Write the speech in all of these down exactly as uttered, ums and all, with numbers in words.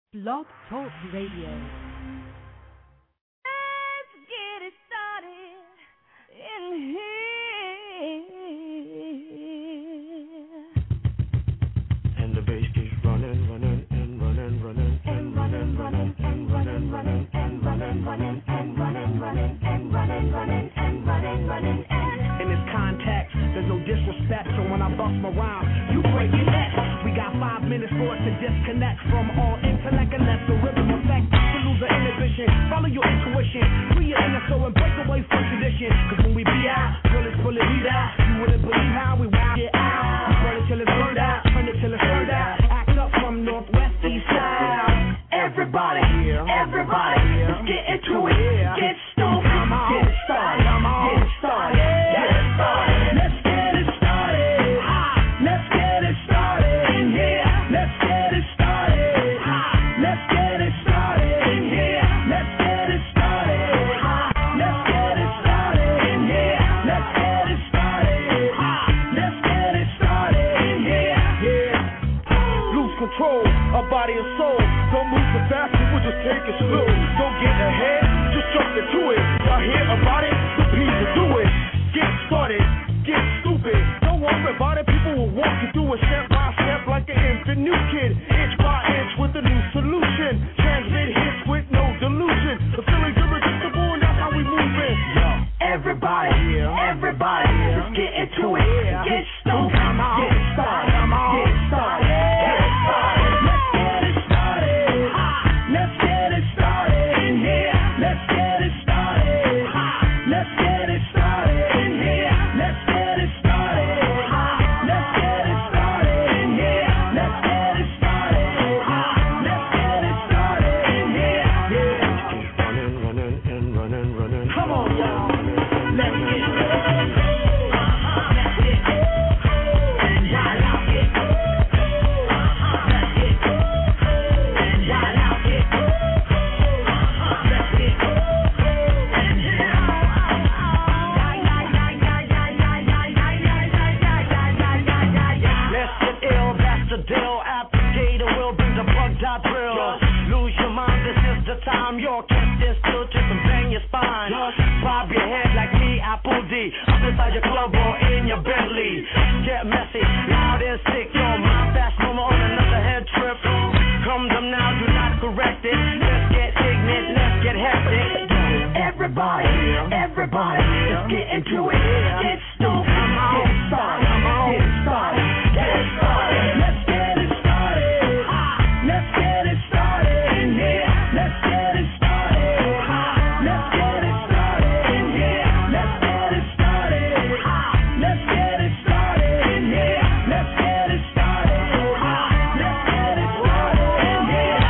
Blog Talk Radio. Let's get it started in here. And the bass keeps running, running, and running, running, and running, running, and running, running, and running, running, and running, running, and running, running, and running, running, and in this context, there's no disrespect, so when I bust my rhyme, you break your neck. We got five minutes for us to disconnect from all intellect and let the rhythm effect to lose the inhibition. Follow your intuition, free your inner soul and break away from tradition. Cause when we be out, bullets bullet beat out. You wouldn't believe how we wild it out. We burn it till it's burned out, turn it till it's turned out. Act up from northwest, east side. Everybody, everybody, let's get into it. Get stoked, get it started, get it started, get it started. Let's get it started. Let's get it started in here. Let's get it started. Let's get it started in here. Let's get it started. Let's get it started in here. Let's get it started. Let's get it started in here. Yeah. Lose control of body and soul. Don't move too fast, people just take it slow. Don't get ahead, just jump into it. Y'all hear about it? The people do it. Get started, get stupid. Don't worry about it, people will walk you through it step by step like an infant new kid. Inch by inch with a new solution. Transmit hits with no delusion. The feeling's irresistible and that's how we move it. Yo, everybody, everybody, let's get into it. Get stoked, get it started, get it started, get it started. Let's get it started. Let's get it started in here. Let's get it started. Let's get it started in here. Let's get it started. Let's get it started in here. Let's get it started. Let's get it started in here. Yeah. Keep running, running, and running, running. Come on, y'all. Let's get it. Lose your mind, this is the time. You're kept in still, just and bang your spine. Bob your head like me, Apple D. Up inside your club or in your Bentley. Get messy, loud and sick. Your mind fast, no more on another head trip. Come them now, do not correct it. Let's get ignorant, let's get hectic. Everybody, everybody, let's get into it. Get stoked, get it started, get it started, get it started. Let's get it started. Let's get it started in here. Let's get it started. Let's get it started in here. Let's get it started. Let's get it started in here. Let's get it started. Let's get it started in here.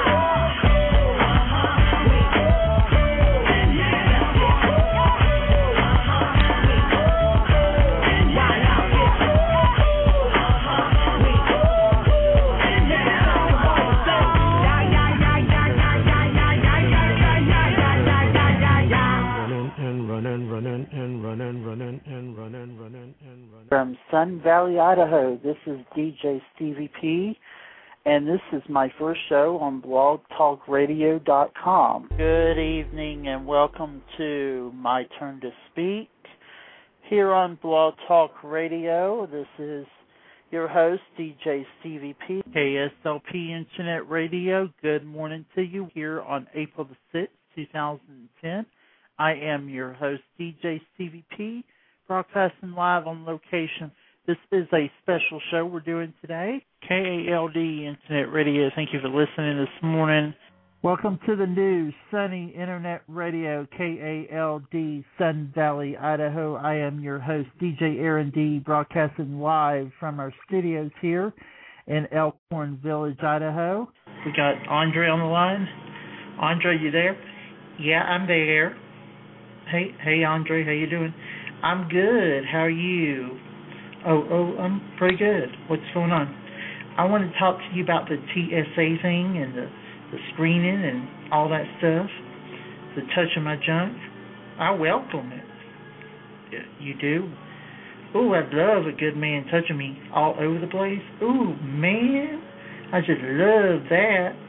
Running, running, and running, running, and running, running, and running. From Sun Valley, Idaho, this is D J Stevie P, and this is my first show on blog talk radio dot com. Good evening and welcome to My Turn to Speak here on Blog Talk Radio. This is your host, D J Stevie P, K S L P Internet Radio. Good morning to you here on April the sixth, two thousand ten. I am your host, D J Stevie P, broadcasting live on location. This is a special show we're doing today. K A L D Internet Radio, thank you for listening this morning. Welcome to the new sunny Internet Radio, K A L D, Sun Valley, Idaho. I am your host, D J Aaron D, broadcasting live from our studios here in Elkhorn Village, Idaho. We got Andre on the line. Andre, you there? Yeah, I'm there. Hey, hey, Andre, how you doing? I'm good. How are you? Oh, oh, I'm pretty good. What's going on? I want to talk to you about the T S A thing and the, the screening and all that stuff. The touching my junk. I welcome it. You do? Ooh, I'd love a good man touching me all over the place. Ooh, man, I just love that.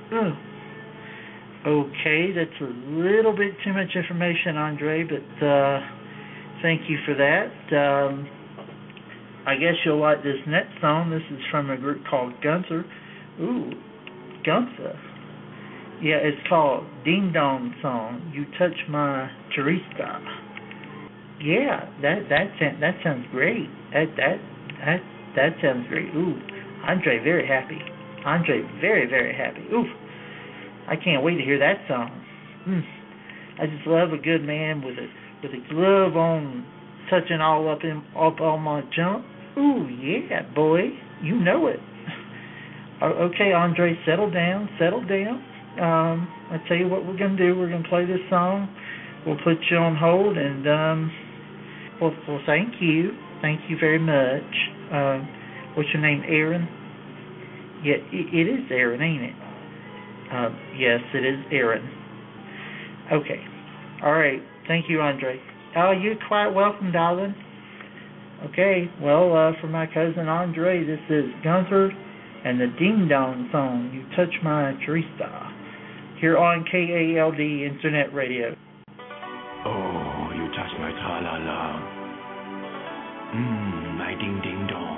Oh. Okay, that's a little bit too much information, Andre, but uh, thank you for that. Um, I guess you'll like this next song. This is from a group called Gunther. Ooh, Gunther. Yeah, it's called Ding Dong Song. You Touch My Teresa. Yeah, that that that sounds great. That that that that sounds great. Ooh, Andre very happy. Andre very very happy. Ooh. I can't wait to hear that song. Mm. I just love a good man with a with a glove on, touching all up in up on my junk. Ooh, yeah, boy, you know it. Okay, Andre, settle down, settle down. Um, I tell you what we're gonna do. We're gonna play this song. We'll put you on hold, and um, well, well, thank you, thank you very much. Uh, what's your name, Aaron? Yeah, it, it is Aaron, ain't it? Uh, yes, it is Aaron. Okay. All right. Thank you, Andre. Oh, you're quite welcome, darling. Okay. Well, uh, for my cousin Andre, this is Gunther and the Ding Dong Song, You Touch My Teresa, here on K A L D Internet Radio. Oh, you touch my tra-la-la. Mmm, my ding ding dong.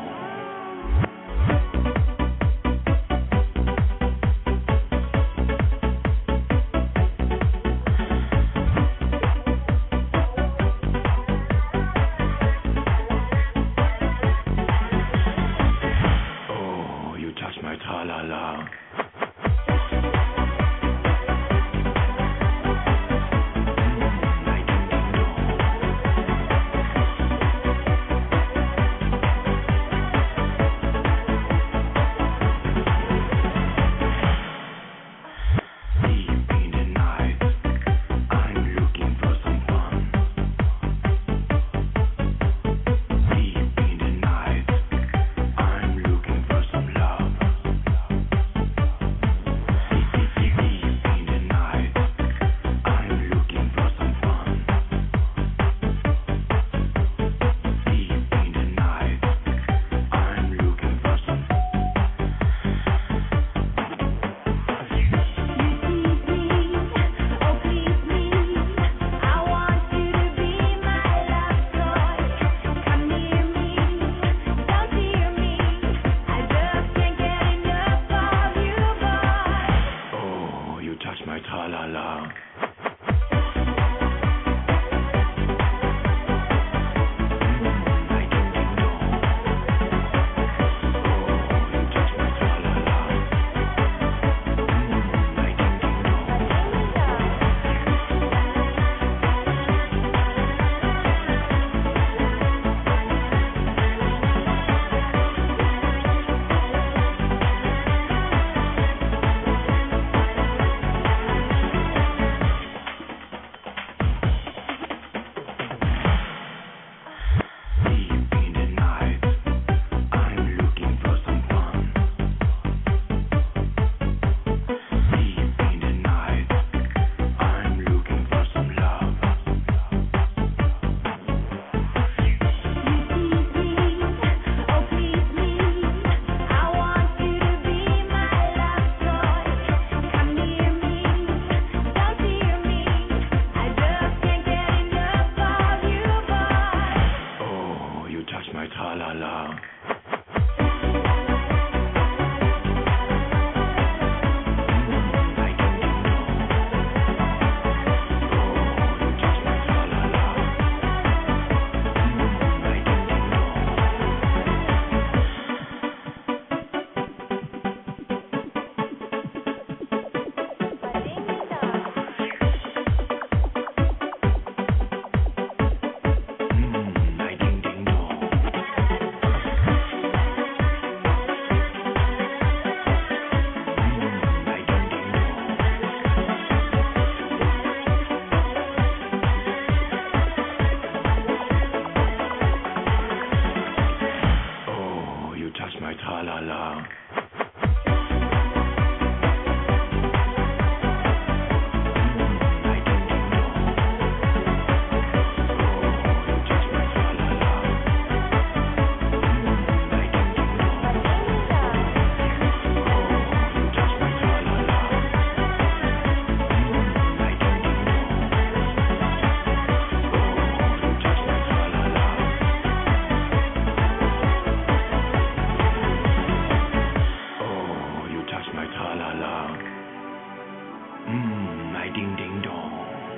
ding ding dong.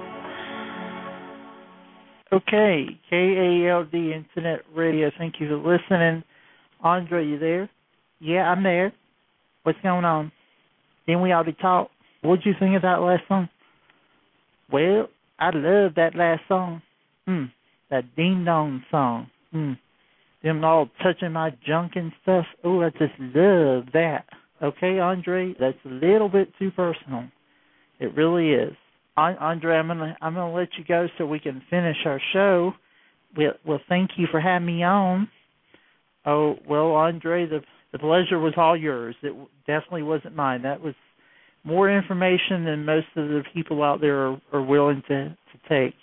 Okay, K A L D Internet Radio. Thank you for listening. Andre, you there? Yeah, I'm there. What's going on? Didn't we already talk? What'd you think of that last song? Well, I love that last song. Hmm, that ding dong song. Hmm, them all touching my junk and stuff. Oh, I just love that. Okay, Andre, that's a little bit too personal. It really is. Andre, I'm gonna I'm gonna let you go so we can finish our show. Well, well, thank you for having me on. Oh, well, Andre, the the pleasure was all yours. It definitely wasn't mine. That was more information than most of the people out there are, are willing to, to take.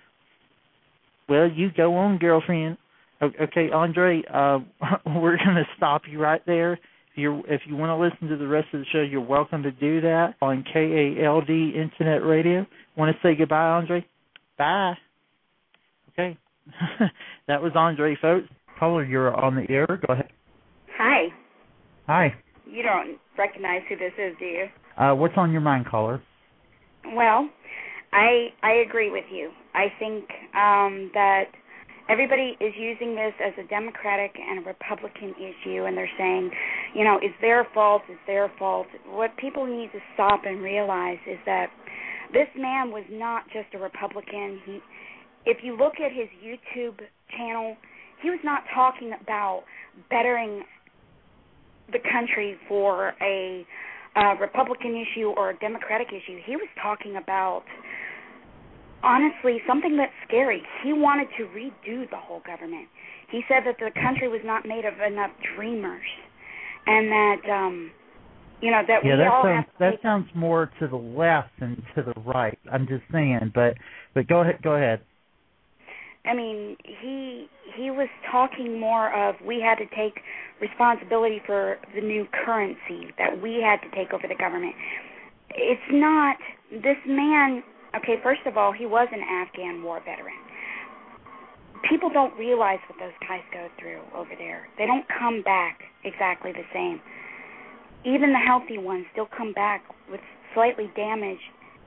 Well, you go on, girlfriend. Okay, Andre, uh, we're gonna stop you right there. If you if you want to listen to the rest of the show, you're welcome to do that on K A L D Internet Radio. Want to say goodbye, Andre? Bye. Okay. That was Andre, folks. Caller, you're on the air. Go ahead. Hi. Hi. You don't recognize who this is, do you? Uh, what's on your mind, caller? Well, I I agree with you. I think um, that everybody is using this as a Democratic and a Republican issue, and they're saying, you know, it's their fault, it's their fault. What people need to stop and realize is that this man was not just a Republican. He, if you look at his YouTube channel, he was not talking about bettering the country for a, a Republican issue or a Democratic issue. He was talking about, honestly, something that's scary. He wanted to redo the whole government. He said that the country was not made of enough dreamers, and that, um, you know, that yeah, we that all sounds, have to that take... sounds more to the left than to the right. I'm just saying, but but go ahead, go ahead. I mean, he he was talking more of we had to take responsibility for the new currency, that we had to take over the government. It's not, this man, okay, first of all, he was an Afghan war veteran. People don't realize what those guys go through over there. They don't come back exactly the same. Even the healthy ones still come back with slightly damaged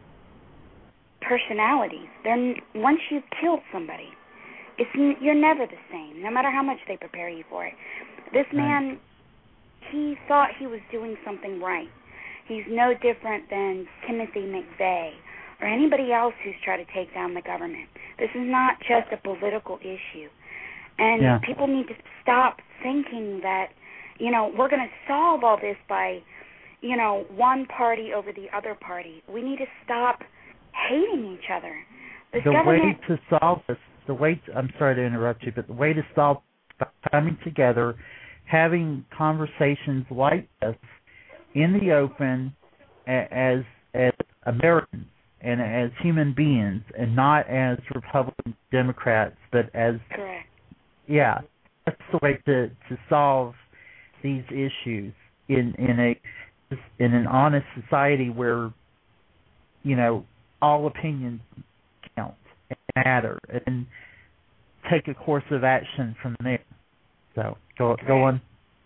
personalities. They're, once you've killed somebody, it's you're never the same, no matter how much they prepare you for it. This man, he thought he was doing something right. He's no different than Timothy McVeigh or anybody else who's tried to take down the government. This is not just a political issue. And yeah. people need to stop thinking that, you know, we're going to solve all this by, you know, one party over the other party. We need to stop hating each other. This the government, way to solve this, the way to, I'm sorry to interrupt you, but the way to solve coming together, having conversations like this in the open as as Americans and as human beings, and not as Republican Democrats, but as correct. Yeah, that's the way to, to solve these issues in in a in an honest society where, you know, all opinions count and matter, and take a course of action from there. So go go on.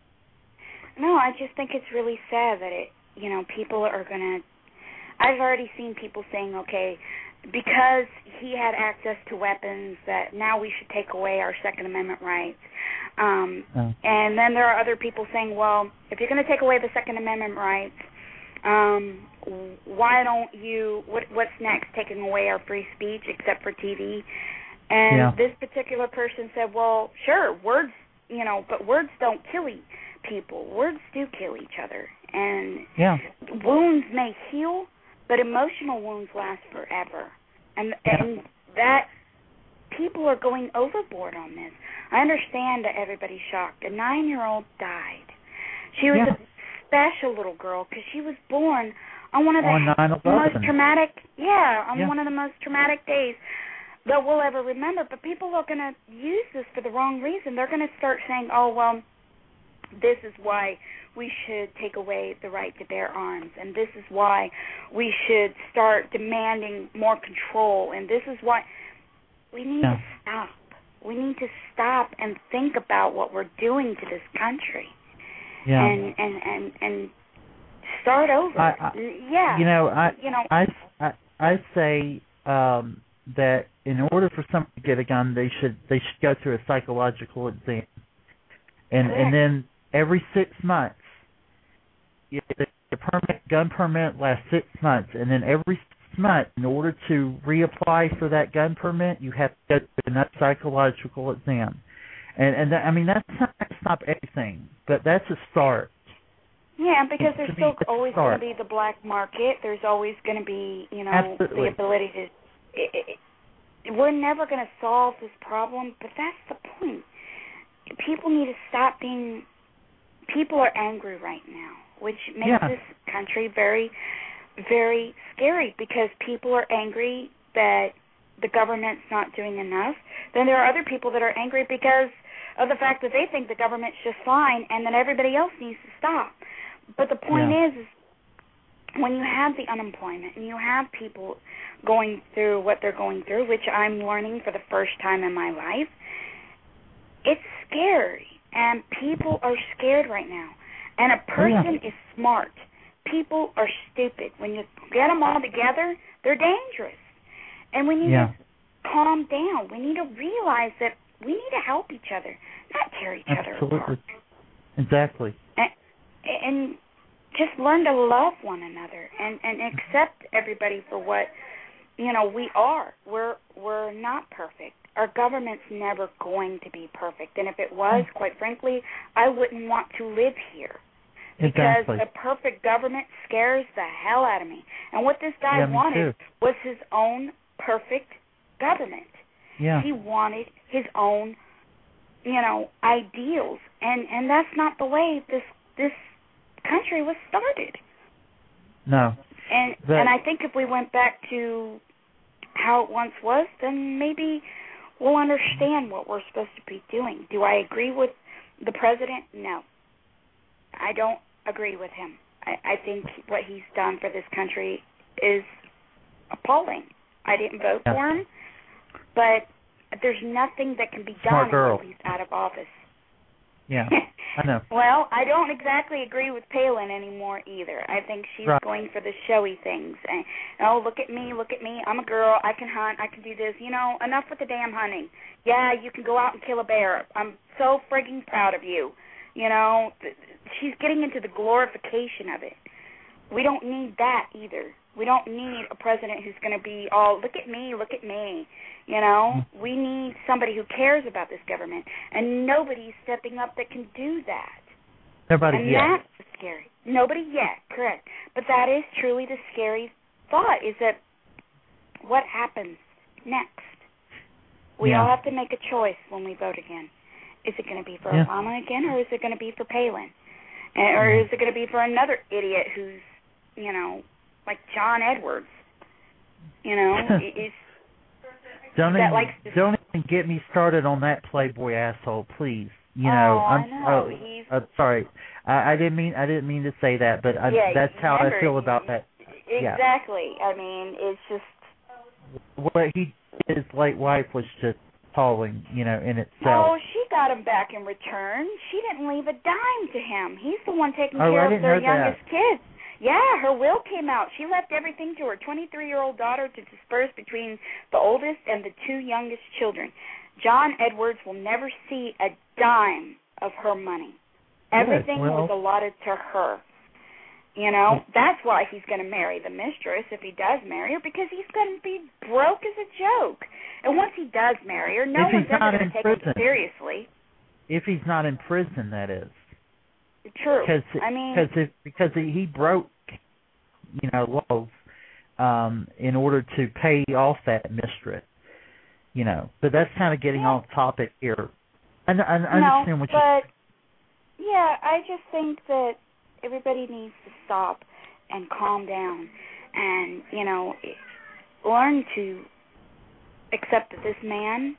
No, I just think it's really sad that it, you know, people are going to, I've already seen people saying, okay, because he had access to weapons, that now we should take away our Second Amendment rights. Um, oh. And then there are other people saying, well, if you're going to take away the Second Amendment rights, um, why don't you, what, what's next, taking away our free speech except for T V? And yeah. this particular person said, well, sure, words, you know, but words don't kill people. Words do kill each other. And yeah. wounds may heal, but emotional wounds last forever. And yeah. and that people are going overboard on this. I understand that everybody's shocked. A nine-year-old died. She was yeah. a special little girl because she was born on one of the on most traumatic, yeah, on yeah. one of the most traumatic days that we'll ever remember. But people are going to use this for the wrong reason. They're going to start saying, oh, well, this is why we should take away the right to bear arms, and this is why we should start demanding more control, and this is why we need yeah. to stop. We need to stop and think about what we're doing to this country, yeah. and, and, and, and start over. I, I, yeah, you know, I, you know, I, I, I say um, that in order for someone to get a gun, they should they should go through a psychological exam, and Correct. and then every six months, you know, the permit gun permit lasts six months, and then every six months, in order to reapply for that gun permit, you have to go through another psychological exam, and and that, I mean that's not going to stop everything, but that's a start. Yeah, because there's To still me, it's a always going start. to be the black market. There's always going to be, you know, Absolutely. the ability to. It, it, we're never going to solve this problem, but that's the point. People need to stop being. People are angry right now, which makes Yeah. this country very, very scary because people are angry that the government's not doing enough. Then there are other people that are angry because of the fact that they think the government's just fine and that everybody else needs to stop. But the point Yeah. is, is when you have the unemployment and you have people going through what they're going through, which I'm learning for the first time in my life, it's scary. And people are scared right now. And a person Yeah. is smart. People are stupid. When you get them all together, they're dangerous. And we need Yeah. to calm down. We need to realize that we need to help each other, not tear each other Absolutely. apart. Exactly. And, and just learn to love one another and, and accept everybody for what, you know, we are. We're we're not perfect. Our government's never going to be perfect. And if it was, quite frankly, I wouldn't want to live here. Because Exactly. a perfect government scares the hell out of me. And what this guy Yeah, me wanted too. was his own perfect government. Yeah. He wanted his own, you know, ideals. And, and that's not the way this this country was started. No. And But- and I think if we went back to how it once was, then maybe we'll understand what we're supposed to be doing. Do I agree with the president? No. I don't agree with him. I, I think what he's done for this country is appalling. I didn't vote Yeah. for him, but there's nothing that can be Smart done girl. until he's out of office. Yeah. I know. Well, I don't exactly agree with Palin anymore either. I think she's Right. going for the showy things. And, oh, look at me, look at me. I'm a girl. I can hunt. I can do this. You know, enough with the damn hunting. Yeah, you can go out and kill a bear. I'm so frigging proud of you. You know, th- she's getting into the glorification of it. We don't need that either. We don't need a president who's going to be all, look at me, look at me. You know, we need somebody who cares about this government, and nobody's stepping up that can do that. Nobody and yet. that's the scary. Nobody yet, correct. But that is truly the scary thought, is that what happens next? We Yeah. all have to make a choice when we vote again. Is it going to be for Yeah. Obama again, or is it going to be for Palin? And, or is it going to be for another idiot who's, you know, like John Edwards? You know, is Don't that even, likes to- don't even get me started on that Playboy asshole, please. You know, Oh, I I'm know. oh, He's- uh, sorry. I, I didn't mean I didn't mean to say that, but I, Yeah, that's how remember, I feel about that. Yeah. Exactly. I mean, it's just. What he his late wife was just appalling, you know, in itself. Oh, she got him back in return. She didn't leave a dime to him. He's the one taking Oh, I care of didn't their know that. youngest kids. Yeah, her will came out. She left everything to her twenty-three-year-old daughter to disperse between the oldest and the two youngest children. John Edwards will never see a dime of her money. Everything well- was allotted to her. You know, that's why he's going to marry the mistress if he does marry her, because he's going to be broke as a joke. And once he does marry her, no If one's he's ever not going in to take prison. him seriously. If he's not in prison, that is. True. Because I mean, because if, because he broke, you know, laws um, in order to pay off that mistress. You know, but that's kind of getting Yeah. off topic here. I, I, I no, understand what you. but yeah, I just think that everybody needs to stop and calm down, and you know, learn to accept that this man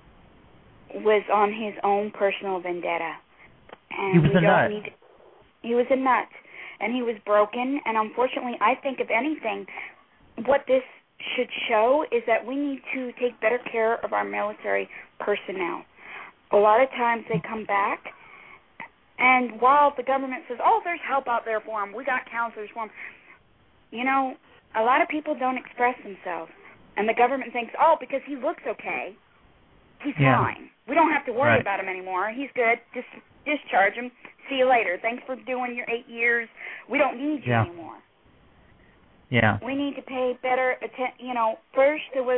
was on his own personal vendetta, and He was we a don't nut. need. He was a nut, and he was broken. And unfortunately, I think if anything, what this should show is that we need to take better care of our military personnel. A lot of times they come back, and while the government says, oh, there's help out there for them, we got counselors for them, you know, a lot of people don't express themselves, and the government thinks, oh, because he looks okay, he's yeah. fine. We don't have to worry right. about him anymore. He's good. Just discharge him. See you later. Thanks for doing your eight years. We don't need you yeah. anymore. Yeah. We need to pay better attention. You know, first there was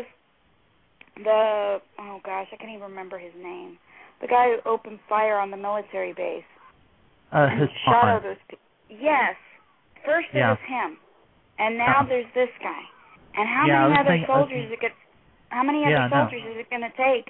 the, oh gosh, I can't even remember his name. The guy who opened fire on the military base. Uh, and his shot son. all those people. Yes. First it yeah. was him. And now uh, there's this guy. And how yeah, many other thinking, soldiers is it how many other yeah, soldiers no. is it gonna take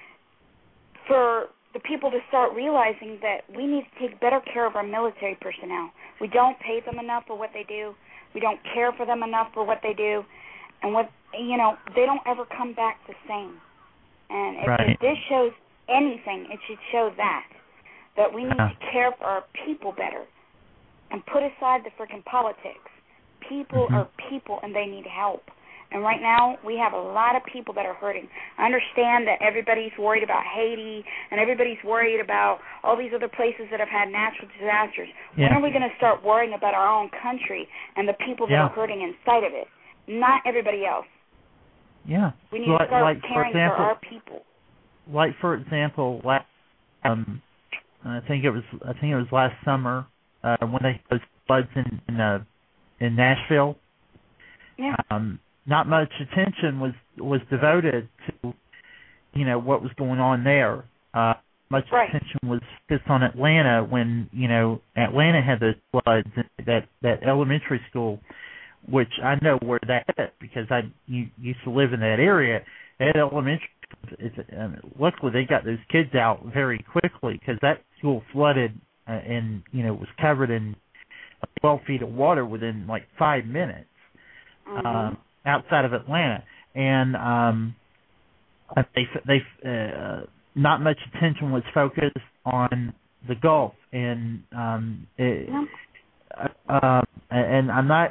for the people to start realizing that we need to take better care of our military personnel? We don't pay them enough for what they do. We don't care for them enough for what they do. And what you know, they don't ever come back the same. And if, right. if this shows anything, it should show that. That we need uh, to care for our people better and put aside the freaking politics. People mm-hmm. are people and they need help. And right now we have a lot of people that are hurting. I understand that everybody's worried about Haiti and everybody's worried about all these other places that have had natural disasters. Yeah. When are we going to start worrying about our own country and the people that yeah. are hurting inside of it? Not everybody else. Yeah. We need like, to start like, caring for, example, for our people. Like for example, last, um, I think it was I think it was last summer uh, when they had those floods in in, uh, in Nashville. Yeah. Um, not much attention was was devoted to you know what was going on there. Uh, much right. attention was focused on Atlanta when you know Atlanta had those floods that that elementary school, which I know where that is because I you, used to live in that area. That elementary, it's, um, luckily they got those kids out very quickly because that school flooded uh, and you know was covered in twelve feet of water within like five minutes mm-hmm. um, outside of Atlanta, and um, they they uh, not much attention was focused on the Gulf, and um, it, yeah. uh, and I'm not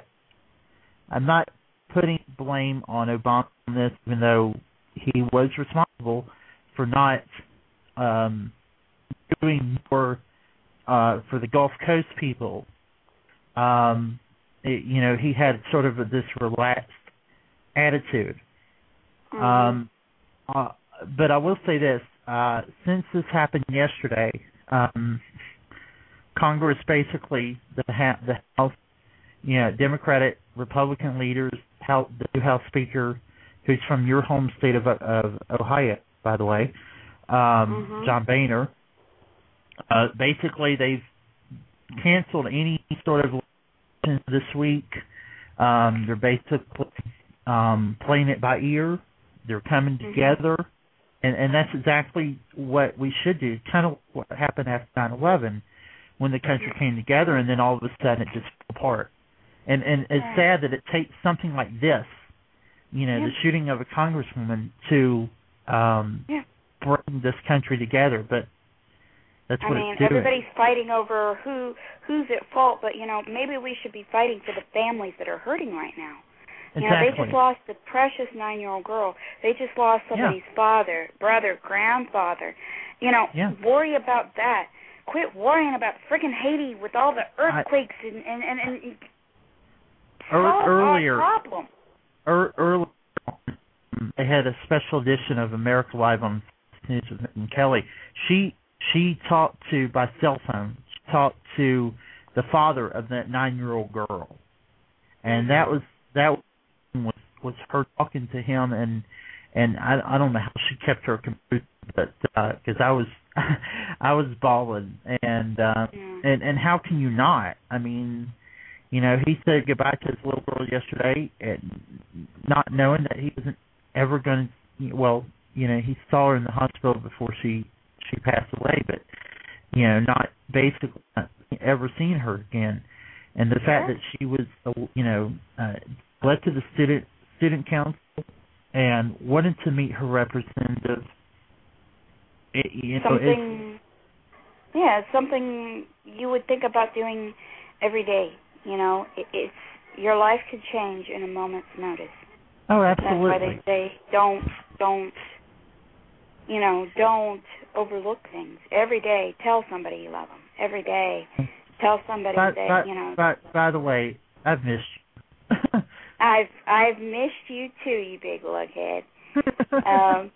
I'm not putting blame on Obama on this, even though he was responsible for not um, doing more uh, for the Gulf Coast people. Um, it, you know, he had sort of a, this relaxed attitude. Mm-hmm. Um, uh, but I will say this: uh, since this happened yesterday, um, Congress basically the, ha- the House, you know, Democratic, Republican leaders, House, the new House Speaker, who's from your home state of, of Ohio, by the way, um, mm-hmm. John Boehner. Uh, basically, they've canceled any sort of elections this week. Um, they're basically um, playing it by ear. They're coming mm-hmm. together, and, and that's exactly what we should do. Kind of what happened after nine eleven, when the country mm-hmm. came together, and then all of a sudden it just fell apart. And and it's yeah. sad that it takes something like this, you know, yeah. the shooting of a congresswoman to um, yeah. bring this country together. But that's I what mean, it's doing. everybody's fighting over who who's at fault, but you know, maybe we should be fighting for the families that are hurting right now. You Exactly. know, they just lost a precious nine-year-old girl. They just lost somebody's yeah. father, brother, grandfather. You know, yeah. worry about that. Quit worrying about freaking Haiti with all the earthquakes I, and and and. and er, earlier, problem. Er, earlier, they had a special edition of America Live on News with Megan Kelly. She she talked to by cell phone. She talked to the father of that nine-year-old girl, and that was that was was her talking to him, and and I I don't know how she kept her composure, but because uh, I was I was bawling, and uh, yeah. and and how can you not? I mean. You know, he said goodbye to his little girl yesterday, and not knowing that he wasn't ever going to. Well, you know, he saw her in the hospital before she she passed away, but you know, not basically not ever seen her again. And the fact that she was, you know, uh, led to the student student council and wanted to meet her representative. It, you know, something, yeah, it's something you would think about doing every day. You know, it, it's your life could change in a moment's notice. Oh, absolutely. That's why they say don't, don't, you know, don't overlook things. Every day, tell somebody you love them. Every day, tell somebody by, that, by, you know. By, by the way, I've missed you. I've I've missed you too, you big lughead. Um,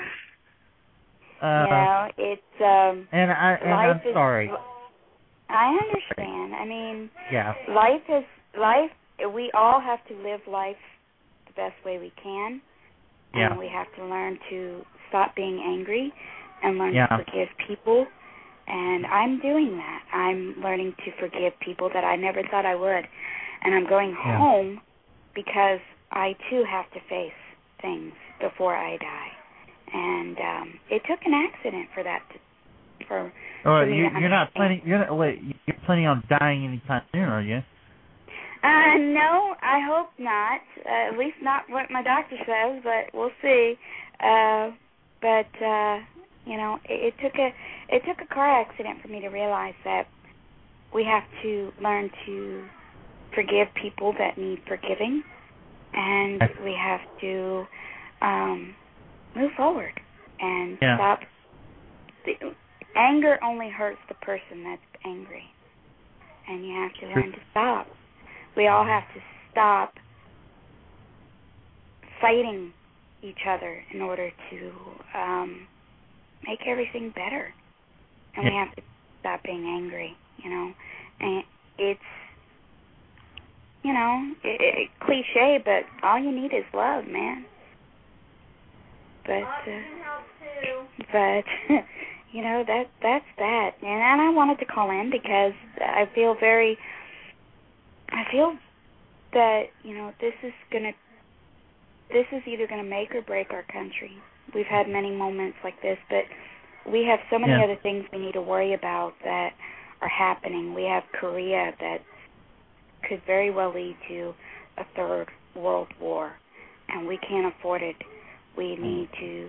uh, you know, it's um. And I and life I'm is, sorry. I understand. I mean, yeah. life is life. We all have to live life the best way we can, and Yeah. we have to learn to stop being angry and learn Yeah. to forgive people. And I'm doing that. I'm learning to forgive people that I never thought I would. And I'm going Yeah. home because I, too, have to face things before I die. And um, it took an accident for that to, for, Oh, for me you, to you're not understand. planning. You're not. Wait, you're planning on dying anytime soon, are you? Uh, no, I hope not. Uh, at least not what my doctor says, but we'll see. Uh, but uh, you know, it, it took a it took a car accident for me to realize that we have to learn to forgive people that need forgiving, and we have to um, move forward and Yeah. stop. The, anger only hurts the person that's angry, and you have to learn to stop. We all have to stop fighting each other in order to um, make everything better. And Yeah. we have to stop being angry, you know. And it's, you know, it, it, cliche, but all you need is love, man. But, uh, but you know, that that's that. And, and I wanted to call in because I feel very... I feel that, you know, this is going to, this is either going to make or break our country. We've had many moments like this, but we have so many Yeah. other things we need to worry about that are happening. We have Korea that could very well lead to a third world war, and we can't afford it. We need to...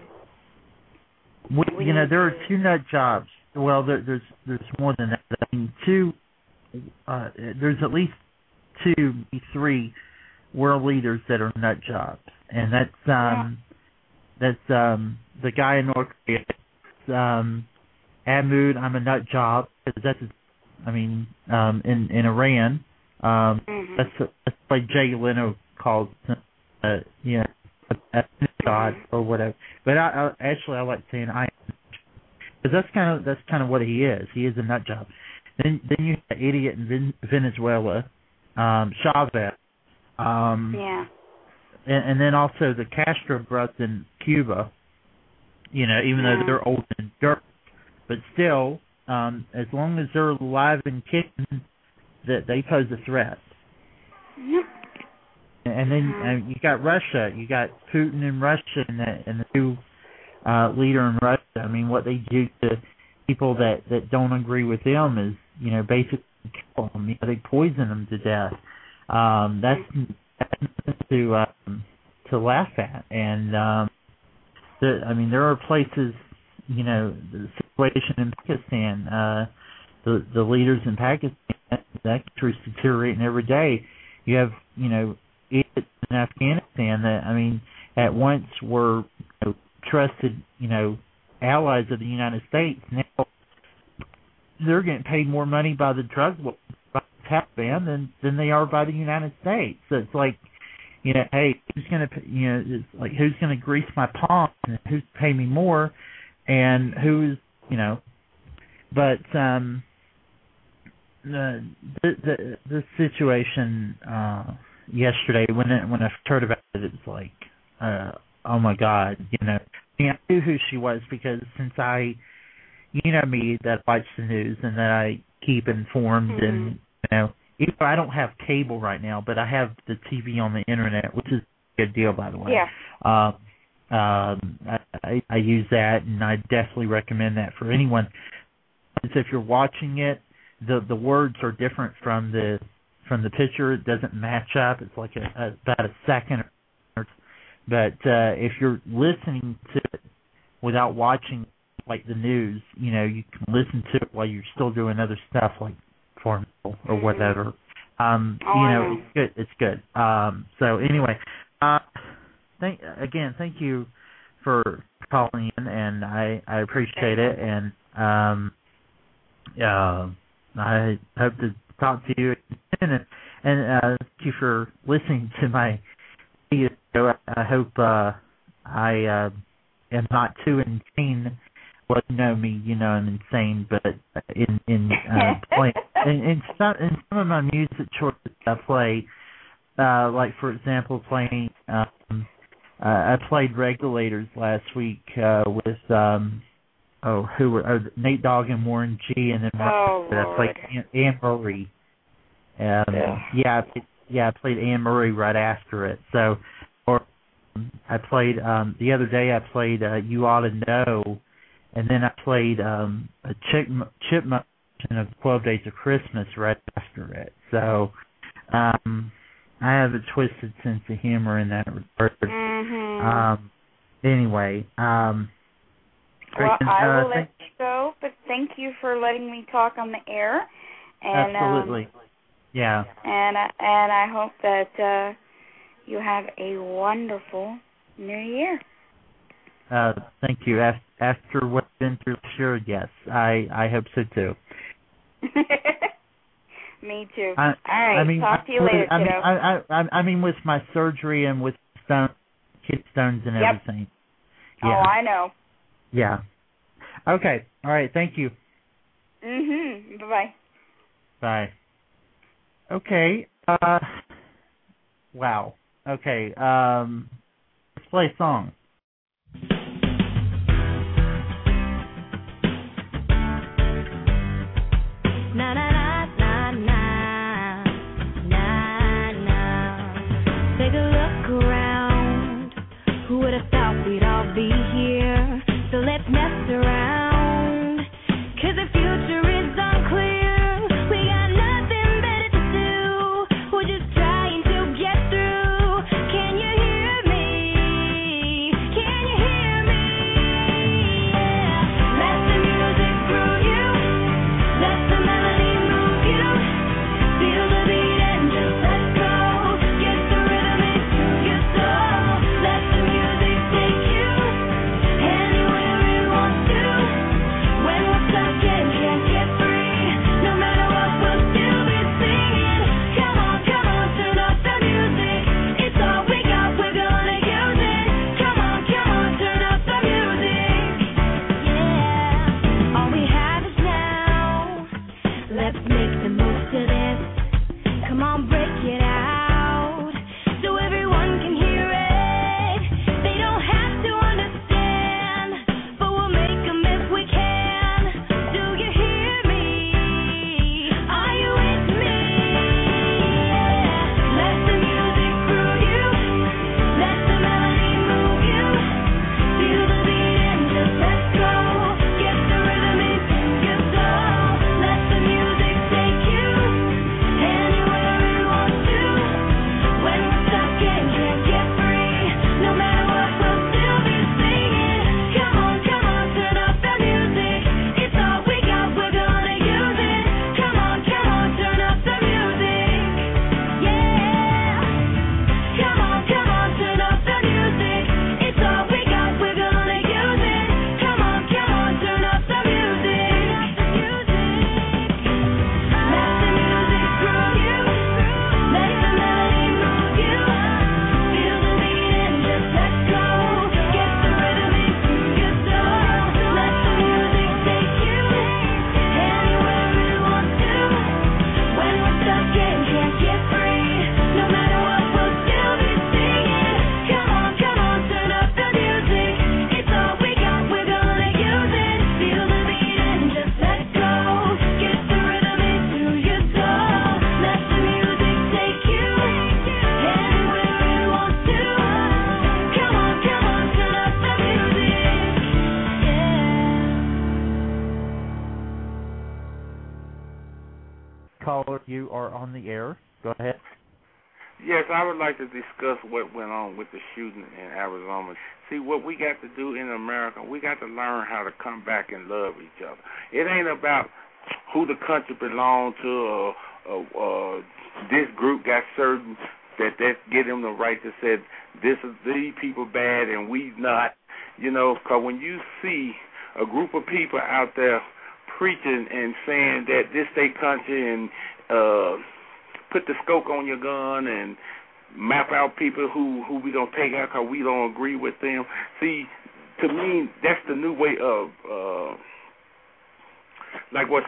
We, we you know, need there are to- two nut jobs. Well, there, there's there's more than that. I mean, two. Uh, there's at least two, three world leaders that are nut jobs, and that's um, yeah. that's um, the guy in North Korea, um, Ahmad, I'm a nut job, because that's, I mean, um, in in Iran, um, mm-hmm. that's that's like Jay Leno calls, uh, you know, a, a god or whatever. But I, I actually I like saying I, because that's kind of that's kind of what he is. He is a nut job. Then then you have the idiot in Venezuela. Um, Chavez, um, yeah, and, and then also the Castro brothers in Cuba. You know, even yeah. though they're old and dirt, but still, um, as long as they're alive and kicking, that they pose a threat. Yep. And then uh, you got Russia, you got Putin in Russia, and the, and the new uh, leader in Russia. I mean, what they do to people that, that don't agree with them is, you know, basically kill them. You know, they poison them to death. Um, that's, that's nothing to um, to laugh at. And um, the, I mean, there are places, you know, the situation in Pakistan. Uh, the the leaders in Pakistan, that country's deteriorating every day. You have, you know, idiots in Afghanistan that, I mean, at once were, you know, trusted, you know, allies of the United States. Now they're getting paid more money by the drug by the Taliban than than they are by the United States. So it's like, you know, hey, who's gonna, you know, it's like who's gonna grease my palm and who's pay me more, and who's, you know, but um, the the the, the situation uh, yesterday when it, when I heard about it, it was like, uh, oh my God, you know, I mean, I knew who she was because since I. You know me, that I watch the news and that I keep informed, mm-hmm. and you know, even though I don't have cable right now, but I have the T V on the internet, which is a good deal, by the way. Yeah. Uh, um, I, I, I use that, and I definitely recommend that for anyone. So if you're watching it, the the words are different from the from the picture. It doesn't match up. It's like a, a, about a second. Or, but uh, if you're listening to it without watching, like the news, you know, you can listen to it while you're still doing other stuff like farm or whatever. Um, oh, you know, it's good. It's good. Um, so anyway, uh, thank again, thank you for calling in, and I, I appreciate it. And um, uh, I hope to talk to you again. And, and uh, thank you for listening to my So I, I hope uh, I uh, am not too insane. Well, you know me, you know I'm insane, but in in uh, play in, in some in some of my music choices I play, uh, like for example, playing. Um, uh, I played Regulators last week uh, with um, oh who were oh, Nate Dogg and Warren G, and then oh, right I played Anne, Anne Murray. Um, yeah, yeah, I played, yeah, I played Anne Murray right after it. So, or um, I played um, the other day. I played uh, You Ought to Know. And then I played um, a chipmunk chipmunk version of twelve Days of Christmas right after it. So um, I have a twisted sense of humor in that regard. Mm-hmm. Um, anyway. Um, well, and, I will uh, let you go, but thank you for letting me talk on the air. And, absolutely. Um, yeah. And, uh, and I hope that uh, you have a wonderful New Year. Uh, thank you. After what's been through, sure, yes. I, I hope so, too. Me too. I, All right, I mean, talk to you I, later, I mean, kiddo. I, I, I mean, with my surgery and with stone, kid stones and yep. everything. Yeah. Oh, I know. Yeah. Okay. All right. Thank you. Mhm. Bye-bye. Bye. Okay. Uh. Wow. Okay. Um. Let's play a song. Na na na na na na na. Take a look around. Who would have thought we'd all be here? So let's mess around. 'Cause the future is unclear. We got nothing better to do. We're just trying to get through. Can you hear me? Can you hear me? Yeah. Let the music groove you. Let the melody move you. Feel the beat and just let go. Get the rhythm into your soul. Let the music take you anywhere it wants to. When we're stuck and can't get free, no matter what, we'll still be singing. Come on, come on, turn up the music. It's all we got, we're gonna use it. Come on, come on, turn up the music. Yeah, all we have is now. Let's make the most of this. Come on, break it out so everyone can hear it. They don't have to understand, but we'll make them if we can. Do you hear me? Are you with me? Yeah. Let the music groove you. Let the melody move you. Feel the beat and just let go. Get the rhythm into your soul. Let the music take you anywhere it wants to. When we're stuck and can't get free, no matter what, we'll still be singing. Come on, come on, turn up the music. It's all we got, we're gonna use it. Come on, come on, turn up the music. Yeah. Come on, come on, turn up the music. It's all we got, we're gonna use it. Come on, come on, turn up the music. Let the music groove you. Let the melody move you. Feel the beat and just let go. Get the rhythm into your soul. Let the music take you anywhere it wants to. When we're stuck and can't get free, no matter what, we'll still be singing. Come on, come on, turn up the music. It's all we got, we're gonna use it. Feel the beat and just let go. Get the rhythm into your soul. Let the music take you anywhere it wants to. Come on, come on, turn up the music. Yeah. Caller, you are on the air. Go ahead. Yes, I would like to discuss what went on with the shooting in Arizona. See, what we got to do in America, we got to learn how to come back and love each other. It ain't about who the country belongs to or, or, or this group got certain that that give them the right to say this is these people bad and we not. You know, because when you see a group of people out there preaching and saying that this they country and uh, put the scope on your gun and map out people who who we gonna take out because we don't agree with them. See, to me, that's the new way of uh, like what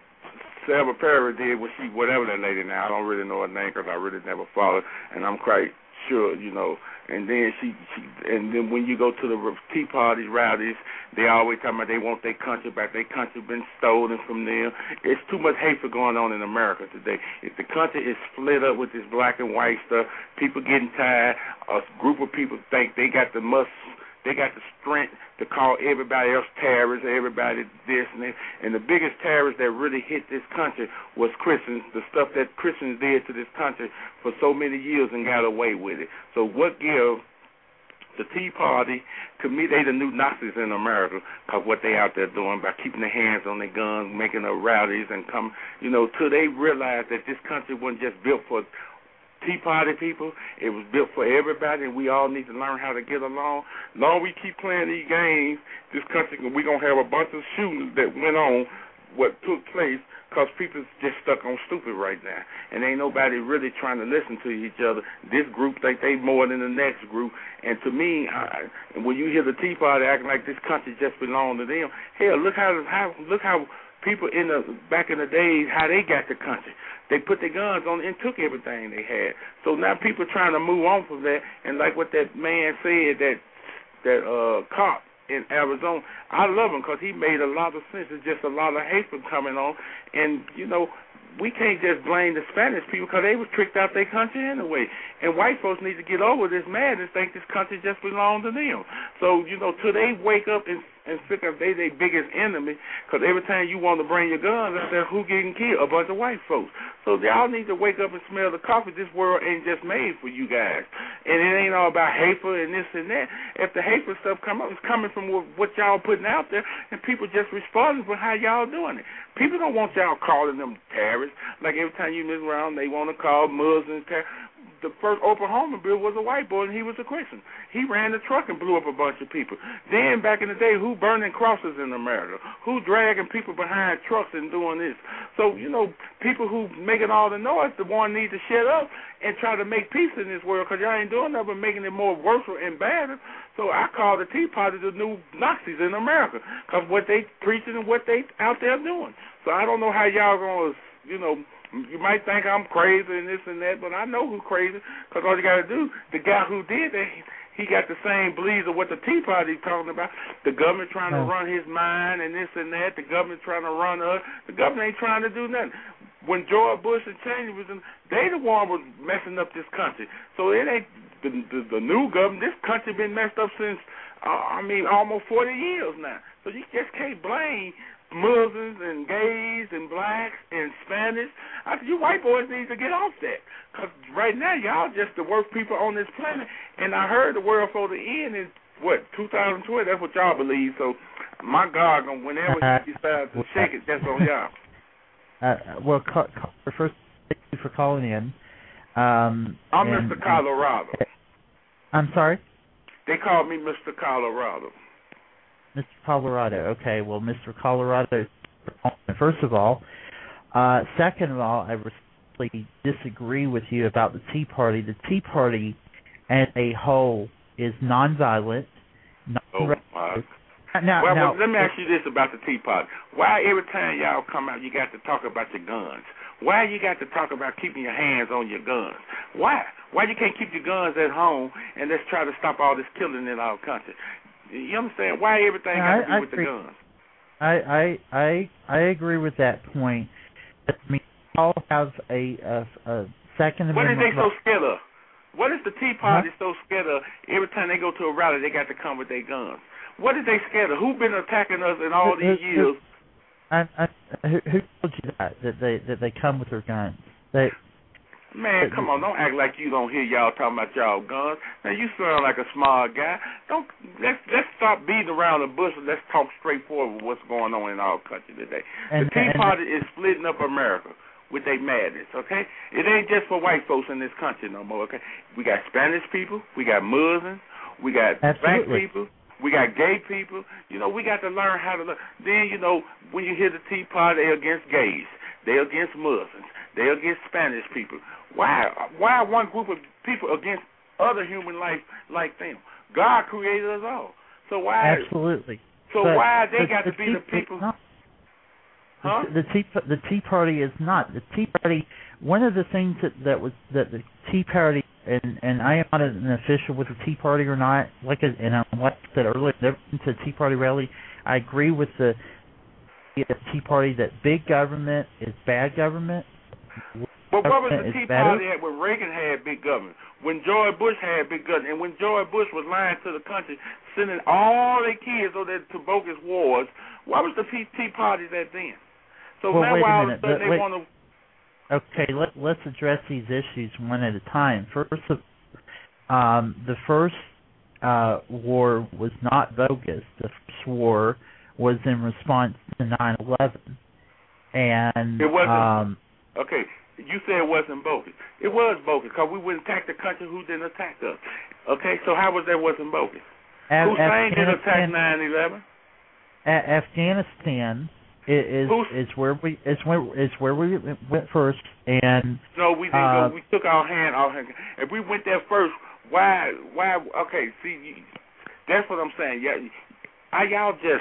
Sarah Perry did with she whatever that lady now. I don't really know her name because I really never followed, and I'm quite sure, you know. And then she, she, and then when you go to the Tea Party rallies, they always talking about they want their country back. Their country been stolen from them. It's too much hatred going on in America today. If the country is split up with this black and white stuff, people getting tired. A group of people think they got the must. They got the strength to call everybody else terrorists, everybody this and that. And the biggest terrorist that really hit this country was Christians, the stuff that Christians did to this country for so many years and got away with it. So what gives the Tea Party, to me, they the new Nazis in America because what they out there doing by keeping their hands on their guns, making their rallies and come, you know, till they realize that this country wasn't just built for Tea Party people. It was built for everybody, and we all need to learn how to get along. Long we keep playing these games, this country, we're going to have a bunch of shootings that went on, what took place, because people just stuck on stupid right now. And ain't nobody really trying to listen to each other. This group think they more than the next group. And to me, I, when you hear the Tea Party acting like this country just belongs to them, hell, look how, how look how people in the back in the days, how they got the country. They put their guns on and took everything they had. So now people trying to move on from that. And like what that man said, that that uh, cop in Arizona, I love him because he made a lot of sense. It's just a lot of hatred coming on. And, you know, we can't just blame the Spanish people because they was tricked out their country anyway. And white folks need to get over this madness, think this country just belongs to them. So, you know, till they wake up and and figure out they their biggest enemy, because every time you want to bring your guns out there, who getting killed? A bunch of white folks. So y'all need to wake up and smell the coffee. This world ain't just made for you guys. And it ain't all about hatred and this and that. If the hatred stuff come up, it's coming from what, what y'all putting out there, and people just responding for how y'all doing it. People don't want y'all calling them terrorists. Like every time you miss around, they want to call Muslims terrorists. The first Oklahoma bill was a white boy, and he was a Christian. He ran the truck and blew up a bunch of people. Then, back in the day, who burning crosses in America? Who dragging people behind trucks and doing this? So, you know, people who making all the noise, the one need to shut up and try to make peace in this world, because y'all ain't doing nothing but making it more worse and badder. So I call the Tea Party the new Nazis in America, because what they preaching and what they out there doing. So I don't know how y'all going to, you know, you might think I'm crazy and this and that, but I know who's crazy, because all you got to do, the guy who did that, he got the same beliefs of what the Tea Party talking about. The government trying to run his mind and this and that. The government trying to run us. The government ain't trying to do nothing. When George Bush and Cheney was in, they the one was messing up this country. So it ain't the, the, the new government. This country been messed up since, uh, I mean, almost forty years now. So you just can't blame Muslims and gays and blacks and Spanish. I said, you white boys need to get off that, because right now y'all just the worst people on this planet. And I heard the world for the end in, what, two thousand twenty? That's what y'all believe. So my God, whenever he decides to shake it, that's on y'all. Uh, well, call, call, first, thank you for calling in. Um, I'm and, Mister Colorado. Uh, I'm sorry? They call me Mister Colorado. Mister Colorado. Okay, well, Mister Colorado, first of all. Uh, second of all, I respectfully disagree with you about the Tea Party. The Tea Party as a whole is nonviolent. Oh, my. Now, well, now, well, let me ask you this about the Tea Party. Why every time y'all come out, you got to talk about your guns? Why you got to talk about keeping your hands on your guns? Why? Why you can't keep your guns at home and let's try to stop all this killing in our country? You understand? Why everything got to do I, I with agree. the guns? I, I I I agree with that point. I mean, we all have a, a, a Second Amendment. What is they so scared of? What is the Tea Party huh? so scared of? Every time they go to a rally, they got to come with their guns. What is they scared of? Who been attacking us in all who, these who, years? I, I, who, who told you that that they that they come with their guns? They, Man, come on! Don't act like you don't hear y'all talking about y'all guns. Now you sound like a smart guy. Don't let's let's stop beating around the bush and let's talk straightforward with what's going on in our country today. And, the Tea and, Party is splitting up America with their madness. Okay, it ain't just for white folks in this country no more. Okay, we got Spanish people, we got Muslims, we got absolutely. black people. We got gay people. You know, we got to learn how to look. Then, you know, when you hear the Tea Party, they're against gays. They're against Muslims. They're against Spanish people. Why why one group of people against other human life like them? God created us all. So why Absolutely. So but, why they but got the to be tea, the people? Not, huh? The, the Tea the Tea Party is not the Tea Party. One of the things that, that was that the Tea Party and and I am not an official with the Tea Party or not. Like a, and I'm like I said earlier, never been to a Tea Party rally. I agree with the, the Tea Party that big government is bad government. But what was the It's Tea better. Party at when Reagan had big government? When George Bush had big government, and when George Bush was lying to the country, sending all their kids on their to bogus wars, what was the Tea Tea Party at then? So well, now wait why a all of a minute. sudden But, they wait. want to... Okay, let, let's address these issues one at a time. First, of, um, the first uh, war was not bogus. The first war was in response to nine eleven. And, It wasn't... um, okay, you said it wasn't bogus. It was bogus because we wouldn't attack the country who didn't attack us. Okay, so how was that wasn't bogus? Af- Hussein didn't attack Afghanistan, nine eleven. A- Afghanistan is Who's- is where we is where is where we went first, and No, we didn't uh, go. We took our hand off him. If we went there first, why? Why? Okay, see, you, that's what I'm saying. Yeah, are y'all just?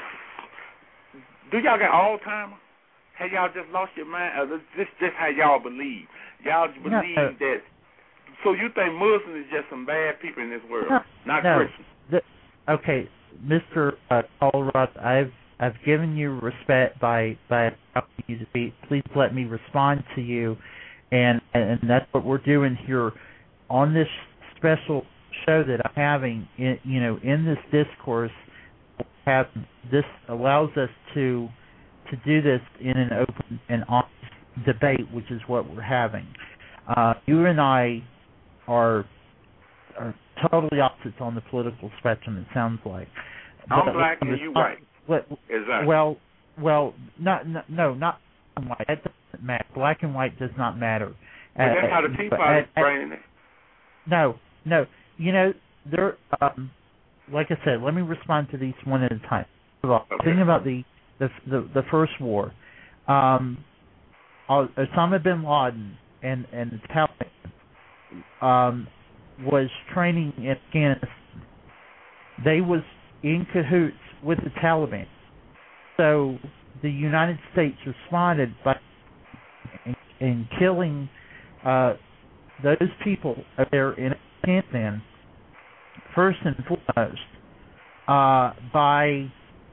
Do y'all got Alzheimer's? Have y'all just lost your mind? Or this just how y'all believe? Y'all believe No. that? So you think Muslims is just some bad people in this world, No, not no. Christians? The, okay, Mister Uh, Colruyt, I've I've given you respect by by asking you to speak. Please let me respond to you, and and that's what we're doing here on this special show that I'm having. In, you know, in this discourse, have this allows us to to do this in an open and honest debate, which is what we're having. Uh, you and I are are totally opposites on the political spectrum. It sounds like. I'm But black let me and you respond- white. Let, Exactly. well, well, not no, no, not black and white. That doesn't matter. Black and white does not matter. But Uh, that's how the Tea but, Party uh, is bringing it. No, no. You know, there. Um, like I said, let me respond to these one at a time. First of all, Okay. thinking about the the the, the first war, um, Osama bin Laden and and the Taliban um, was training in Afghanistan. They was in cahoots with the Taliban. So the United States responded by in, in killing uh, those people out there in Afghanistan, first and foremost, uh, by,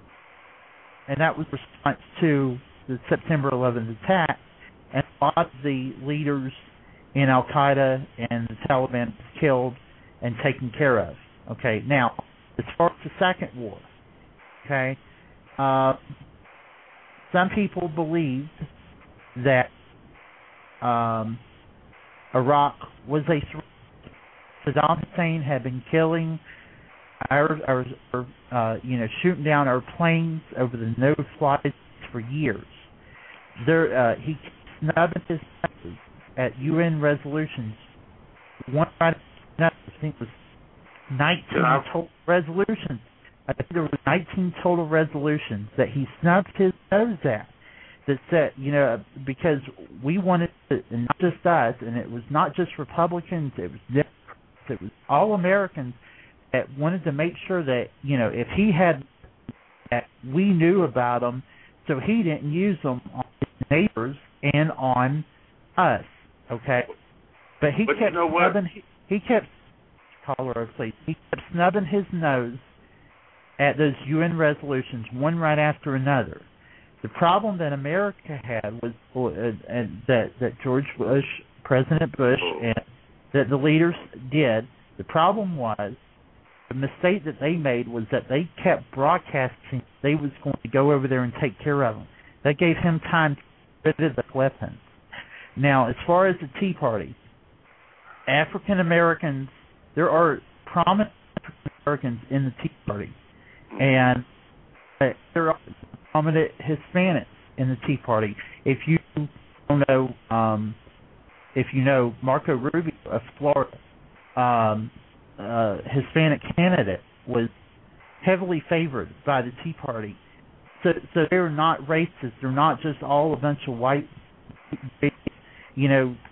and that was response to the September eleventh attack, and a lot of the leaders in Al-Qaeda and the Taliban was killed and taken care of. Okay, now, as far as the second war, okay, uh, some people believed that um, Iraq was a threat. Saddam Hussein had been killing our, our, our uh, you know, shooting down our planes over the no-fly for years. There, uh, he snubbed his nose at U N resolutions. One right after I think it was nineteen Yeah. total resolutions. I think there were nineteen total resolutions that he snubbed his nose at. That said, you know, because we wanted to, and not just us, and it was not just Republicans, it was Democrats, it was all Americans that wanted to make sure that, you know, if he had, that we knew about them, so he didn't use them on his neighbors and on us, okay? But he But you kept know what? snubbing, he, he kept, caller, please, he kept snubbing his nose at those U N resolutions, one right after another. The problem that America had was uh, and that that George Bush, President Bush, and that the leaders did. The problem was the mistake that they made was that they kept broadcasting they was going to go over there and take care of them. That gave him time to get rid of the weapons. Now, as far as the Tea Party, African Americans, there are prominent African Americans in the Tea Party, and there are prominent Hispanics in the Tea Party. If you don't know, um, if you know Marco Rubio of Florida, um, uh, Hispanic candidate, was heavily favored by the Tea Party. So, so they're not racist. They're not just all a bunch of white, you know,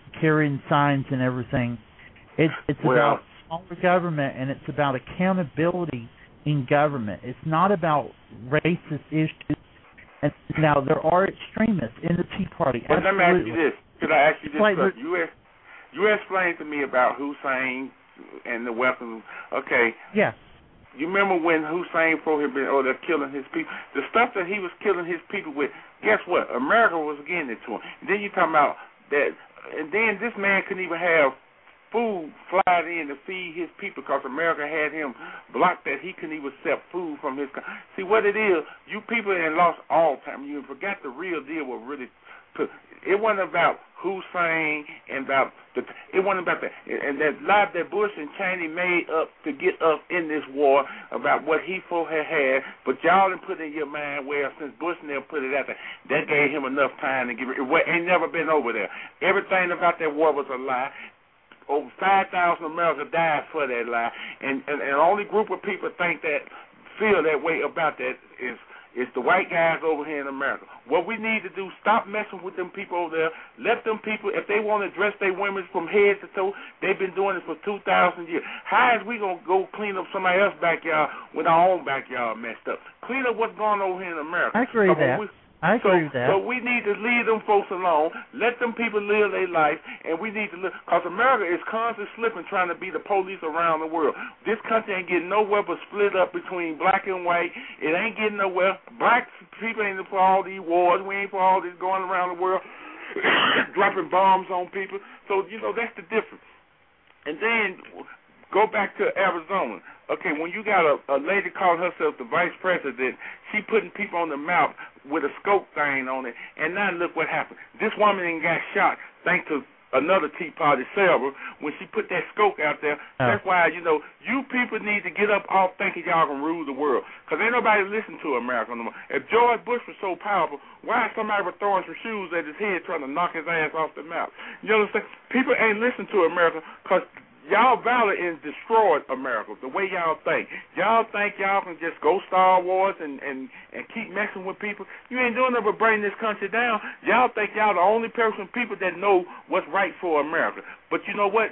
carrying signs and everything. It's it's Well, about smaller government, and it's about accountability in government. It's not about racist issues. And now there are extremists in the Tea Party. But let me ask you this. Could I ask you this Like, question? You, ex- you explained to me about Hussein and the weapons. Okay. Yeah. You remember when Hussein prohibited, or they're killing his people? The stuff that he was killing his people with, guess what? America was getting it to him. And then you talking about that, and then this man couldn't even have food fly in to feed his people because America had him blocked that he couldn't even accept food from his country. See, what it is, you people had lost all time. You forgot the real deal was really put. It wasn't about Hussein and about the. It wasn't about that. And that lot that Bush and Cheney made up to get us in this war about what he for had had, but y'all didn't put in your mind, well, since Bush never put it out there, that gave him enough time to give it. It ain't never been over there. Everything about that war was a lie. Over five thousand Americans died for that lie, and, and and the only group of people think that, feel that way about that is. It's the white guys over here in America. What we need to do, stop messing with them people over there. Let them people, if they want to dress their women from head to toe, they've been doing it for two thousand years. How is we going to go clean up somebody else's backyard when our own backyard messed up? Clean up what's going on over here in America. I agree with that. We, I so, agree with that. So we need to leave them folks alone, let them people live their life, and we need to live, because America is constantly slipping trying to be the police around the world. This country ain't getting nowhere but split up between black and white. It ain't getting nowhere. Black people ain't for all these wars. We ain't for all this going around the world dropping bombs on people. So, you know, that's the difference. And then go back to Arizona. Okay, when you got a, a lady calling herself the vice president, she putting people on the mouth with a scope thing on it, and now look what happened. This woman ain't got shot thanks to another Tea Party server when she put that scope out there. Oh. That's why, you know, you people need to get up off thinking y'all can rule the world, because ain't nobody listen to America no more. If George Bush was so powerful, why is somebody was throwing some shoes at his head trying to knock his ass off the mouth? You understand? People ain't listen to America because y'all valor is destroyed America, the way y'all think. Y'all think y'all can just go Star Wars and, and, and keep messing with people. You ain't doing nothing but bringing this country down. Y'all think y'all the only person, people that know what's right for America. But you know what?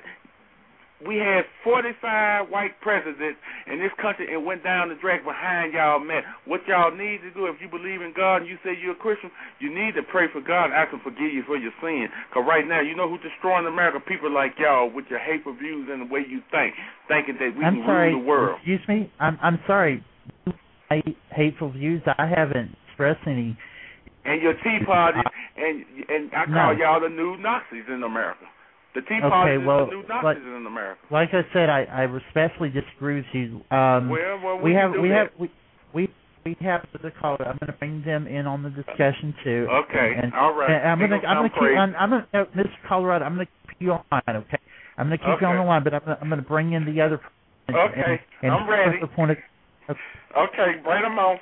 We had forty-five white presidents in this country and went down the track behind y'all, man. What y'all need to do, if you believe in God and you say you're a Christian, you need to pray for God and ask him to forgive you for your sin. Because right now, you know who's destroying America? People like y'all with your hateful views and the way you think, thinking that we I'm can sorry, rule the world. Excuse me? I'm I'm sorry. I hateful views. I haven't expressed any. And your Tea Party, and and I call No. y'all the new Nazis in America. The Tea Okay, Party well, is the new Nazis like, in America. like I said, I, I respectfully disagree with you. Um, Well, well, we we have can do we that. have we we we have the caller. I'm going to bring them in on the discussion too. Okay, and, all right. And I'm going to I'm going to keep Praise. I'm, I'm going to, Mister Colorado. I'm going to keep you on the line, okay? I'm going to keep you on Okay. the line, but I'm gonna, I'm going to bring in the other. And, Okay, and, and I'm ready. The point of, okay. Okay, bring them on.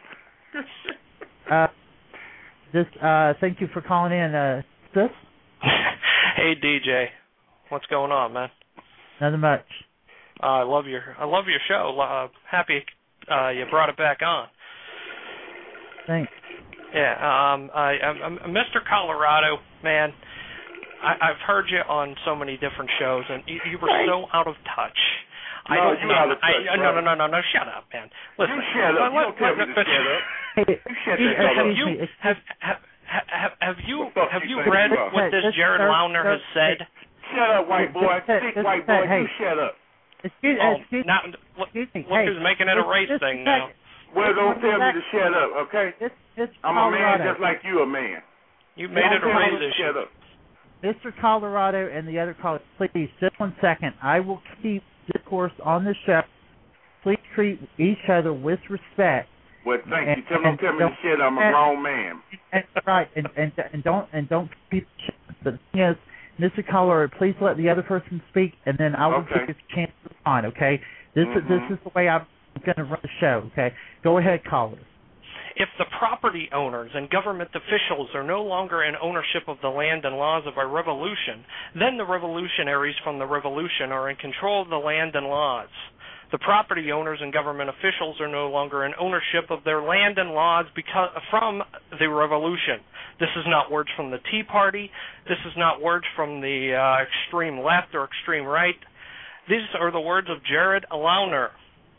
uh, this uh, thank you for calling in, uh, sis. Hey D J, what's going on, man? Nothing much. Uh, I love your I love your show. Uh, happy uh, you brought it back on. Thanks. Yeah, um, I, I'm, I'm Mister Colorado, man. I, I've heard you on so many different shows, and you, you were so out of touch. I No, don't you know. out of touch, I, no, no, brother. no, no, no. Shut up, man. Listen, You shut up. You let- don't tell me let- to shut up. Hey, You shut hey, that uh, up. Have excuse you me, excuse- have have have, have you What the fuck have you you think read you are? what this Hey, Jared sir, Launer sir, has said? Shut up, white boy. Just a sec, Thick just a white sec, boy. hey. You shut up. Excuse, Oh, excuse, now look, excuse me. look hey, who's making it a just- race just thing a now. second. Well, Just don't one tell me sec. to shut up, okay? This, this I'm a man Colorado. just like you a man. You made Don't it a tell me race to issue. shut up. Mister Colorado and the other caller, please, just one second. I will keep discourse on the show. Please treat each other with respect. Well, thank And- you. Tell me, and tell me don't- to shut up. I'm a and- grown man. And, right, and, and and don't and don't keep. But the thing is, Mister Colorado, please let the other person speak, and then I will Okay. give you a chance to respond. Okay? This is this Mhm. is the way I'm going to run the show. Okay? Go ahead, caller. If the property owners and government officials are no longer in ownership of the land and laws of a revolution, then the revolutionaries from the revolution are in control of the land and laws. The property owners and government officials are no longer in ownership of their land and laws because from the revolution. This is not words from the Tea Party. This is not words from the uh, extreme left or extreme right. These are the words of Jared Alauner.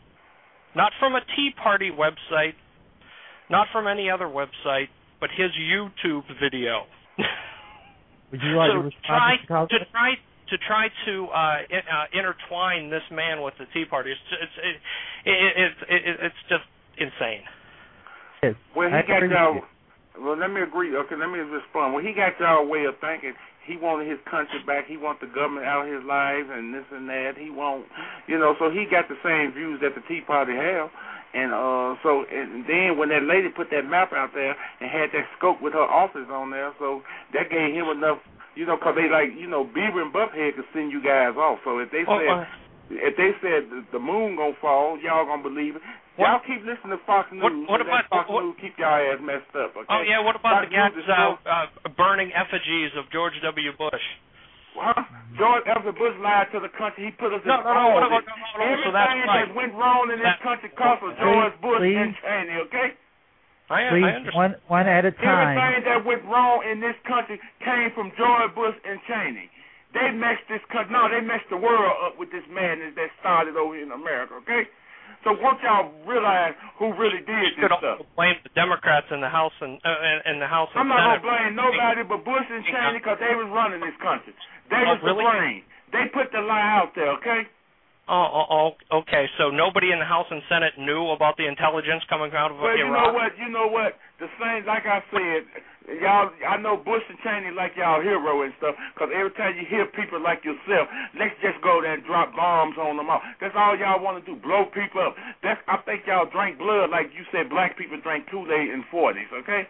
Not from a Tea Party website, not from any other website, but his YouTube video. Would you like so to respond try, to to try to try to uh, uh, intertwine this man with the Tea Party? It's it's it, it, it, it, it's just insane. Yes. Well, he I got agree y'all. with Well, let me agree. Okay, let me respond. Well, he got y'all way of thinking. He wanted his country back. He want the government out of his life and this and that. He want, you know, so he got the same views that the Tea Party have. And uh, so, and then when that lady put that map out there and had that scope with her office on there, so that gave him enough, you know, because they like, you know, Beaver and Buckhead could send you guys off. So if they Oh, said, uh, if they said the moon gonna fall, y'all gonna believe it. Y'all keep listening to Fox News. What, what about Fox what, News keep y'all ass messed up? Okay? Oh yeah, what about Fox the guys News is uh, so- uh, burning effigies of George W. Bush? Huh? George W. Bush lied to the country. He put us No, in no, no, all what of about- it. no, no, no, so that's Everything right. that went wrong in this That- country cost of Please, George Bush please. and Cheney, okay? I, I Please, understand. one one at a time. Everything that went wrong in this country came from George Bush and Cheney. They messed this country. No, they messed the world up with this madness that started over in America, okay? So once y'all realize who really did You this could stuff. also blame the Democrats in the House and uh, in the House and I'm not Senate. going to blame nobody but Bush and Cheney because they was running this country. They Oh, was really? the brain. They put the lie out there, okay? Oh, oh, oh, okay. So nobody in the House and Senate knew about the intelligence coming out of Well, Iraq. you know what? You know what? The same, like I said, y'all. I know Bush and Cheney like y'all hero and stuff. Because every time you hear people like yourself, let's just go there and drop bombs on them all. That's all y'all want to do, blow people up. That's. I think y'all drink blood like you said. Black people drank Kool-Aid in forties. Okay.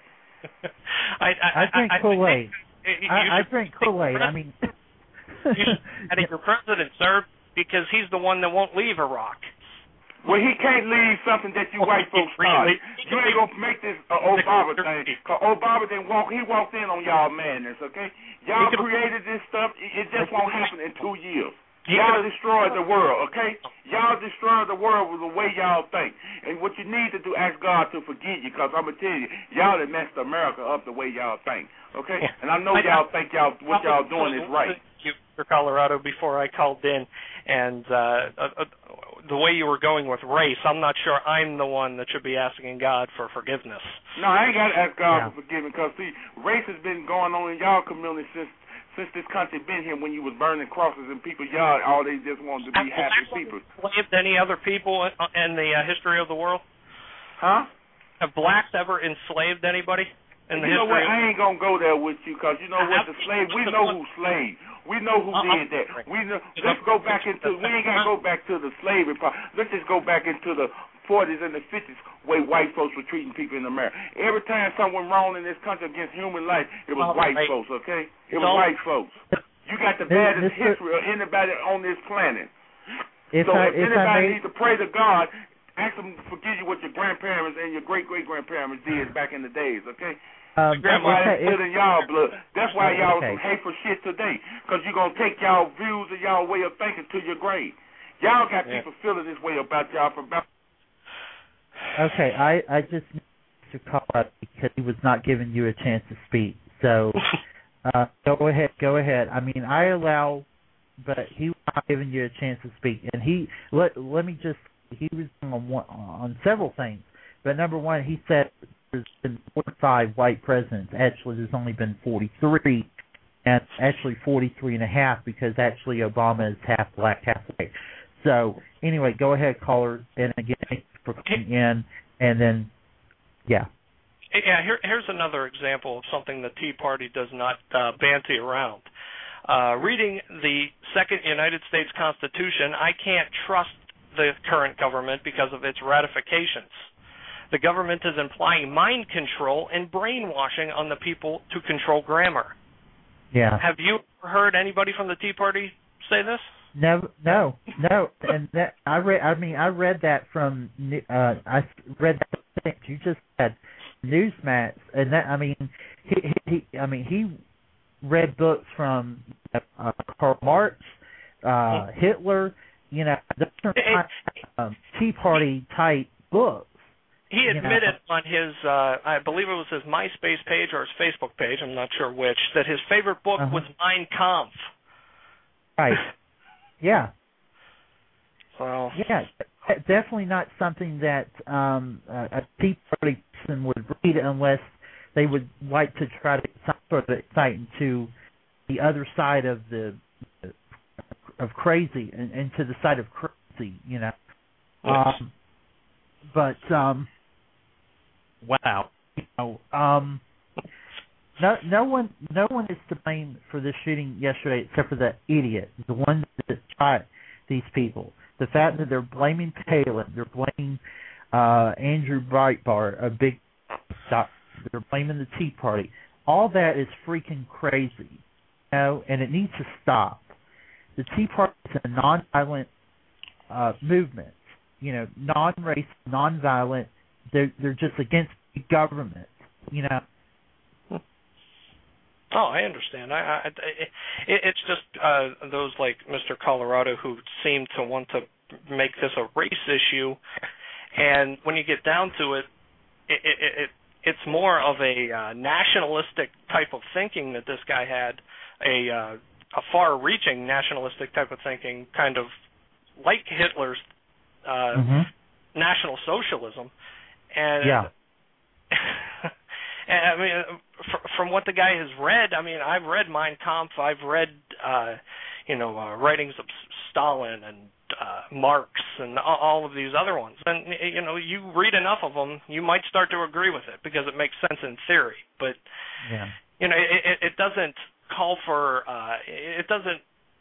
I, I, I drink I, Kool-Aid. I, you I, I should- drink Kool-Aid. I mean, you should add your president, sir, because he's the one that won't leave Iraq. Well, he can't leave something that you Oh, white he folks can started. really- You ain't gonna make this uh, Obama thing. Cause Obama didn't walk. He walked in on y'all madness. Okay, y'all He could- created this stuff. It it just won't happen in two years. He Y'all could- destroyed the world. Okay, y'all destroyed the world with the way y'all think. And what you need to do, ask God to forgive you. Cause I'm gonna tell you, y'all have messed America up the way y'all think. Okay, and I know I- y'all think y'all what y'all doing is right. You for Colorado before I called in, and uh, uh, uh, the way you were going with race, I'm not sure I'm the one that should be asking God for forgiveness. No, I ain't got to ask God Yeah. for forgiveness because, see, race has been going on in y'all community since since this country been here when you was burning crosses in people's yard. All they just wanted to be Have happy blacks people. enslaved any other people in, in the uh, history of the world? Huh? Have blacks ever enslaved anybody in the You know what? history? of- I ain't going to go there with you because you know what? The slave, we know who slaved. We know who Uh, did that. We know, let's go back into, we ain't got to go back to the slavery part. Let's just go back into the forties and the fifties way white folks were treating people in America. Every time something went wrong in this country against human life, it was All white right. folks, okay? It It's was all- white folks. You got the Mister baddest history of anybody on this planet. if so I if if I anybody may, needs to pray to God, ask them to forgive you what your grandparents and your great-great-grandparents did back in the days, okay? um, That's why if I- it's still in y'all blood. That's why Oh, y'all okay. some hateful shit today. Because you're going to take y'all views and y'all way of thinking to your grave. Y'all got Yeah. people feeling this way about y'all from about... Okay, I, I just need to call out because he was not giving you a chance to speak. So uh, go ahead, go ahead. I mean, I allow, but he was not giving you a chance to speak. And he let let me just he was on one, on several things. But number one, he said there's been forty-five white presidents. Actually, there's only been forty-three, and actually forty-three and a half because actually Obama is half black, half white. So anyway, go ahead, caller, and again, thanks for coming in, and then, yeah. Yeah, here, here's another example of something the Tea Party does not uh, banty around. Uh, reading the Second United States Constitution, I can't trust the current government because of its ratifications. The government is implying mind control and brainwashing on the people to control grammar. Yeah. Have you heard anybody from the Tea Party say this? No, no, no, and that I read. I mean, I read that from. Uh, I read that thing you just said, Newsmax, and that. I mean, he, he, he I mean, he read books from uh, Karl Marx, uh, Hitler. You know, those are um, Tea Party type books. he admitted you know, on his, uh, I believe it was his MySpace page or his Facebook page, I'm not sure which, that his favorite book uh-huh. was Mein Kampf. Right. Yeah. So. Yeah, definitely not something that um, a Tea Party person would read unless they would like to try to get some sort of insight into the other side of the of crazy and, and to the side of crazy, you know. Yes. Um, but um, wow, you know, um, no, no one, no one is to blame for this shooting yesterday except for that idiot, the one that shot these people. The fact that they're blaming Palin, they're blaming uh, Andrew Breitbart, a big stop. They're blaming the Tea Party. All that is freaking crazy, you know, and it needs to stop. The Tea Party is a nonviolent uh, movement, you know, non-racist, non-violent. They're they're just against the government, you know. Oh, I understand. I, I it, it's just uh, those like Mister Colorado who seem to want to make this a race issue, and when you get down to it, it, it, it it's more of a uh, nationalistic type of thinking that this guy had, a uh, a far-reaching nationalistic type of thinking, kind of like Hitler's uh, mm-hmm. National Socialism, and. Yeah. And, I mean, from what the guy has read, I mean, I've read Mein Kampf. I've read, uh, you know, uh, writings of Stalin and uh, Marx and all of these other ones. And, you know, you read enough of them, you might start to agree with it because it makes sense in theory. But, yeah. you know, it, it doesn't call for, uh, it doesn't,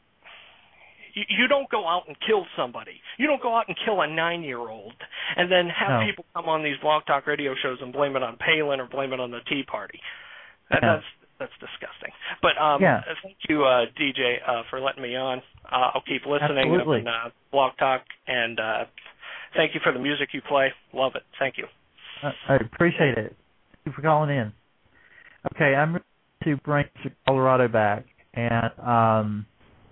you don't go out and kill somebody. You don't go out and kill a nine-year-old and then have no. people come on these blog talk radio shows and blame it on Palin or blame it on the Tea Party. That, no. That's that's disgusting. But um, yeah. thank you, uh, D J, uh, for letting me on. Uh, I'll keep listening Absolutely. on uh, blog talk, and uh, thank you for the music you play. Love it. Thank you. Uh, I appreciate it. Thank you for calling in. Okay, I'm going to bring Colorado back, and um,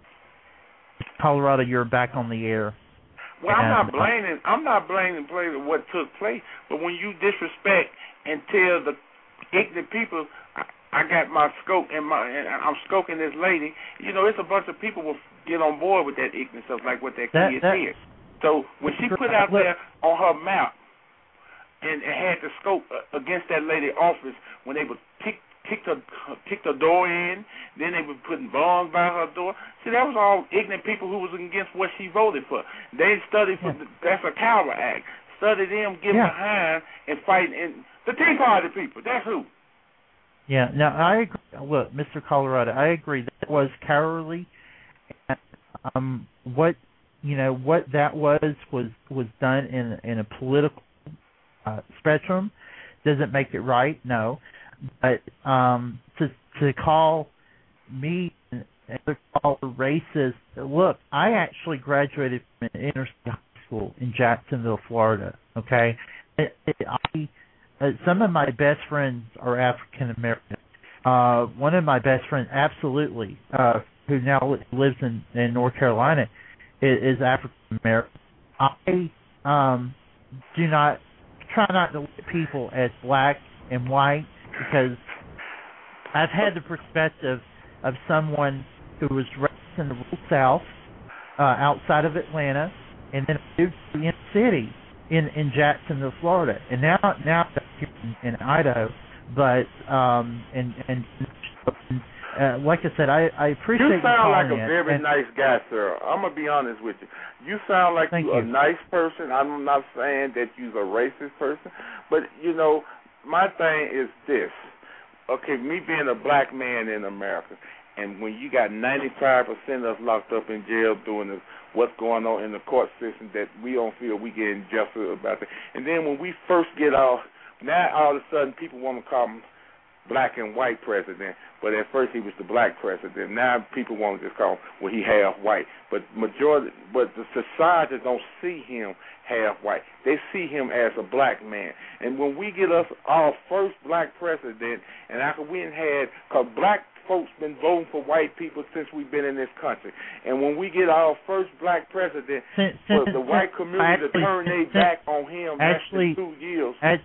Colorado, you're back on the air. Well, and, I'm not blaming. I'm not blaming what took place, but when you disrespect and tell the ignorant people, I, I got my scope and my, and I'm scoking this lady. You know, it's a bunch of people will get on board with that ignorant stuff, like what that, that kid that, did. So when she put out look, there on her map and, and had the scope against that lady's office when they would pick. Kicked her, kicked her door in. Then they were putting bombs by her door. See, that was all ignorant people who was against what she voted for. They studied for yeah. the, that's a coward act. Study them, get yeah. behind and fighting. And the Tea Party people. That's who. Yeah. Now I agree. Look, Mister Colorado, I agree that was cowardly. And, um, what you know, what that was was was done in in a political uh, spectrum. Doesn't make it right. No. But um, to to call me and to call racist, look, I actually graduated from an inner city high school in Jacksonville, Florida. Okay, it, it, I, uh, some of my best friends are African American. Uh, one of my best friends, absolutely, uh, who now lives in, in North Carolina, is, is African American. I um, do not try not to look at people as black and white, because I've had the perspective of someone who was raised in the rural South, uh, outside of Atlanta, and then moved to the inner city in, in Jacksonville, Florida, and now now here in, in Idaho. But um, and and uh, like I said, I, I appreciate you sound calling like a in, very and, nice guy, sir. I'm gonna be honest with you. You sound like Thank you're you. a nice person. I'm not saying that you're a racist person, but you know. My thing is this, okay, me being a black man in America, and when you got ninety-five percent of us locked up in jail doing this, what's going on in the court system that we don't feel we getting justice about that. And then when we first get off, now all of a sudden people want to call him black and white president, but at first he was the black president. Now people want to just call him, well, he half white. But majority, but the society don't see him half white. They see him as a black man. And when we get us our first black president, and after we had, because black folks been voting for white people since we've been in this country. And when we get our first black president, since, for since, the white community actually, to turn their back on him actually, after two years. As,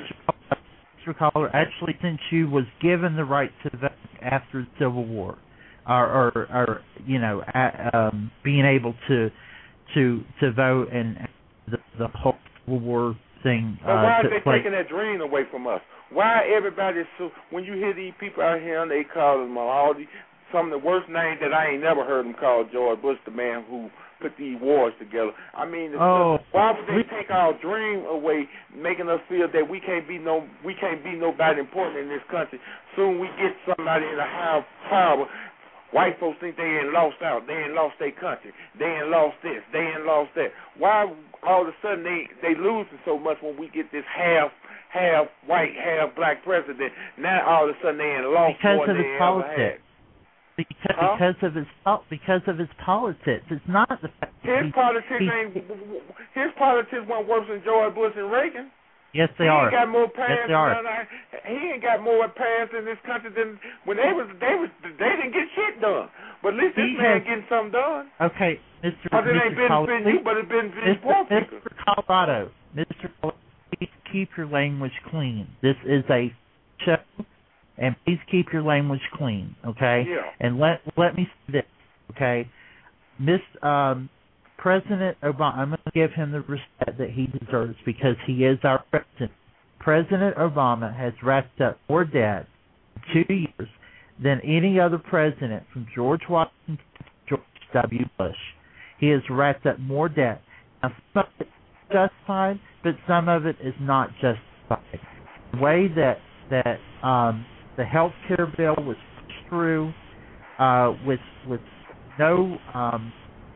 Mister Caller, actually, since you was given the right to vote after the Civil War, or, or, or you know, uh, um, being able to to to vote and the, the whole Civil War thing. But why uh, are they place. taking that dream away from us? Why everybody so? When you hear these people out here, and they call them all these, some of the worst names that I ain't never heard them call George Bush, the man who put these wars together. I mean, it's oh, just, why would they take our dream away, making us feel that we can't be no, we can't be nobody important in this country? Soon we get somebody in a high power. White folks think they ain't lost out. They ain't lost their country. They ain't lost this. They ain't lost that. Why all of a sudden they they losing so much when we get this half half white, half black president? Now all of a sudden they ain't lost because more of than his they politics. ever had. Because, huh? because of his because of his politics. It's not the fact his he, politics he, ain't his politics weren't worse than George Bush and Reagan. Yes, they he are. He ain't got more pass. Yes, they are. He ain't got more pass in this country than when they was they was they didn't get shit done. But at least this he man has, getting something done. Okay, Mister Because it ain't benefiting you, but it's benefiting poor people. Mister Colorado, Mister Colorado, please keep your language clean. This is a show. And please keep your language clean, okay? Yeah. And let let me say this, okay? Miss um, President Obama, I'm going to give him the respect that he deserves because he is our president. President Obama has wrapped up more debt in two years than any other president from George Washington to George W. Bush. He has wrapped up more debt. Now, some of it is justified, but some of it is not justified. The way that that um, the health care bill was pushed through uh, with with no um,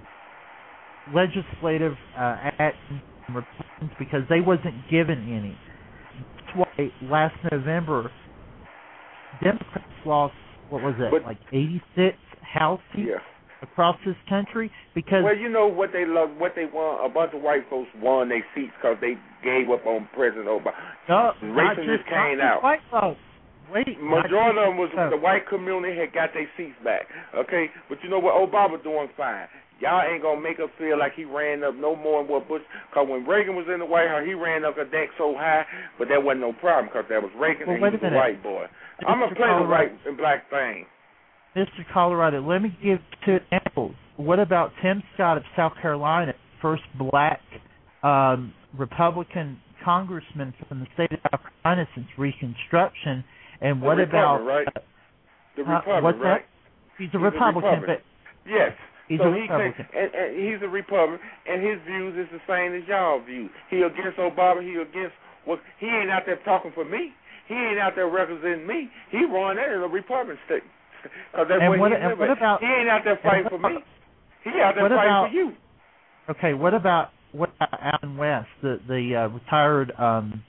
legislative uh, action from Republicans because they wasn't given any. That's why last November Democrats lost, what was it, but, like eighty-six House seats yeah. across this country because. Well, you know what they love, what they won. A bunch of white folks won their seats because they gave up on President Obama. No, Racism just came not out. White folks. Wait, majority of them was so. the white community had got their seats back. Okay, but you know what? Obama doing fine. Y'all ain't gonna make us feel like he ran up no more than what Bush. Cause when Reagan was in the White House, he ran up a deck so high, but that wasn't no problem because that was Reagan well, and he was a, a white boy. Mister I'm gonna play Colorado, the white and black thing. Mister Colorado, let me give two examples. What about Tim Scott of South Carolina, first black um, Republican congressman from the state of South Carolina since Reconstruction? And the what about right? uh, the Republican, what's right? that? He's a he's Republican, a Republican. but yes. he's so a he Republican. Can, and, and he's a Republican, and his views is the same as y'all views. He against Obama. He against what? Well, he ain't out there talking for me. He ain't out there representing me. He run that in a Republican state. Because that's and what, what, he and what about, He ain't out there fighting for me. He out there what fighting about, for you. Okay, what about what about Alan West, the the uh, retired um,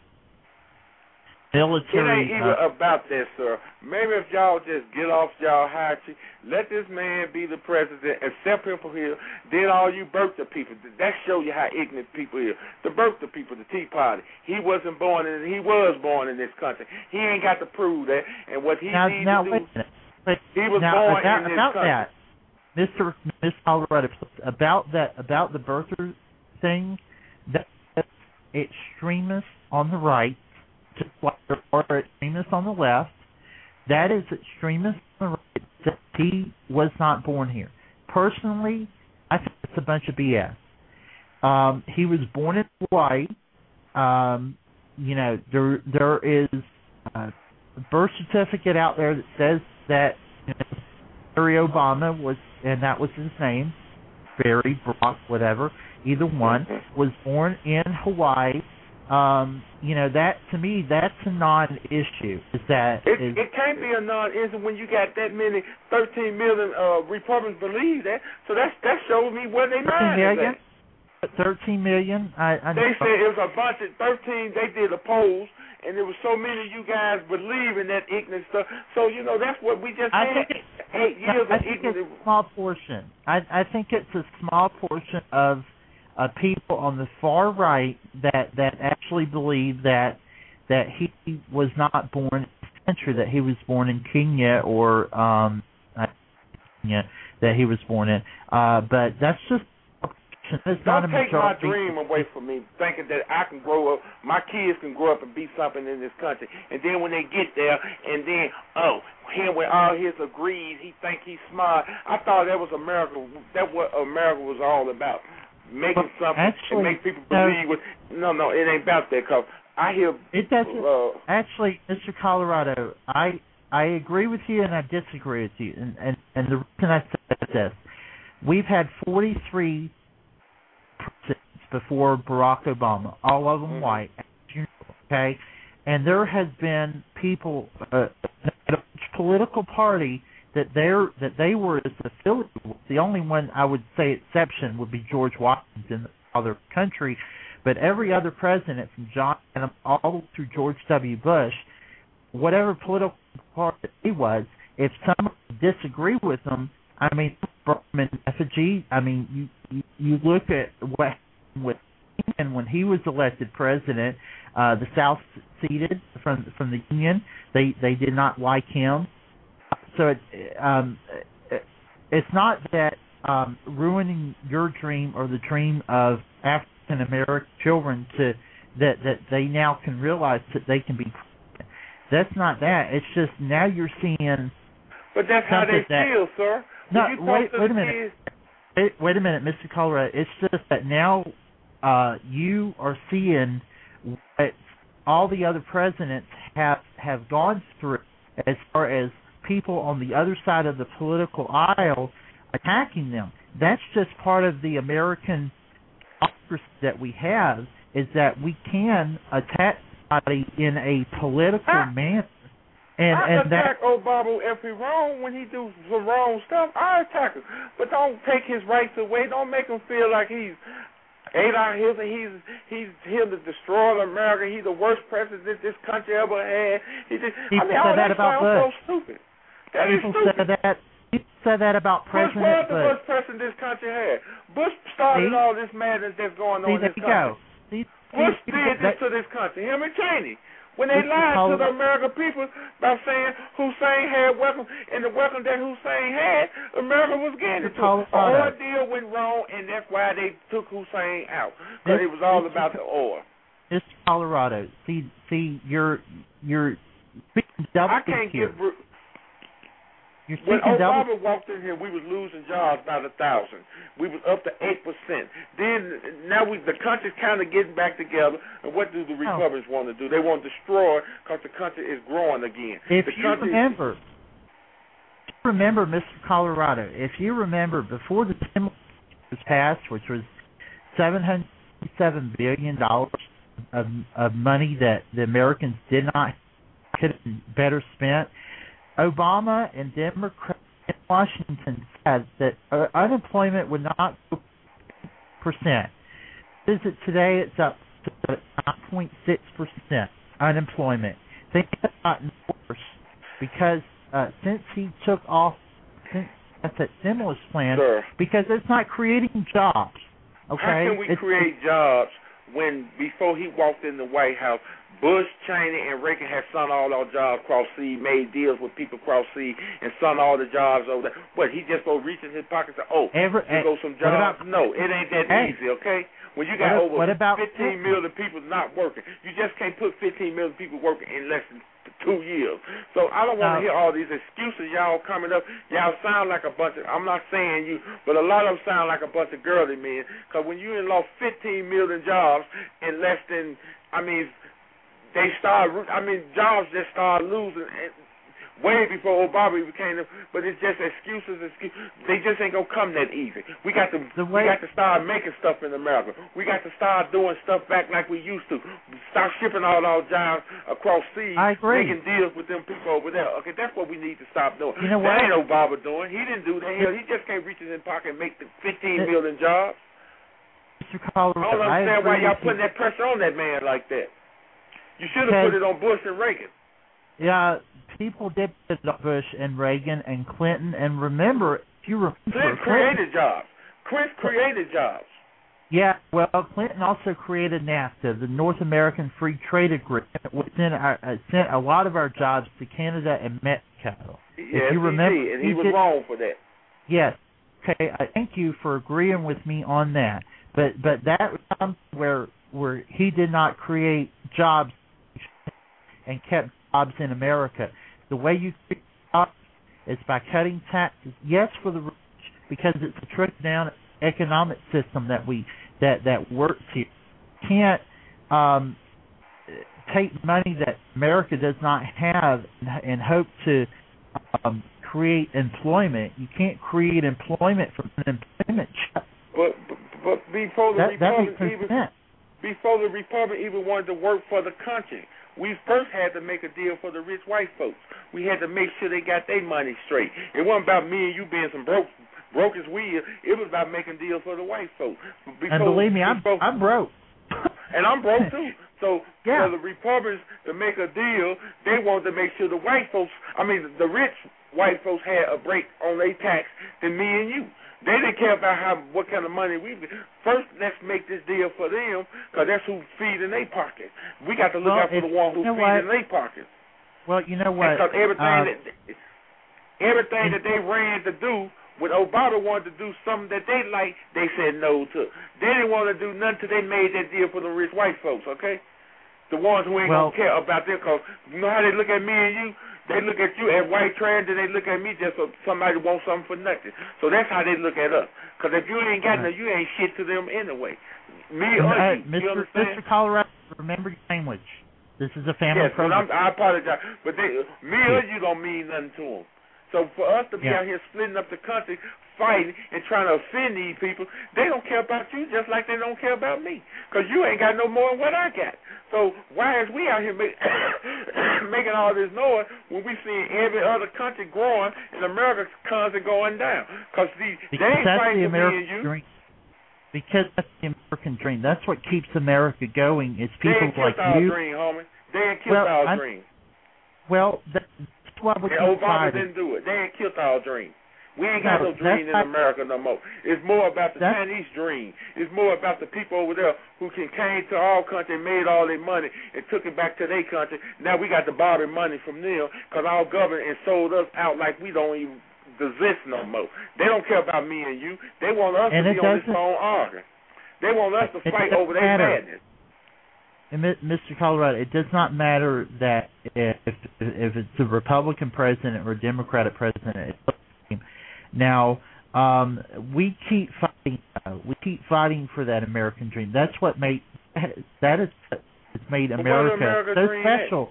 military? It ain't even uh, about that, sir. Maybe if y'all just get off y'all high tree, let this man be the president, accept him for here, then all you birther people. That show you how ignorant people is. The birther people, the Tea Party. He wasn't born in, he was born in this country. He ain't got to prove that. And what he now, needs now, to do, wait a minute. Wait, he was now, born about, in this about country. that, Mister Miss Colorado, about that, about the birther thing, that's extremists on the right, just like there are extremists on the left. That is extremists on the right. That he was not born here. Personally, I think it's a bunch of B S. Um, he was born in Hawaii. Um, you know, there there is a birth certificate out there that says that you know, Barry Obama was, and that was his name, Barry, Brock, whatever, either one, was born in Hawaii. Um, you know, that to me, that's a non-issue. Is that It, is, it can't be a non-issue when you got that many, thirteen million uh, Republicans believe that. So that's, that shows me where they mind is at. thirteen million? I, I They know. said it was a bunch of thirteen. They did a polls, and there was so many of you guys believing that ignorant stuff. So you know that's what we just I had. think it, Eight years I of think ignorant. it's a small portion. I, I think it's a small portion of uh, people on the far right that, that actually believe that that he was not born in this country that he was born in, Kenya or um, Kenya that he was born in. Uh, but that's just it's not Don't a take my majority. dream away from me, thinking that I can grow up, my kids can grow up and be something in this country. And then when they get there, and then, oh, him with all his agrees, he think he's smart. I thought that was America. That what America was all about, making something actually, and make people no, believe. With, no, no, it ain't about that. Cause I hear it doesn't. Uh, actually, Mister Colorado, I I agree with you and I disagree with you. And and, and the reason I said this, we've had forty-three presidents before Barack Obama, all of them mm-hmm. white, okay? And there has been people, uh, a political party that they're that they were affiliated with. The only one I would say exception would be George Washington, the other country, but every other president from John Adams all through George W. Bush, whatever political party he was, if someone disagree with them, I mean, in effigy. I mean, you, you you look at what happened with Lincoln when he was elected president. Uh, the South seceded from from the Union. They they did not like him. So it, um, it, it's not that um, ruining your dream or the dream of African American children to that that they now can realize that they can be. That's not that. It's just now you're seeing. But that's how they that, feel, sir. No, wait, wait a minute. Wait, wait a minute, Mister Colorado. It's just that now uh, you are seeing what all the other presidents have have gone through as far as people on the other side of the political aisle attacking them. That's just part of the American democracy that we have, is that we can attack somebody in a political ah. manner. And, I and attack that, Obama if he's wrong when he do some wrong stuff. I attack him, but don't take his rights away. Don't make him feel like he's Adolf Hitler. He's he's here to destroy America. He's the worst president this country ever had. He just, People I mean, said all that that about sounds so Bush. stupid. That People is stupid. said that. People said that about Bush President was the Bush. worst president this country had. Bush started See? all this madness that's going on See, in there this you country. go. See, Bush see, did that, this to this country. Him and Cheney. When they Mister lied to the Colorado. American people by saying Hussein had weapons, and the weapons that Hussein had, America was getting it. The ordeal went wrong, and that's why they took Hussein out, because it was all about the oil. It's Colorado. See, see, you're you're speaking double I can't here. get. You're When speaking Obama double. walked in here, we was losing jobs by the thousand. We was up to eight percent. Then now we the country's kind of getting back together. And what do the Republicans oh. want to do? They want to destroy because the country is growing again. If the you remember, is, remember, Mister Colorado, if you remember before the stimulus was passed, which was seven hundred seven billion dollars of of money that the Americans did not could have been better spent. Obama and Democrats in Washington said that uh, unemployment would not go percent. Is it today? It's up to nine point six percent unemployment. Things have gotten worse because uh, since he took off since that stimulus plan, Sir, because it's not creating jobs. Okay, how can we it's, create jobs when before he walked in the White House, Bush, Cheney, and Reagan had sent all our jobs cross sea, made deals with people cross sea, and sent all the jobs over there. What, he just go reach in his pocket and say, oh, Every, here go some jobs? about, no, it ain't that hey, easy, okay? When you got what, over what about, fifteen million people not working, you just can't put fifteen million people working in less than two years. So I don't want to uh, hear all these excuses y'all coming up. Y'all sound like a bunch of, I'm not saying you, but a lot of them sound like a bunch of girly men, because when you lost fifteen million jobs in less than, I mean, they start, I mean, jobs just start losing way before Obama became them, but it's just excuses, excuses. They just ain't gonna come that easy. We got to, we got to start making stuff in America. We got to start doing stuff back like we used to. Start shipping all our jobs across seas, I agree. making deals with them people over there. Okay, that's what we need to stop doing. You know what? That ain't Obama doing. He didn't do that. Hell, he just can't reach in his pocket and make the fifteen million jobs. Mister Colorado, I don't understand I why y'all you. putting that pressure on that man like that. You should have put it on Bush and Reagan. Yeah, people did put it on Bush and Reagan and Clinton, and remember, if you remember, Clinton created jobs. Clinton created jobs. Yeah, well, Clinton also created NAFTA, the North American Free Trade Agreement, which sent, our, uh, sent a lot of our jobs to Canada and Mexico. Yes, if you remember, he did, and he, he was did, wrong for that. Yes. Okay, I thank you for agreeing with me on that. But but that was something where where he did not create jobs and kept jobs in America. The way you create jobs is by cutting taxes. Yes, for the rich, because it's a trickle down economic system that we that that works here. You can't um, take money that America does not have and, and hope to um, create employment. You can't create employment from an employment check. But, but but before the that, Republic that even sense. before the Republic even wanted to work for the country, we first had to make a deal for the rich white folks. We had to make sure they got their money straight. It wasn't about me and you being some broke broke as we is. It was about making deals for the white folks. Before, and believe me, I'm before, I'm broke. And I'm broke too. So yeah. for the Republicans to make a deal, they wanted to make sure the white folks, I mean the rich white folks had a break on their tax than me and you. They didn't care about how what kind of money we. First, let's make this deal for them, because that's who's feeding their pockets. We got to look well, out for the one who's you know feeding what? their pockets. Well, you know what? Because everything uh, that everything that they ran to do, when Obama wanted to do something that they liked, they said no to. They didn't want to do nothing till they made that deal for the rich white folks. Okay, the ones who ain't well, gonna care about them, because you know how they look at me and you. They look at you as white trash, and they look at me just so somebody wants something for nothing. So that's how they look at us. Because if you ain't got right. no, you ain't shit to them anyway. Me or uh, you, Mister you understand? Mister Colorado, remember your language. This is a family yes, program. I'm, I apologize. But they, me or you don't mean nothing to them. So for us to be yeah. out here splitting up the country, fighting, and trying to offend these people, they don't care about you just like they don't care about me. Because you ain't got no more than what I got. So why is we out here make, making all this noise when we see every other country growing and America's constantly going down? Because the, they ain't that's fighting the for me and American you. dream. Because that's the American dream. That's what keeps America going. Is They people ain't killed like our you. dream, homie. They ain't killed Well, our I'm, dream. Well, that's why we And keep Obama fighting. didn't do it. They ain't killed our dream. We ain't No, got no dream in not, America no more. It's more about the that's, Chinese dream. It's more about the people over there who can came to our country and made all their money and took it back to their country. Now we got to borrow money from them because our government has sold us out like we don't even exist no more. They don't care about me and you. They want us and to be on this phone arguing. They want us to fight over their madness. And Mister Colorado, it does not matter that if if it's a Republican president or a Democratic president. It's the same. Now, um, we keep fighting. Uh, we keep fighting for that American dream. That's what made that is it's made America, America so dream special.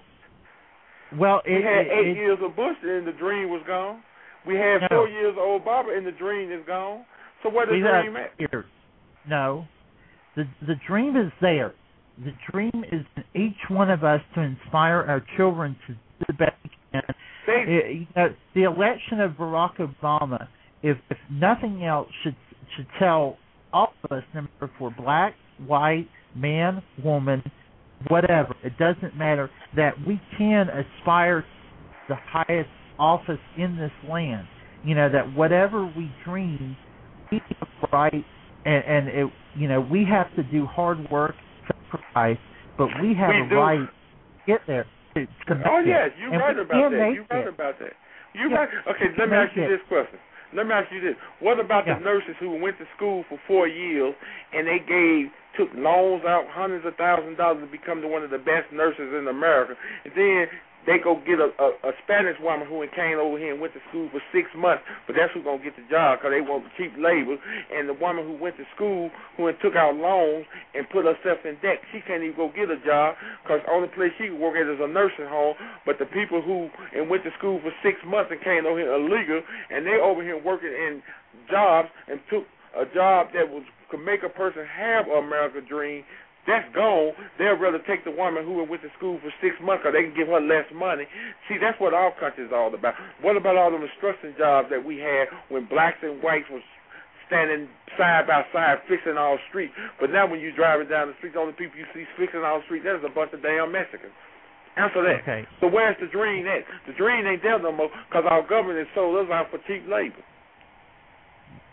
Is? Well, we it, had it, eight it, years of Bush and the dream was gone. We had no. four years of Obama and the dream is gone. So where the we dream have, at? Here. No, the the dream is there. The dream is in each one of us to inspire our children to do the best we can. It, you know, the election of Barack Obama, if, if nothing else, should should tell all of us, no matter if we're black, white, man, woman, whatever, it doesn't matter, that we can aspire to the highest office in this land. You know, that whatever we dream, we have right, and, and it, you know, we have to do hard work, sacrifice, but we have we a do. right to get there. To, to oh make yes, it. you're and right we about can that. make You're right it. about that. You Yeah. right. Okay, let me Make ask you it. this question. Let me ask you this. What about Yeah. the nurses who went to school for four years and they gave took loans out, hundreds of thousands of dollars to become the, one of the best nurses in America, and then they go get a, a, a Spanish woman who came over here and went to school for six months, but that's who's going to get the job because they want cheap labor. And the woman who went to school, who took out loans and put herself in debt, she can't even go get a job because the only place she can work at is a nursing home. But the people who and went to school for six months and came over here illegal, and they over here working in jobs and took a job that was could make a person have an American dream, that's gone. They'll rather take the woman who went to school for six months because they can give her less money. See, that's what our country is all about. What about all the construction jobs that we had when blacks and whites was standing side by side fixing our streets? But now when you're driving down the street, the only people you see fixing our street, there's a bunch of damn Mexicans. Answer that. Okay. So where's the dream at? The dream ain't there no more because our government has sold us out for cheap labor.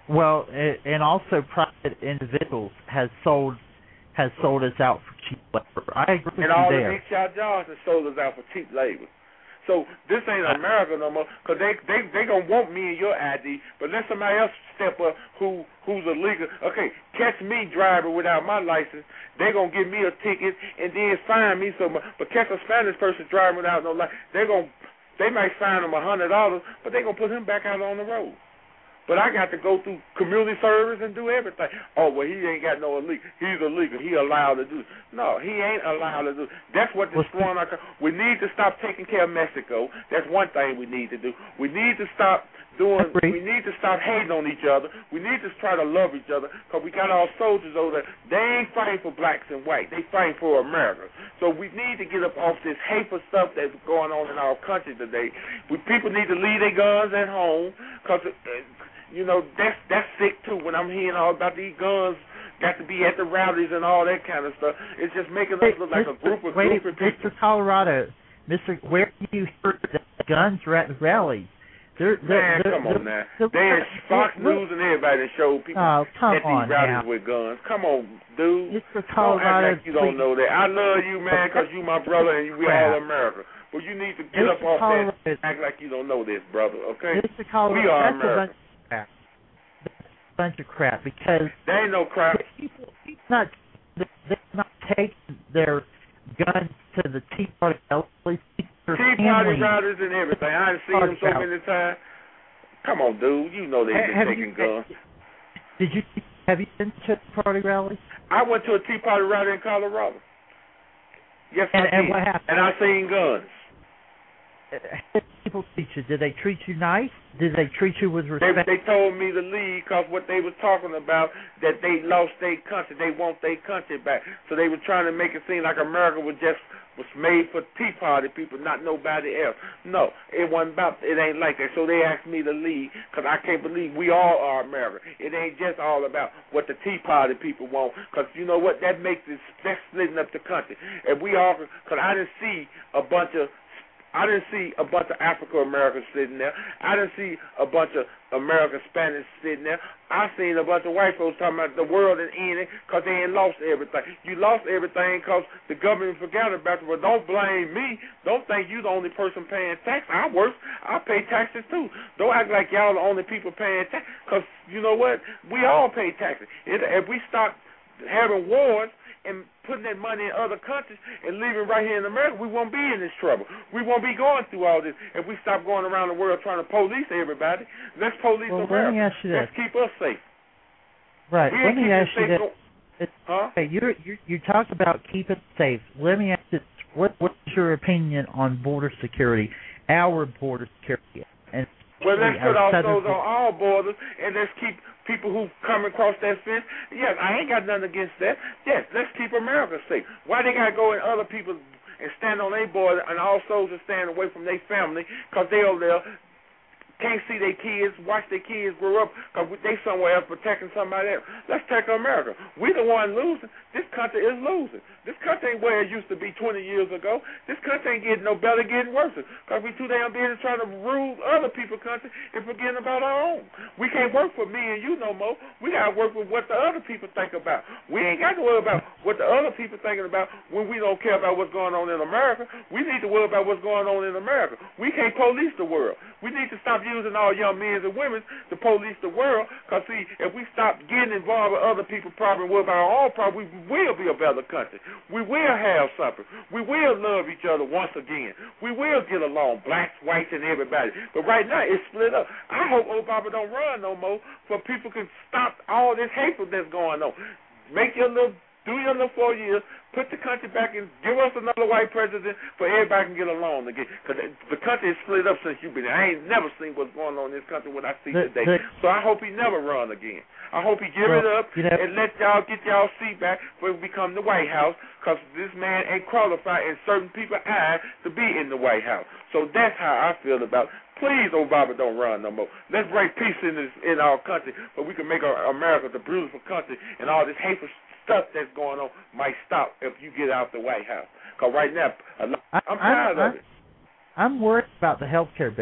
Well, it, and also private individuals has sold has sold us out for cheap labor. I agree with and you all there. the big shot jobs have sold us out for cheap labor. So this ain't America no more, because they they they gonna want me and your I D, but let somebody else step up who who's illegal. Okay, catch me driving without my license, they gonna give me a ticket and then fine me so much. But catch a Spanish person driving without no license, they gonna they might fine him a hundred dollars, but they gonna put him back out on the road. But I got to go through community service and do everything. Oh, well, he ain't got no illegal. He's illegal. He allowed to do. No, he ain't allowed to do. That's what destroying our country. We need to stop taking care of Mexico. That's one thing we need to do. We need to stop doing. We need to stop hating on each other. We need to try to love each other, because we got our soldiers over there. They ain't fighting for blacks and whites. They fighting for America. So we need to get up off this hateful stuff that's going on in our country today. We, people need to leave their guns at home, because uh, you know, that's that's sick too. When I'm hearing all about these guns, got to be at the rallies and all that kind of stuff. It's just making us look like a group of Wait, goofy people. Mister Colorado, Mister Where do you hear the guns at rallies? They're, they're, Man, they're, come on they're, now. There's Fox News and everybody that show people oh, come at these on rallies now. with guns. Come on, dude. Mister Don't Colorado, act like you don't know that. I love you, man, because you my brother and we all America. But you need to get Mister up off Colorado, that act like you don't know this, brother, okay? Mister Colorado, we are that's America. A bunch of crap. That's a bunch of crap, because there ain't no crap. People, people not, they're not taking their guns to the Tea Party rallies. Tea Party riders and everything. I done seen them so many times. Come on, dude. You know they've been have taking you, guns. Did you have you been to a Tea Party rally? I went to a Tea Party rally in Colorado. Yes, and, I and did. what happened? And I seen guns. How did people treat you? Did they treat you nice? Did they treat you with They, respect? they told me to leave because what they was talking about, that they lost their country. They want their country back. So they were trying to make it seem like America was just was made for Tea Party people, not nobody else. No, it wasn't about, it ain't like that. So they asked me to leave because I can't believe we all are America. It ain't just all about what the Tea Party people want, because you know what, that makes it, that's splitting up the country. And we all, because I didn't see a bunch of I didn't see a bunch of African Americans sitting there. I didn't see a bunch of American Spanish sitting there. I seen a bunch of white folks talking about the world is ending because they ain't lost everything. You lost everything because the government forgot about it. Well, don't blame me. Don't think you the only person paying tax. I work. I pay taxes too. Don't act like y'all the only people paying tax, because you know what? We all pay taxes. If, if we start having wars and putting that money in other countries and leaving right here in America, we won't be in this trouble. We won't be going through all this if we stop going around the world trying to police everybody. Let's police well, America. Let me ask you this. Let's keep us safe. Right. We let me ask you this. It's, huh? Okay, you you you talk about keep it safe. Let me ask you this. What what's your opinion on border security, our border security, and well, let's put our our southern souls on all borders, and let's keep people who come across that fence. Yes, I ain't got nothing against that. Yes, let's keep America safe. Why they got to go in other people and stand on their border, and all soldiers stand away from their family because they over there can't see their kids, watch their kids grow up because they somewhere else protecting somebody else. Let's take America. We the one losing. This country is losing. This country ain't where it used to be twenty years ago. This country ain't getting no better, getting worse, because we too damn busy trying to rule other people's country and forgetting about our own. We can't work for me and you no more. We got to work with what the other people think about. We ain't got to worry about what the other people thinking about when we don't care about what's going on in America. We need to worry about what's going on in America. We can't police the world. We need to stop using all young men and women to police the world, because, see, if we stop getting involved with other people's problems, with our own problem, we will be a better country. We will have something. We will love each other once again. We will get along, blacks, whites, and everybody. But right now, it's split up. I hope Obama don't run no more, so people can stop all this hatred that's going on. Make your little, do your little four years, put the country back in, give us another white president for everybody can get along again. Because the country is split up since you've been there. I ain't never seen what's going on in this country, what I see the, today. The, so I hope he never run again. I hope he give well, it up you know, and let y'all get y'all seat back before we become the White House, because this man ain't qualified in certain people's eyes to be in the White House. So that's how I feel about it. Please, Obama, don't run no more. Let's bring peace in this, in our country, but we can make our, America the beautiful country, and all this hateful stuff that's going on might stop if you get out the White House. Because right now, I'm tired I, I, of it. I'm worried about the health care bill.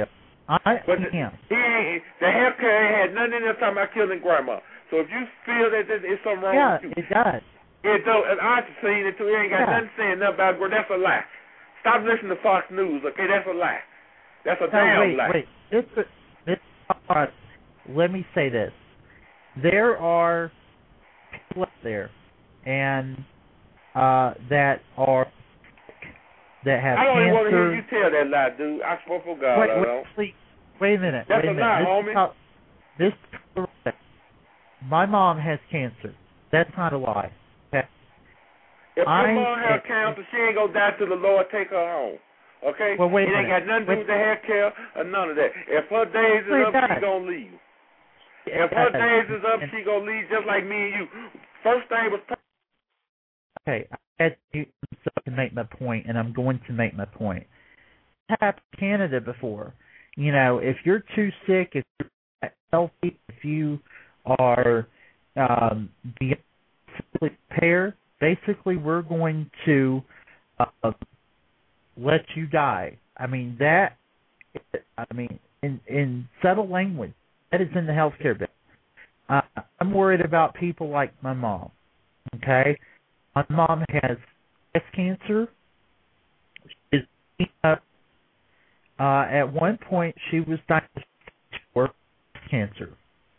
I But the, am. he ain't, the health care ain't had nothing in there talking about killing grandma. So if you feel that there's something wrong Yeah, with you, it does. it don't, and I've seen it too. It ain't got Yeah. nothing saying nothing about it. That's a lie. Stop listening to Fox News, okay? That's a lie. That's a No, damn wait, lie. wait. This, this, uh, let me say this. There are people out there and uh, that are that have I don't even want to cancer. hear you tell that lie, dude. I swear for God, Wait, I wait, don't. wait, wait a minute. That's wait a a minute. lie, this homie. Is how, this is correct. My mom has cancer. That's not a lie. Okay? If I, your mom has cancer, she ain't gonna die till the Lord take her home. Okay? Well, wait it a ain't minute. got nothing to do wait, with the hair care or none of that. If her days is Wait, up, that- she gonna leave. If her uh, days is up, and- she gonna leave just like me and you. First thing was Okay, I had to, so to make my point, and I'm going to make my point. I've happened in Canada before. You know, if you're too sick, if you're not healthy, if you are um, beyond repair, basically we're going to uh, let you die. I mean, that, I mean, in, in subtle language, that is in the healthcare bill. Uh, I'm worried about people like my mom, okay? My mom has breast cancer. She's up. Uh, at one point, she was diagnosed with breast cancer.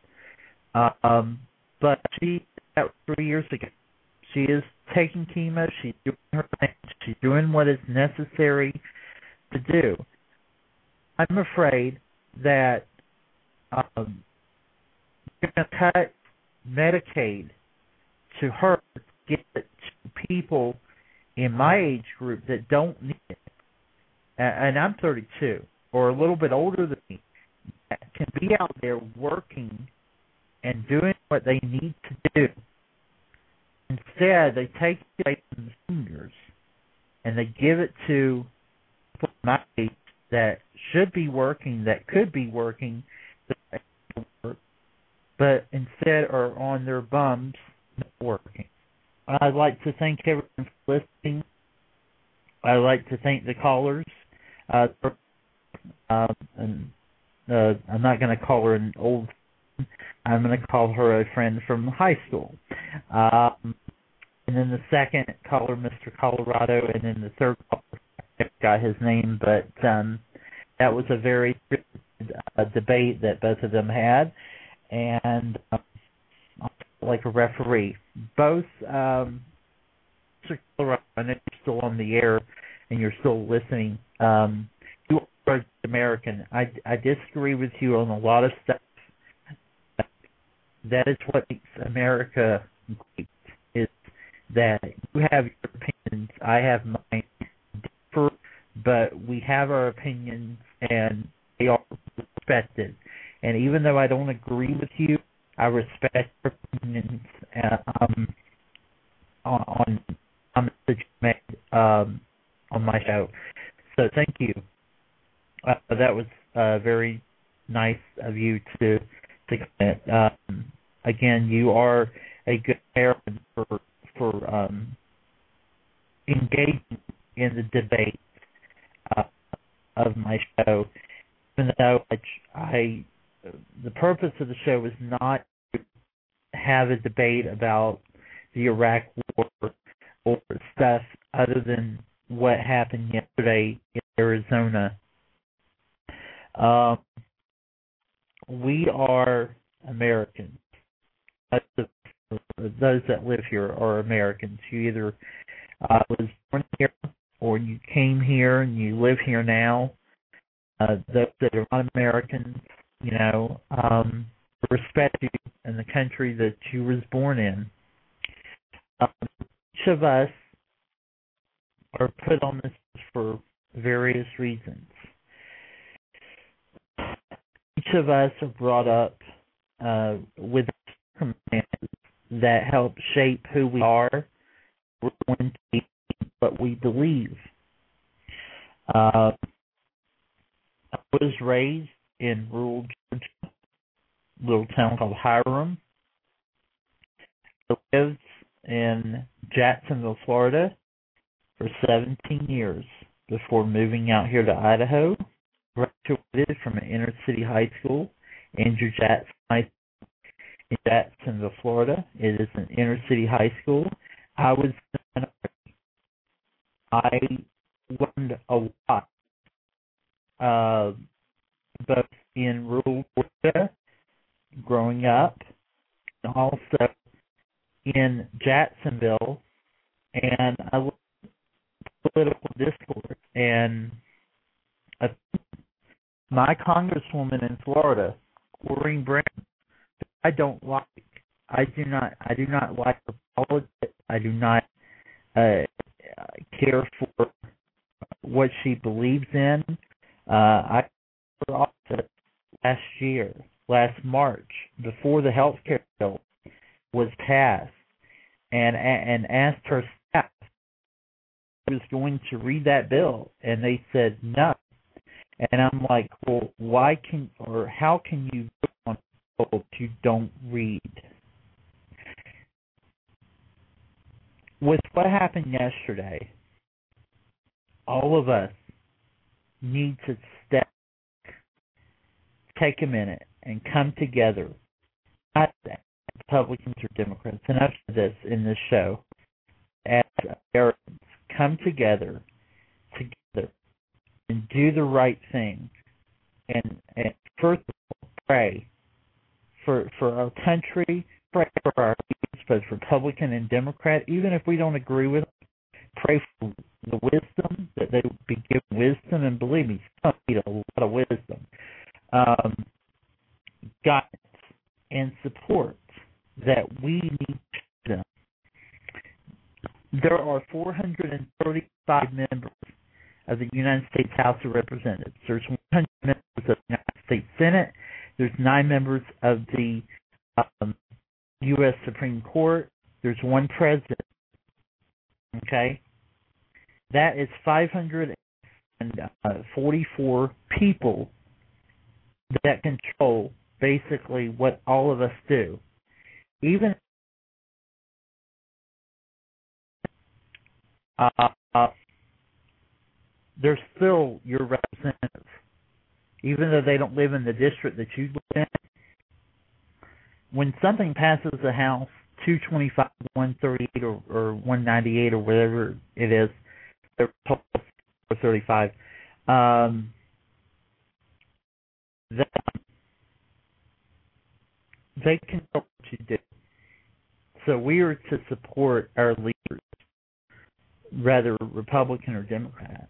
Uh, um, but she, that was three years ago. She is taking chemo. She's doing her thing. She's doing what is necessary to do. I'm afraid that um, you're going to cut Medicaid to her, to get it to people in my age group that don't need it. And I'm thirty-two, or a little bit older than me, that can be out there working and doing what they need to do. Instead, they take it away from the seniors and they give it to people my age that should be working, that could be working, that work, but instead are on their bums not working. I'd like to thank everyone for listening. I'd like to thank the callers. Uh, uh, and uh, I'm not going to call her an old friend. I'm going to call her a friend from high school. Um, and then the second caller, Mister Colorado, and then the third caller, I got his name, but um, that was a very good uh, debate that both of them had. And um, like a referee. Both, um, Mister Colorado, I know you're still on the air and you're still listening. Um, you are American. I, I disagree with you on a lot of stuff. That is what makes America great, is that you have your opinions, I have mine, differ, but we have our opinions and they are respected. And even though I don't agree with you, I respect your opinions uh, um, on on the you made um, on my show. So thank you. Uh, that was uh, very nice of you to to comment. Um, again, you are a good American for for um, engaging in the debate uh, of my show. Even though I, I the purpose of the show is not to have a debate about the Iraq War or stuff other than what happened yesterday in Arizona. Um, we are Americans. Those that live here are Americans. You either uh, was born here or you came here and you live here now. Uh, those that are not Americans, you know, um, respect you and the country that you was born in. Um, each of us are put on this for various reasons. Each of us are brought up uh, with circumstances that help shape who we are. We're going to be what we believe. Uh, I was raised in rural Georgia, a little town called Hiram. I lived in Jacksonville, Florida for seventeen years before moving out here to Idaho. graduated from an inner city high school, Andrew Jackson High School in Jacksonville, Florida. It is an inner city high school. I was I learned a lot, uh, both in rural Florida, growing up, and also in Jacksonville, and I learned political discourse. And uh, my congresswoman in Florida, Corinne Brennan, I don't like. I do not. I do not like her politics. I do not uh, care for what she believes in. Uh, I her office last year, last March, before the health care bill was passed, and and asked her staff who was going to read that bill, and they said no. And I'm like, well, why can or how can you vote on a bill that you don't read? With what happened yesterday, all of us need to step, take a minute, and come together, not as Republicans or Democrats, and I've said this in this show, as Americans, come together, together, and do the right thing, and, and first of all, pray for for our country, pray for our leaders, both Republican and Democrat, even if we don't agree with them, pray for the wisdom, that they would be given wisdom, and believe me, some need a lot of wisdom, um, guidance, and support that we need them. There are four hundred thirty-five members of the United States House of Representatives. There's one hundred members of the United States Senate. There's nine members of the um, U S Supreme Court. There's one president. Okay? That is five hundred forty-four people that control basically what all of us do. Even uh, uh, they're still your representatives, even though they don't live in the district that you live in. When something passes the House, two twenty-five, one thirty-eight, or, or one ninety-eight, or whatever it is, they're four thirty-five, um, they, they control what you do. So we are to support our leaders, rather Republican or Democrat.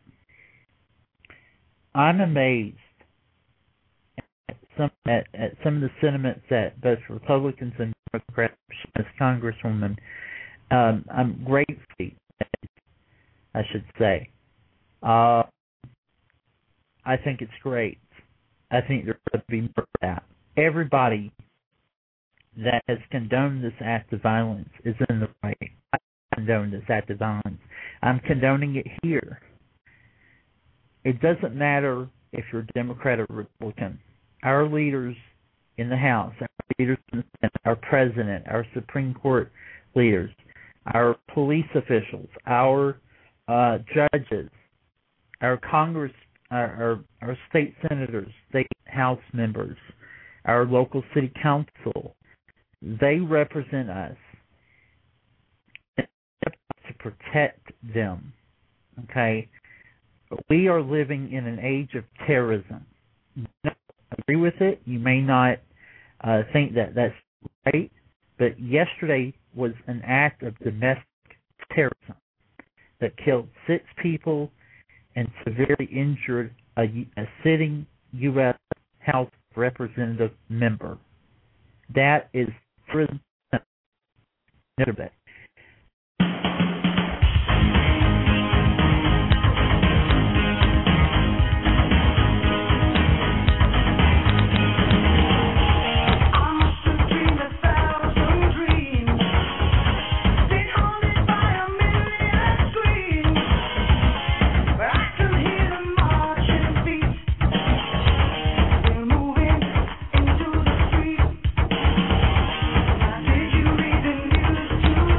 I'm amazed at some at, at some of the sentiments that both Republicans and Democrats, as Congresswoman, um, I'm grateful, I should say. Uh, I think it's great. I think there should be more of that. Everybody that has condoned this act of violence is in the right. I condone this act of violence. I'm condoning it here. It doesn't matter if you're Democrat or Republican. Our leaders in the House, our leaders in the Senate, our president, our Supreme Court leaders, our police officials, our uh, judges, our Congress, our, our, our state senators, state House members, our local city council, they represent us to protect them. Okay? But we are living in an age of terrorism. You may not agree with it. You may not uh, think that that's right. But yesterday was an act of domestic terrorism that killed six people and severely injured a, a sitting U S House Representative member. That is prison. Never been. Did you read the news too?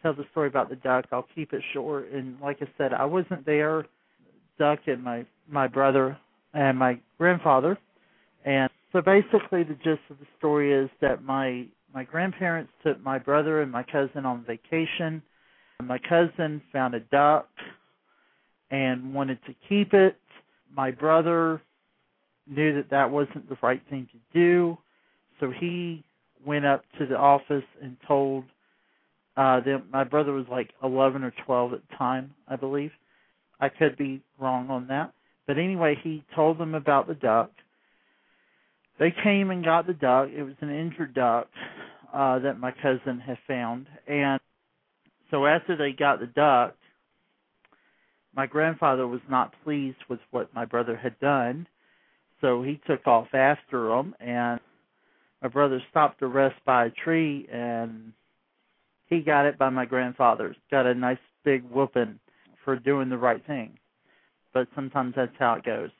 tell the story about the duck. I'll keep it short. And like I said, I wasn't there. Duck and my, my brother and my grandfather. And so basically the gist of the story is that my my grandparents took my brother and my cousin on vacation. My cousin found a duck and wanted to keep it. My brother knew that that wasn't the right thing to do, so he went up to the office and told uh, them. My brother was like eleven or twelve at the time, I believe. I could be wrong on that. But anyway, he told them about the duck. They came and got the duck. It was an injured duck uh, that my cousin had found. And so after they got the duck, my grandfather was not pleased with what my brother had done. So he took off after them, and my brother stopped to rest by a tree, and he got it by my grandfather. Got a nice big whooping for doing the right thing. But sometimes that's how it goes.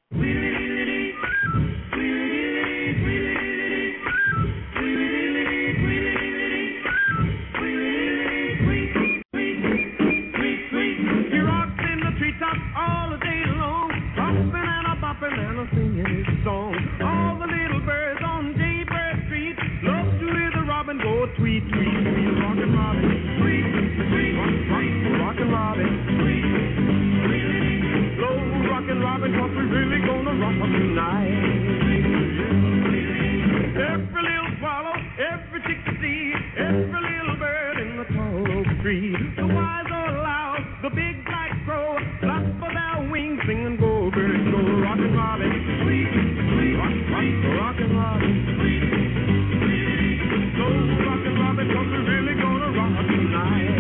Singing his song. All the little birds on Jaybird Street love to hear the robin go tweet, tweet, tweet. Rockin' Robin, tweet, tweet. Rock, rock, rockin' Robin, tweet, tweet. Slow rockin' Robin, 'cause we're really gonna rock 'em tonight. Every little swallow, every chickadee, every little bird in the tall oak tree. The wise or loud, the big black crow, flap of their wings, sing and go, birds go. Rockin' Robin, sweet, sweet, rock, rock, rockin' Robin, sweet, sweet. So rockin' Robin, 'cause we're really gonna rock tonight.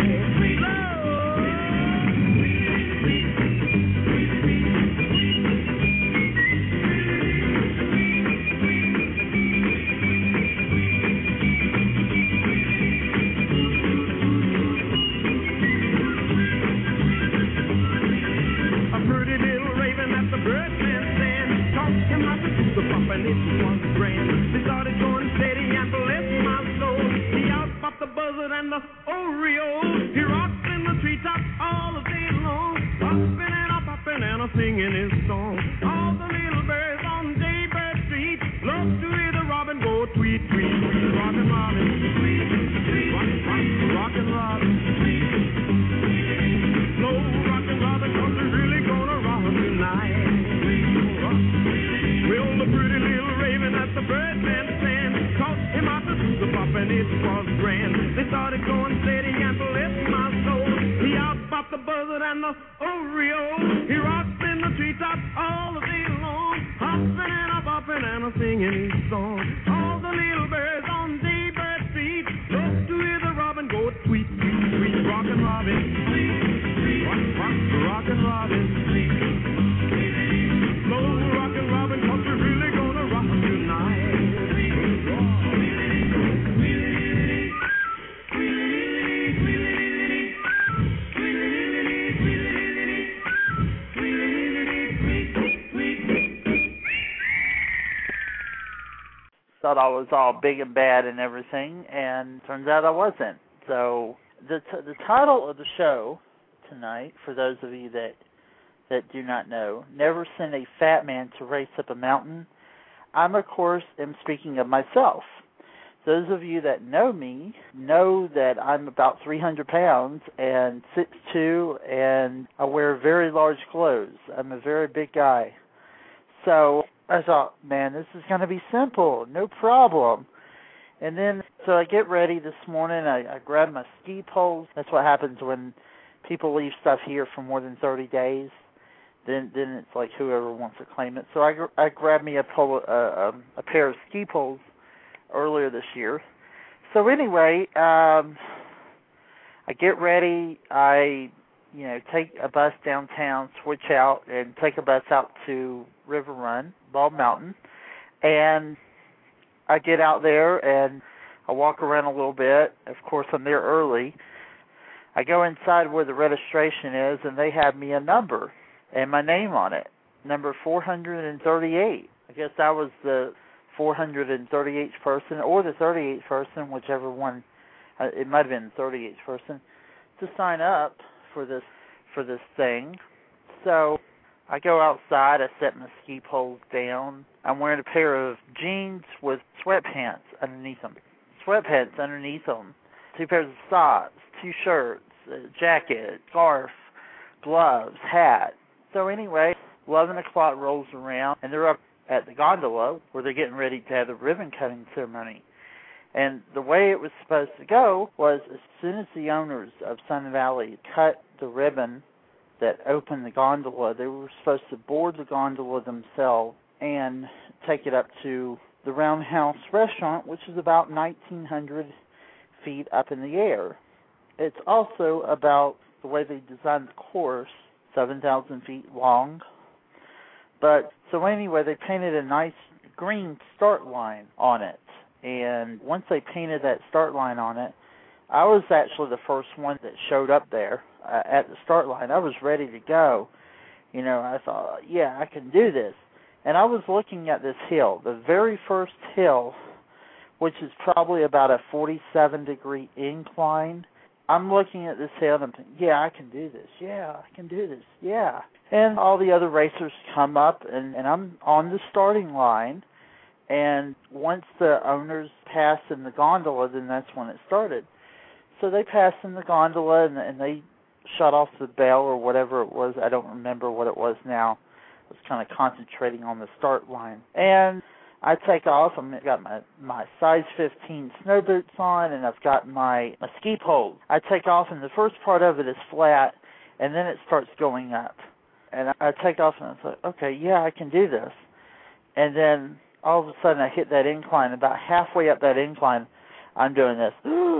And it was grand. They started going steady and bless my soul. He out popped the buzzard and the Oreo. He rocks in the treetops all the day long, popping and a popping and a singing his song. All the little birds on Jaybird Street love to hear the robin go tweet, tweet, tweet. Rockin' Robin, tweet, tweet. Rock, rock, rockin' Robin, tweet, tweet. Slow rockin' Robin, 'cause we're really gonna rock tonight. Well, the pretty little raven at the Birdman stand caught him out to the pop, and it was grand. They started going steady and bless my soul. He out popped the buzzard and the Oreo. He rocks in the treetops all the day long, hopping and a bopping and a singing his song. All the little birds on Jaybird Street love to hear the robin go tweet, tweet, tweet. Rockin' Robin, tweet, tweet. Rock, rock, rockin' Robin, tweet. Slow rockin' Robin, 'cause we're really gonna rock tonight. Thought I was all big and bad and everything, and turns out I wasn't. So the t- the title of the show tonight, for those of you that that do not know, Never Send a Fat Man to Race Up a Mountain. I'm, of course, am speaking of myself. Those of you that know me know that I'm about three hundred pounds and six foot two, and I wear very large clothes. I'm a very big guy. So I thought, man, this is going to be simple, no problem. And then, so I get ready this morning, I, I grab my ski poles. That's what happens when people leave stuff here for more than thirty days. Then, then it's like whoever wants to claim it. So I, I grabbed me a, pole, uh, um, a pair of ski poles earlier this year. So anyway, um, I get ready. I, you know, take a bus downtown, switch out, and take a bus out to River Run, Bald Mountain, and I get out there and I walk around a little bit. Of course, I'm there early. I go inside where the registration is, and they have me a number and my name on it, number four hundred thirty-eight. I guess I was the four hundred thirty-eighth person or the thirty-eighth person, whichever one. Uh, it might have been the thirty-eighth person. to sign up for this for this thing. So I go outside, I set my ski poles down. I'm wearing a pair of jeans with sweatpants underneath them. Sweatpants underneath them. Two pairs of socks, two shirts, a jacket, scarf, gloves, hat. So anyway, eleven o'clock rolls around, and they're up at the gondola where they're getting ready to have the ribbon cutting ceremony. And the way it was supposed to go was as soon as the owners of Sun Valley cut the ribbon that opened the gondola, they were supposed to board the gondola themselves and take it up to the Roundhouse restaurant, which is about nineteen hundred feet up in the air. It's also about the way they designed the course, seven thousand feet long. But so anyway, they painted a nice green start line on it. And once they painted that start line on it, I was actually the first one that showed up there uh, at the start line. I was ready to go. You know, I thought, yeah, I can do this. And I was looking at this hill, the very first hill, which is probably about a forty-seven degree incline. I'm looking at this hill and I'm thinking, yeah, I can do this. Yeah, I can do this. Yeah. And all the other racers come up, and, and I'm on the starting line. And once the owners pass in the gondola, then that's when it started. So they passed in the gondola, and, and they shut off the bell or whatever it was. I don't remember what it was now. I was kind of concentrating on the start line. And I take off. I've got my, my size fifteen snow boots on, and I've got my, my ski poles. I take off, and the first part of it is flat, and then it starts going up. And I, I take off, and I was like, okay, yeah, I can do this. And then all of a sudden I hit that incline. About halfway up that incline, I'm doing this.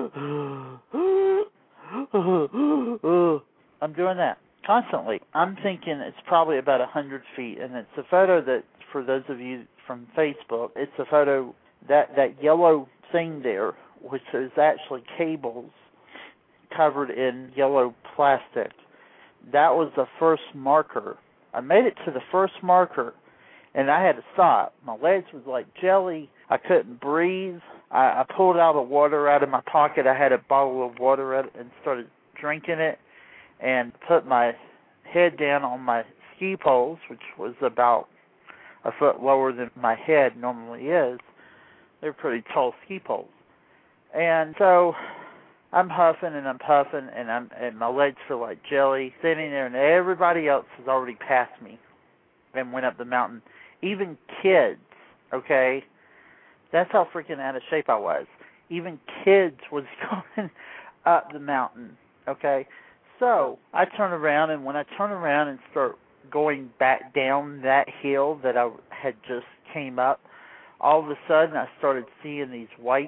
I'm doing that constantly. I'm thinking it's probably about one hundred feet, and it's a photo that, for those of you from Facebook, it's a photo, that, that yellow thing there, which is actually cables covered in yellow plastic. That was the first marker. I made it to the first marker, and I had to stop. My legs was like jelly. I couldn't breathe. I, I pulled all the water out of my pocket. I had a bottle of water out and started drinking it, and put my head down on my ski poles, which was about a foot lower than my head normally is. They're pretty tall ski poles. And so I'm huffing and I'm puffing, and I'm and my legs feel like jelly, sitting there, and everybody else has already passed me and went up the mountain. Even kids, okay? That's how freaking out of shape I was. Even kids was going up the mountain, okay? So I turn around, and when I turn around and start going back down that hill that I had just came up, all of a sudden I started seeing these white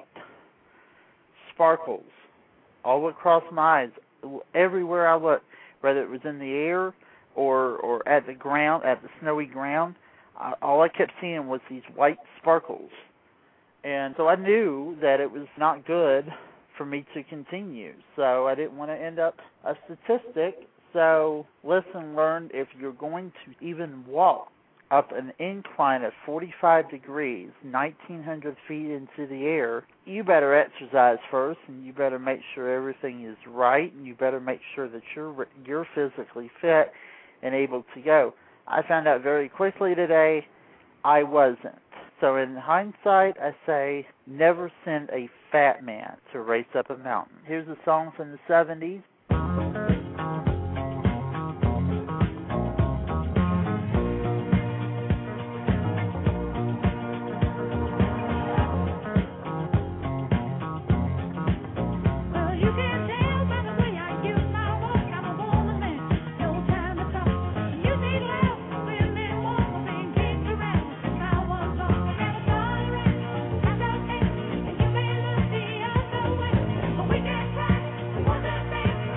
sparkles all across my eyes, everywhere I looked, whether it was in the air or or at the ground, at the snowy ground. Uh, all I kept seeing was these white sparkles. And so I knew that it was not good for me to continue. So I didn't want to end up a statistic. So lesson learned, if you're going to even walk up an incline of forty-five degrees, nineteen hundred feet into the air, you better exercise first, and you better make sure everything is right, and you better make sure that you're you're physically fit and able to go. I found out very quickly today I wasn't. So in hindsight, I say never send a fat man to race up a mountain. Here's a song from the seventies. We can try, one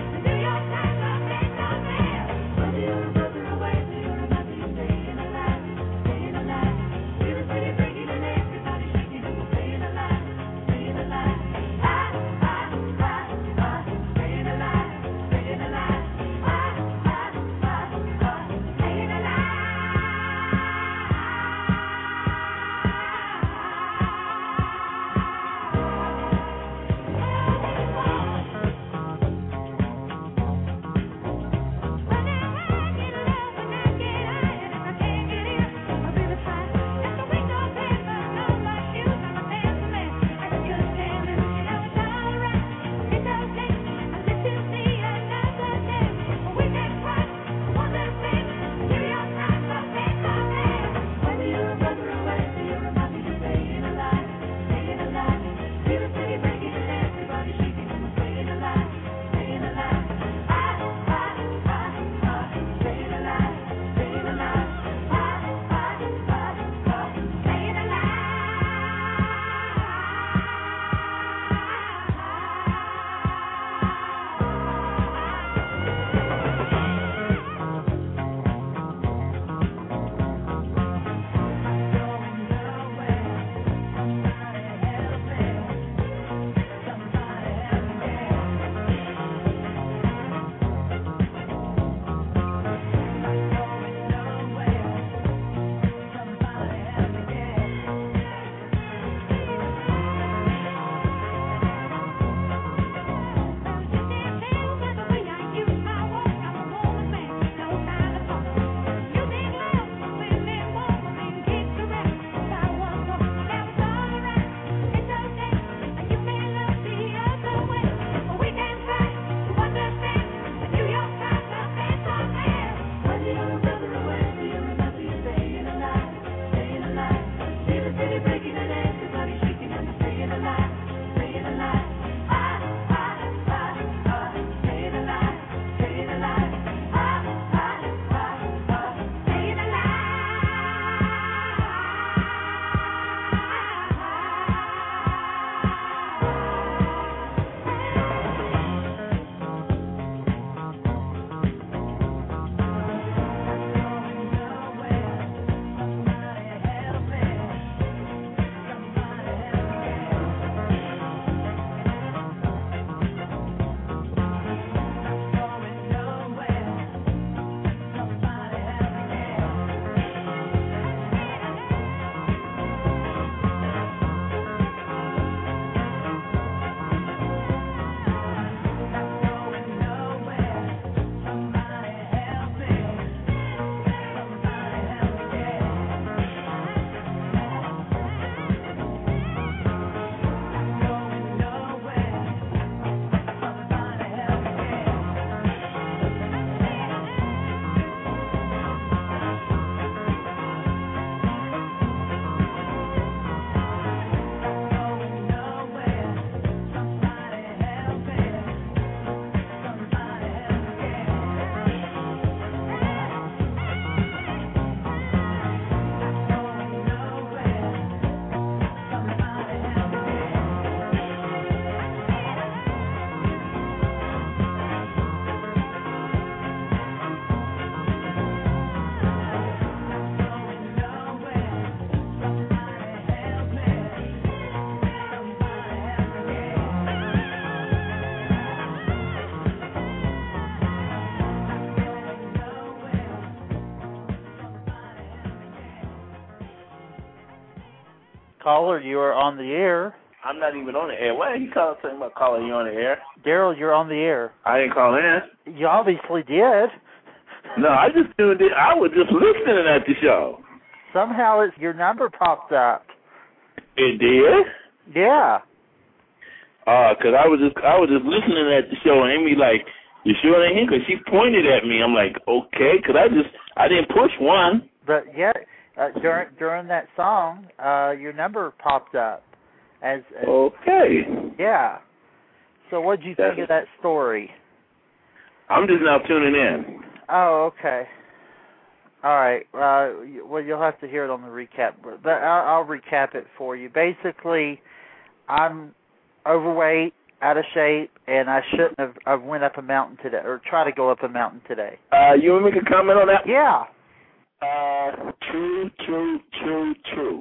Caller, you are on the air. I'm not even on the air. Why are you calling talking about calling you on the air? Daryl, you're on the air. I didn't call in. You obviously did. No, I just tuned in. I was just listening at the show. Somehow it's, your number popped up. It did? Yeah. Uh, cause I was just I was just listening at the show, and Amy like, you sure it ain't him? Cause she pointed at me. I'm like, okay, cause I just I didn't push one. But yeah, uh, during during that song, uh, your number popped up. As, as okay. Yeah. So what did you think of that story? I'm just now tuning in. Oh, okay. All right. Uh, well, you'll have to hear it on the recap, but I'll, I'll recap it for you. Basically, I'm overweight, out of shape, and I shouldn't have. I went up a mountain today, or try to go up a mountain today. Uh, you want me to comment on that? Yeah. Uh, true, true, true, true.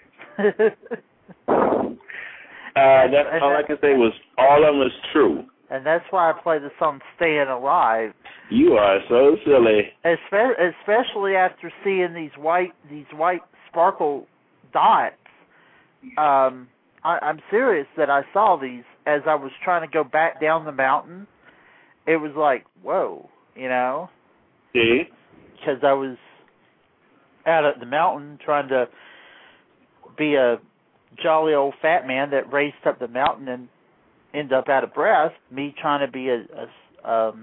Uh, that's and all that, I can say was all of them is true. And that's why I play the song "Staying Alive." You are so silly. Espe- especially after seeing these white, these white sparkle dots. Um, I, I'm serious that I saw these as I was trying to go back down the mountain. It was like, whoa, you know? See? Because I was out at the mountain trying to be a jolly old fat man that raced up the mountain and ended up out of breath. Me trying to be a a, um,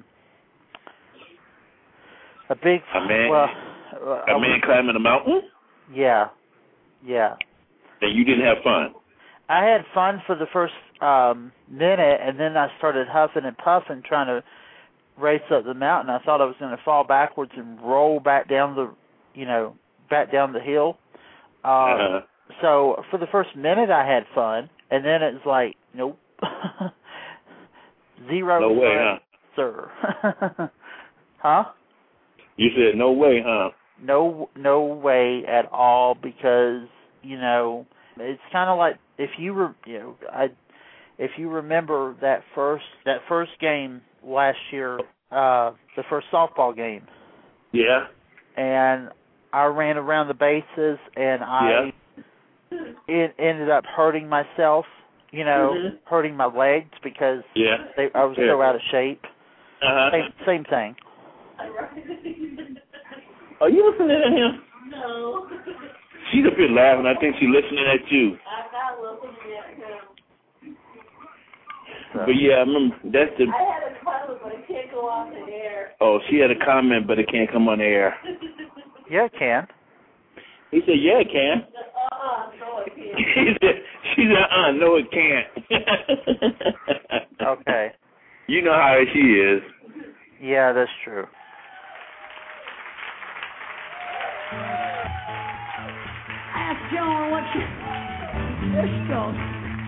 a big a man, well, a man climbing a mountain. Yeah, yeah. And you didn't have fun. I had fun for the first um, minute, and then I started huffing and puffing trying to race up the mountain. I thought I was going to fall backwards and roll back down the, you know, back down the hill. Uh, uh-huh. So for the first minute, I had fun, and then it's like, nope, zero. No way, fun, sir. Huh? You said no way, huh? No, no way at all, because you know it's kind of like if you were, you know, I, if you remember that first that first game last year, uh, the first softball game. Yeah. And I ran around the bases, and I. Yeah. It ended up hurting myself, you know, mm-hmm. hurting my legs because yeah. they, I was yeah. so out of shape. Uh-huh. Same, same thing. Are you listening to him? No. She's up here laughing. I think she's listening at you. I'm not listening at him. So. But yeah, I remember that's the. I had a comment, but it can't go off the air. Oh, she had a comment, but it can't come on the air. Yeah, it can. He said, yeah, it can. Uh-uh, no, it can't. she said, she said, uh-uh, no, it can't. Okay. You know how she is. Yeah, that's true. Ask Joan what she... There she goes.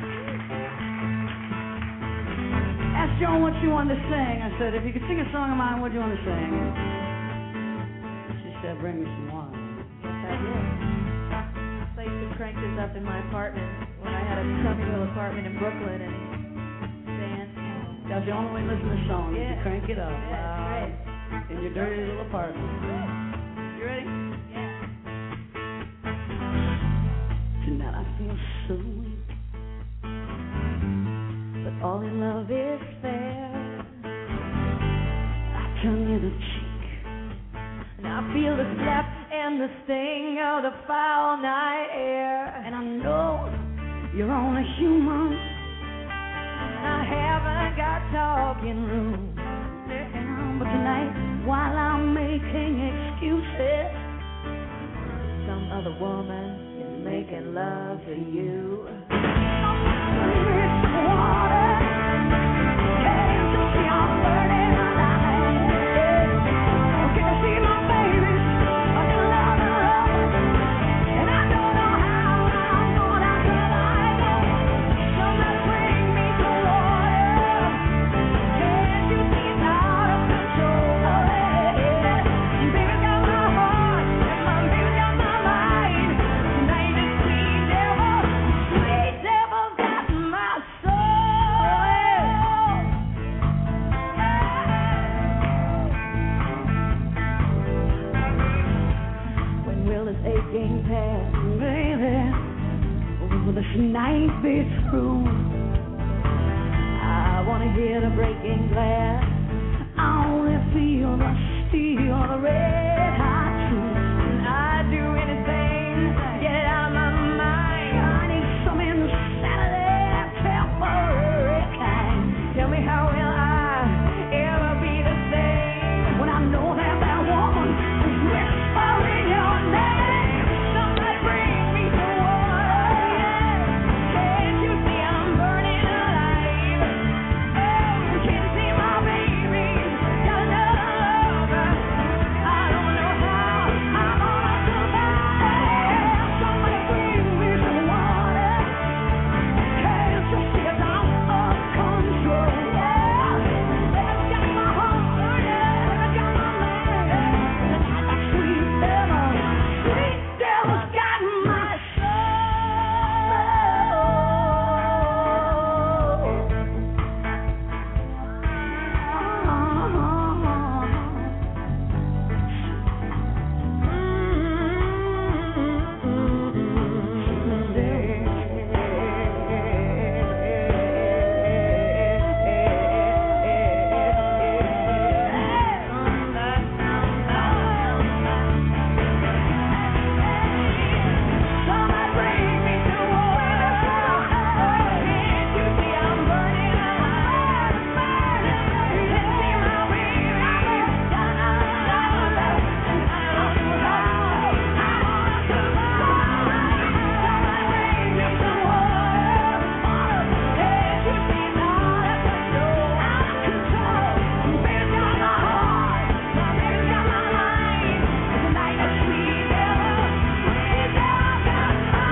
Asked Joan what she wanted to sing. I said, if you could sing a song of mine, what do you want to sing? She said, bring me some wine. I did. I used to crank this up in my apartment when I had a crummy little apartment in Brooklyn, and Dan. That's the only way to listen to songs. Yeah. You crank it up. Yeah, that's great. In your dirty little apartment. You ready? Yeah. Tonight I feel so weak, but all in love is fair. I turn you the cheek, and I feel the slap and the sting of the foul night air. and I know you're only human, And I haven't got talking room. but tonight, while I'm making excuses, Some other woman is making love to you. bring me some water. Can't you see I'm burning alive? Can't you see my baby's fucking love and love? And I don't know how I'm gonna survive. Somebody bring me some water. Can't you see it's out of control? Baby got my heart, and my baby got my mind. Tonight the sweet devil, sweet devil got my soul. When will this aching pass, baby? will this night be through? I wanna hear the breaking glass. I only feel the steel, the red hot truth. And I'd do anything to get out of my mind. I need some insanity, temporary kind. Tell me how will I ever be the same when I know that that woman is whispering your name? Somebody bring me some water, yeah. Can't you see I'm burning alive? Oh, can't you see my baby got another lover? I don't know how I'm gonna survive. Somebody bring me some water. Can't you see I'm up control? Yeah, baby got my heart, yeah, baby got my mind. Sweet devil, sweet devil's got my Somebody bring me some water. Can't you see I'm burning alive? Can't you see my baby got another lover? And I don't know how I'm gonna survive. Somebody bring me some water. Can't you see now that I'm so out of control? Baby's got my heart, my baby's got my mind. Tonight a sweet devil, sweet devil got my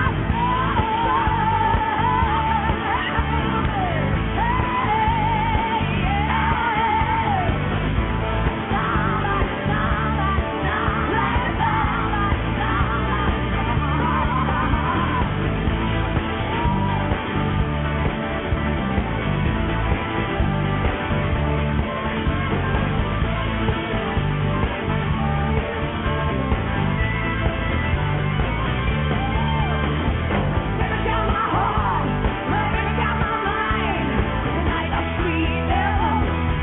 Baby's got my heart, my baby got my mind. Tonight a sweet devil,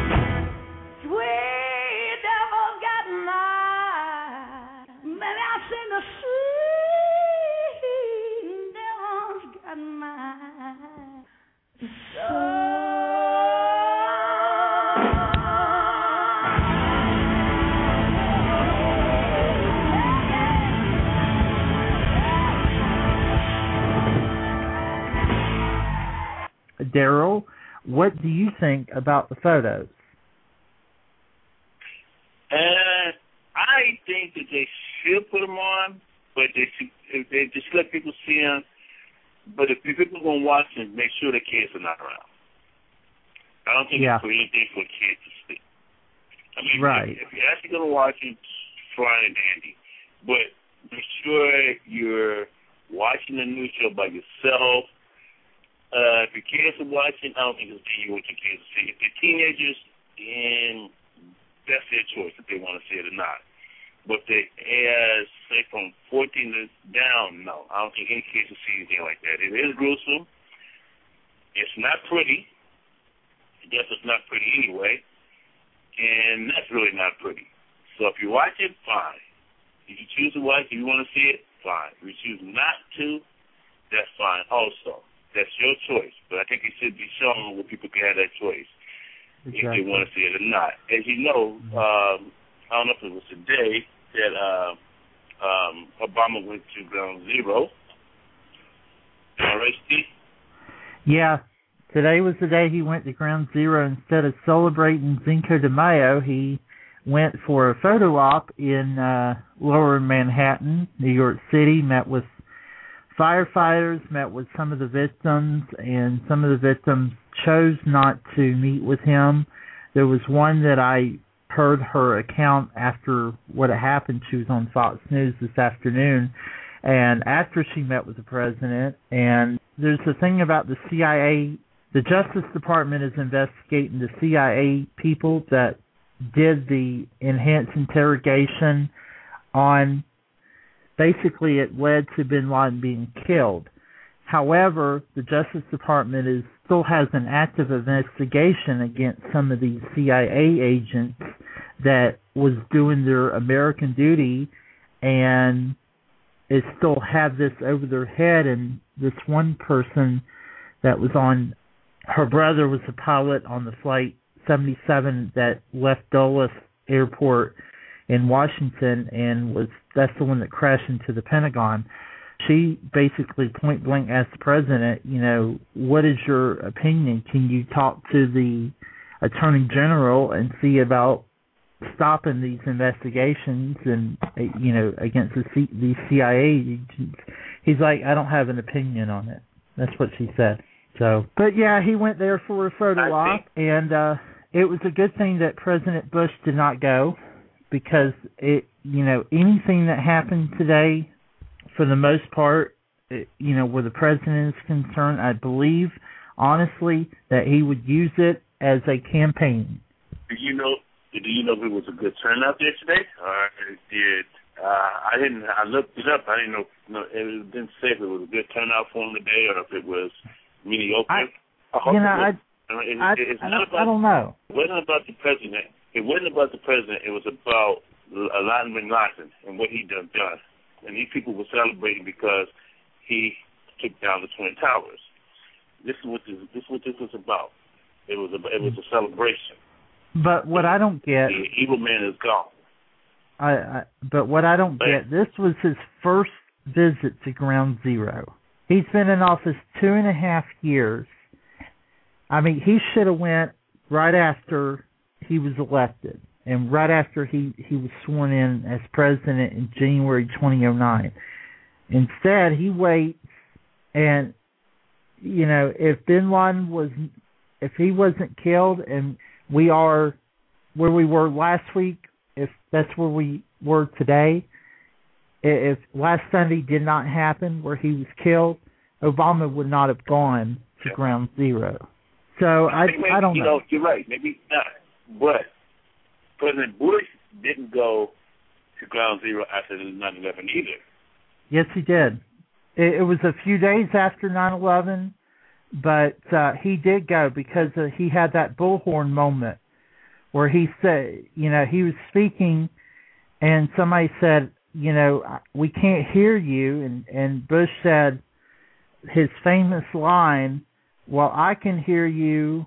sweet devil got my. Maybe I sing the sweet devil's got my Daryl, what do you think about the photos? And I think that they should put them on, but they should, if they just let people see them. But if people are going to watch them, make sure the kids are not around. I don't think Yeah. it's for anything for kids to see. I mean, Right. if, if you're actually going to watch it, fine and dandy. But make sure you're watching the news show by yourself. Uh, if your kids are watching, I don't think it's you what your kids are seeing. If they're teenagers, then that's their choice if they want to see it or not. But they, as say from fourteen to down, no, I don't think any kids will see anything like that. It is gruesome. It's not pretty. I guess it's not pretty anyway, and that's really not pretty. So if you watch it, fine. If you choose to watch it, if you want to see it, fine. If you choose not to, that's fine also. That's your choice. But I think it should be shown where people can have that choice if they want to see it or not. As you know, um, I don't know if it was today that uh, um, Obama went to ground zero. All right, Steve? Yeah, today was the day he went to ground zero. Instead of celebrating Cinco de Mayo, he went for a photo op in uh, Lower Manhattan, New York City, met with firefighters, met with some of the victims, and some of the victims chose not to meet with him. There was one that I heard her account after what had happened. She was on Fox News this afternoon, and after she met with the president. And there's the thing about the C I A, the Justice Department is investigating the C I A people that did the enhanced interrogation on, basically it led to bin Laden being killed. However, the Justice Department is still has an active investigation against some of these C I A agents that was doing their American duty and is still have this over their head. And this one person that was on, her brother was a pilot on the flight seventy-seven that left Dulles Airport in Washington and was that's the one that crashed into the Pentagon. She basically point blank asked the president, you know, what is your opinion? Can you talk to the Attorney General and see about stopping these investigations and, you know, against the C- these C I A agents? He's like, I don't have an opinion on it. That's what she said. So, but yeah, he went there for a photo op, and uh, it was a good thing that President Bush did not go, because it, you know, anything that happened today, for the most part, it, you know, where the president is concerned, I believe, honestly, that he would use it as a campaign. Do you know? Do you know if it was a good turnout there today, or did uh, I didn't? I looked it up. I didn't know. No, it didn't say if it was a good turnout for him today, or if it was mediocre. I, I you know, I, it, I, it's I, not don't, about, I don't know. It wasn't about the president. It wasn't about the president. It was about Alain bin Laden and what he done done. And these people were celebrating because he took down the Twin Towers. This is what this, this is what this was about. It was a it was a celebration. But what I don't get, the evil man is gone. I, I but what I don't but, get, this was his first visit to Ground Zero. He's been in office two and a half years. I mean, he should have went right after he was elected, and right after he, he was sworn in as president in January twenty oh nine. Instead, he waits, and, you know, if bin Laden was, if he wasn't killed, and we are where we were last week, if that's where we were today, if last Sunday did not happen where he was killed, Obama would not have gone to yeah. Ground Zero. So I, maybe, I don't you know. know. You're right. Maybe not. But President Bush didn't go to Ground Zero after nine eleven either. Yes, he did. It, it was a few days after nine eleven, but uh, he did go because uh, he had that bullhorn moment where he said, you know, he was speaking and somebody said, you know, we can't hear you. And, and Bush said his famous line, well, I can hear you,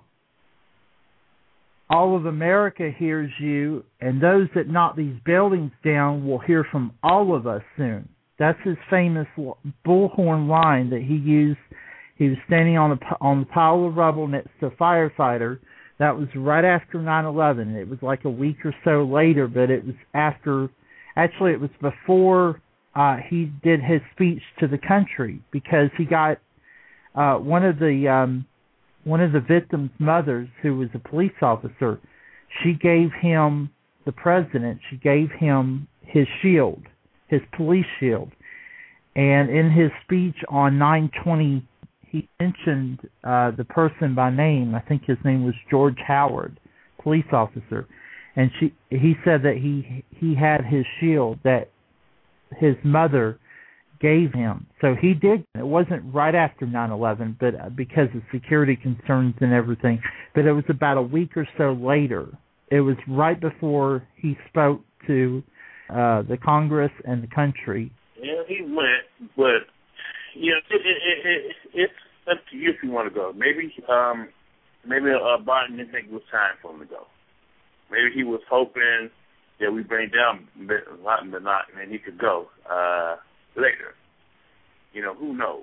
all of America hears you, and those that knock these buildings down will hear from all of us soon. That's his famous bullhorn line that he used. He was standing on a, on the pile of rubble next to a firefighter. That was right after nine eleven. It was like a week or so later, but it was after, actually it was before uh, he did his speech to the country, because he got uh, one of the um, one of the victims' mothers, who was a police officer, she gave him, the president, she gave him his shield, his police shield. And in his speech on nine twenty, he mentioned uh, the person by name. I think his name was George Howard, police officer. And she, he said that he he had his shield that his mother gave him. So he did. It wasn't right after nine eleven, but because of security concerns and everything. But it was about a week or so later. It was right before he spoke to uh, the Congress and the country. Yeah, he went, but you know, it, it, it, it, it's up to you if you want to go. Maybe, um, maybe uh, Biden didn't think it was time for him to go. Maybe he was hoping that we bring down Latin but not, and then he could go uh, later. You know, who knows?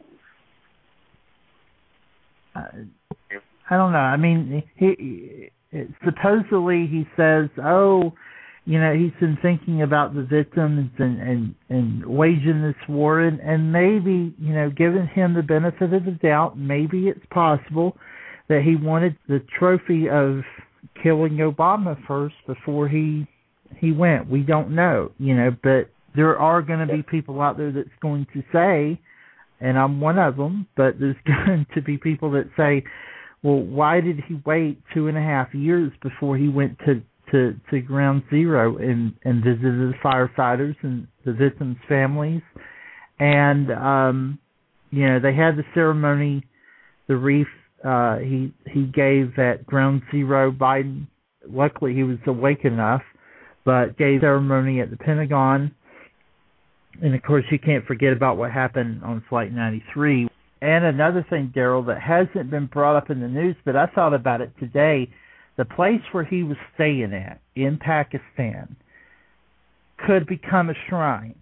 Uh, I don't know. I mean, he, he supposedly he says, "Oh, you know, he's been thinking about the victims and, and, and waging this war, and, and maybe, you know, giving him the benefit of the doubt, maybe it's possible that he wanted the trophy of killing Obama first before he he went. We don't know, you know, but there are going to be people out there that's going to say, and I'm one of them, but there's going to be people that say, well, why did he wait two and a half years before he went to To, to Ground Zero and, and visited the firefighters and the victims' families? And, um, you know, they had the ceremony, the wreath uh, he he gave at Ground Zero. Biden, luckily he was awake enough, but gave ceremony at the Pentagon. And, of course, you can't forget about what happened on Flight ninety-three. And another thing, Daryl, that hasn't been brought up in the news, but I thought about it today, the place where he was staying at in Pakistan could become a shrine.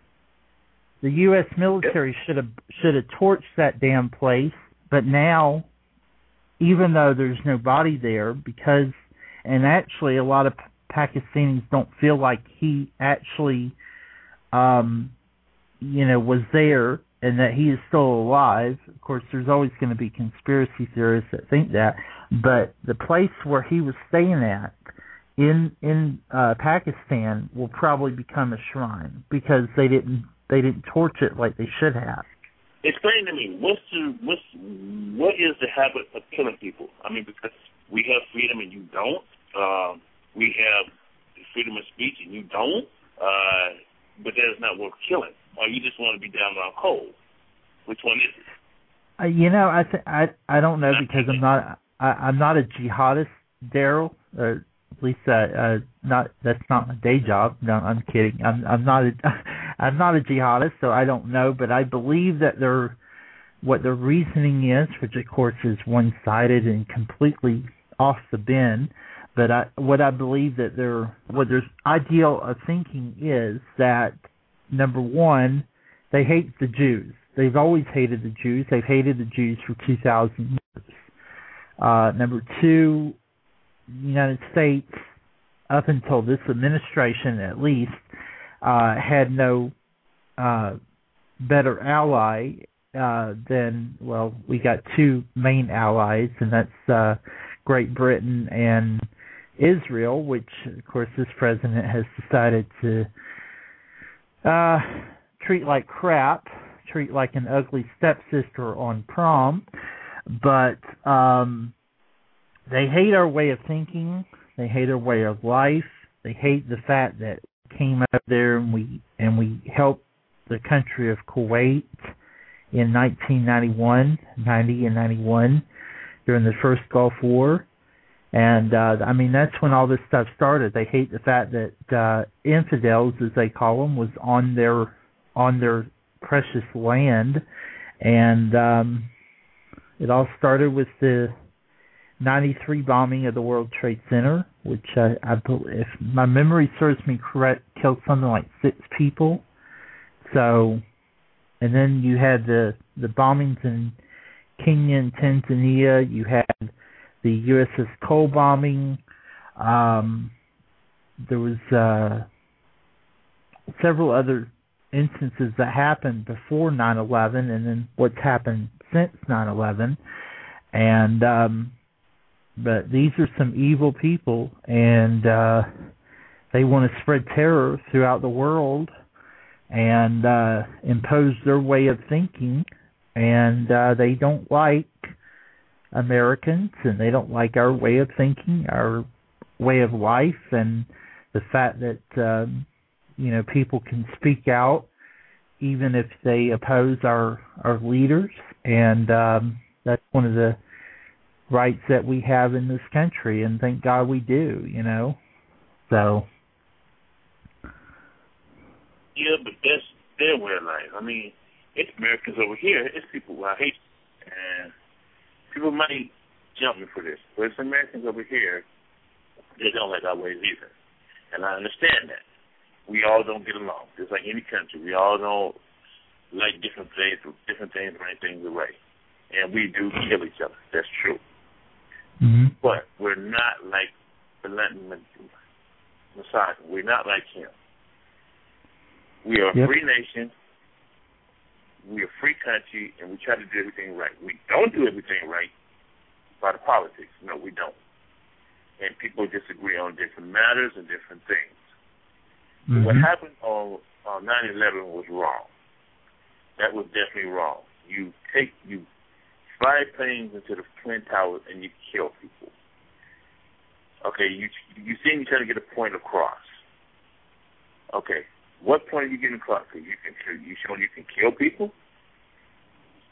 The U S military should have should have torched that damn place, but now, even though there's nobody there, because, and actually a lot of Pakistanis don't feel like he actually, um, you know, was there and that he is still alive. Of course, there's always going to be conspiracy theorists that think that, but the place where he was staying at in in uh, Pakistan will probably become a shrine because they didn't they didn't torch it like they should have. Explain to me, what's the what's what is the habit of killing people? I mean, because we have freedom and you don't. Um, we have freedom of speech and you don't. Uh, but that is not worth killing. Or you just want to be down around cold. Which one is it? Uh, you know, I th- I I don't know because I'm not I, I'm not a jihadist, Daryl. Or at least uh, uh, not that's not my day job. No, I'm kidding. I'm I'm not a I'm not a jihadist, so I don't know. But I believe that their what their reasoning is, which of course is one-sided and completely off the bin. But I, what I believe that their what their ideal of thinking is that, number one, they hate the Jews. They've always hated the Jews. They've hated the Jews for two thousand years. Uh, number two, the United States, up until this administration at least, uh, had no uh, better ally uh, than, well, we got two main allies, and that's uh, Great Britain and Israel, which, of course, this president has decided to uh, treat like crap, treat like an ugly stepsister on prom. But um, they hate our way of thinking. They hate our way of life. They hate the fact that we came up there and we and we helped the country of Kuwait in nineteen ninety-one, ninety and ninety-one during the first Gulf War. And, uh, I mean, that's when all this stuff started. They hate the fact that uh, infidels, as they call them, was on their on their precious land. And um, it all started with the ninety-three bombing of the World Trade Center, which, uh, I, if my memory serves me correct, killed something like six people. So, and then you had the, the bombings in Kenya and Tanzania. You had the U S S Cole bombing. Um, there was uh, several other instances that happened before nine eleven, and then what's happened since nine eleven. And um, but these are some evil people, and uh, they want to spread terror throughout the world and uh, impose their way of thinking. And uh, they don't like Americans, and they don't like our way of thinking, our way of life, and the fact that um, you know, people can speak out even if they oppose our our leaders, and um, that's one of the rights that we have in this country, and thank God we do, you know. So yeah, but that's their way of life. I mean, it's Americans over here. It's people who I hate, and people might jump me for this, but it's Americans over here, they don't like our ways either. And I understand that. We all don't get along, just like any country. We all don't like different things, different things bring things away. And we do kill each other. That's true. Mm-hmm. But we're not like the Latin Messiah. We're not like him. We are a yep. free nation. We're a free country, and we try to do everything right. We don't do everything right by the politics. No, we don't. And people disagree on different matters and different things. Mm-hmm. What happened on, on nine eleven was wrong. That was definitely wrong. You take, you fly planes into the Twin Towers and you kill people. Okay, you you seem to try to get a point across. Okay. What point are you getting across? You can you showing you can kill people?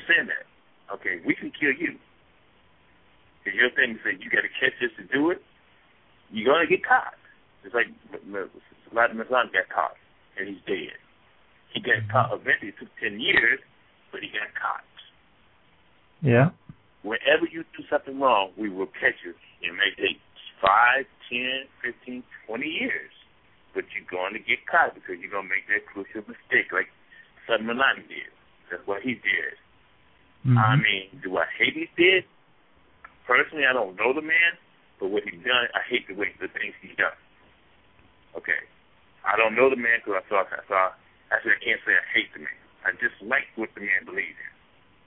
understand that. Okay, we can kill you. Because your thing is that you got to catch us to do it. You're going to get caught. It's like Latin Mazan got caught, and he's dead. He got caught eventually. It took ten years, but he got caught. Yeah. Whenever you do something wrong, we will catch you. It may take five, ten, fifteen, twenty years, but you're going to get caught because you're going to make that crucial mistake like Son Milani did. That's what he did. Mm-hmm. I mean, do I hate he did? Personally, I don't know the man, but what he's done, I hate the way the things he's done. Okay. I don't know the man because I saw, I saw, actually I can't say I hate the man. I just like what the man believes in.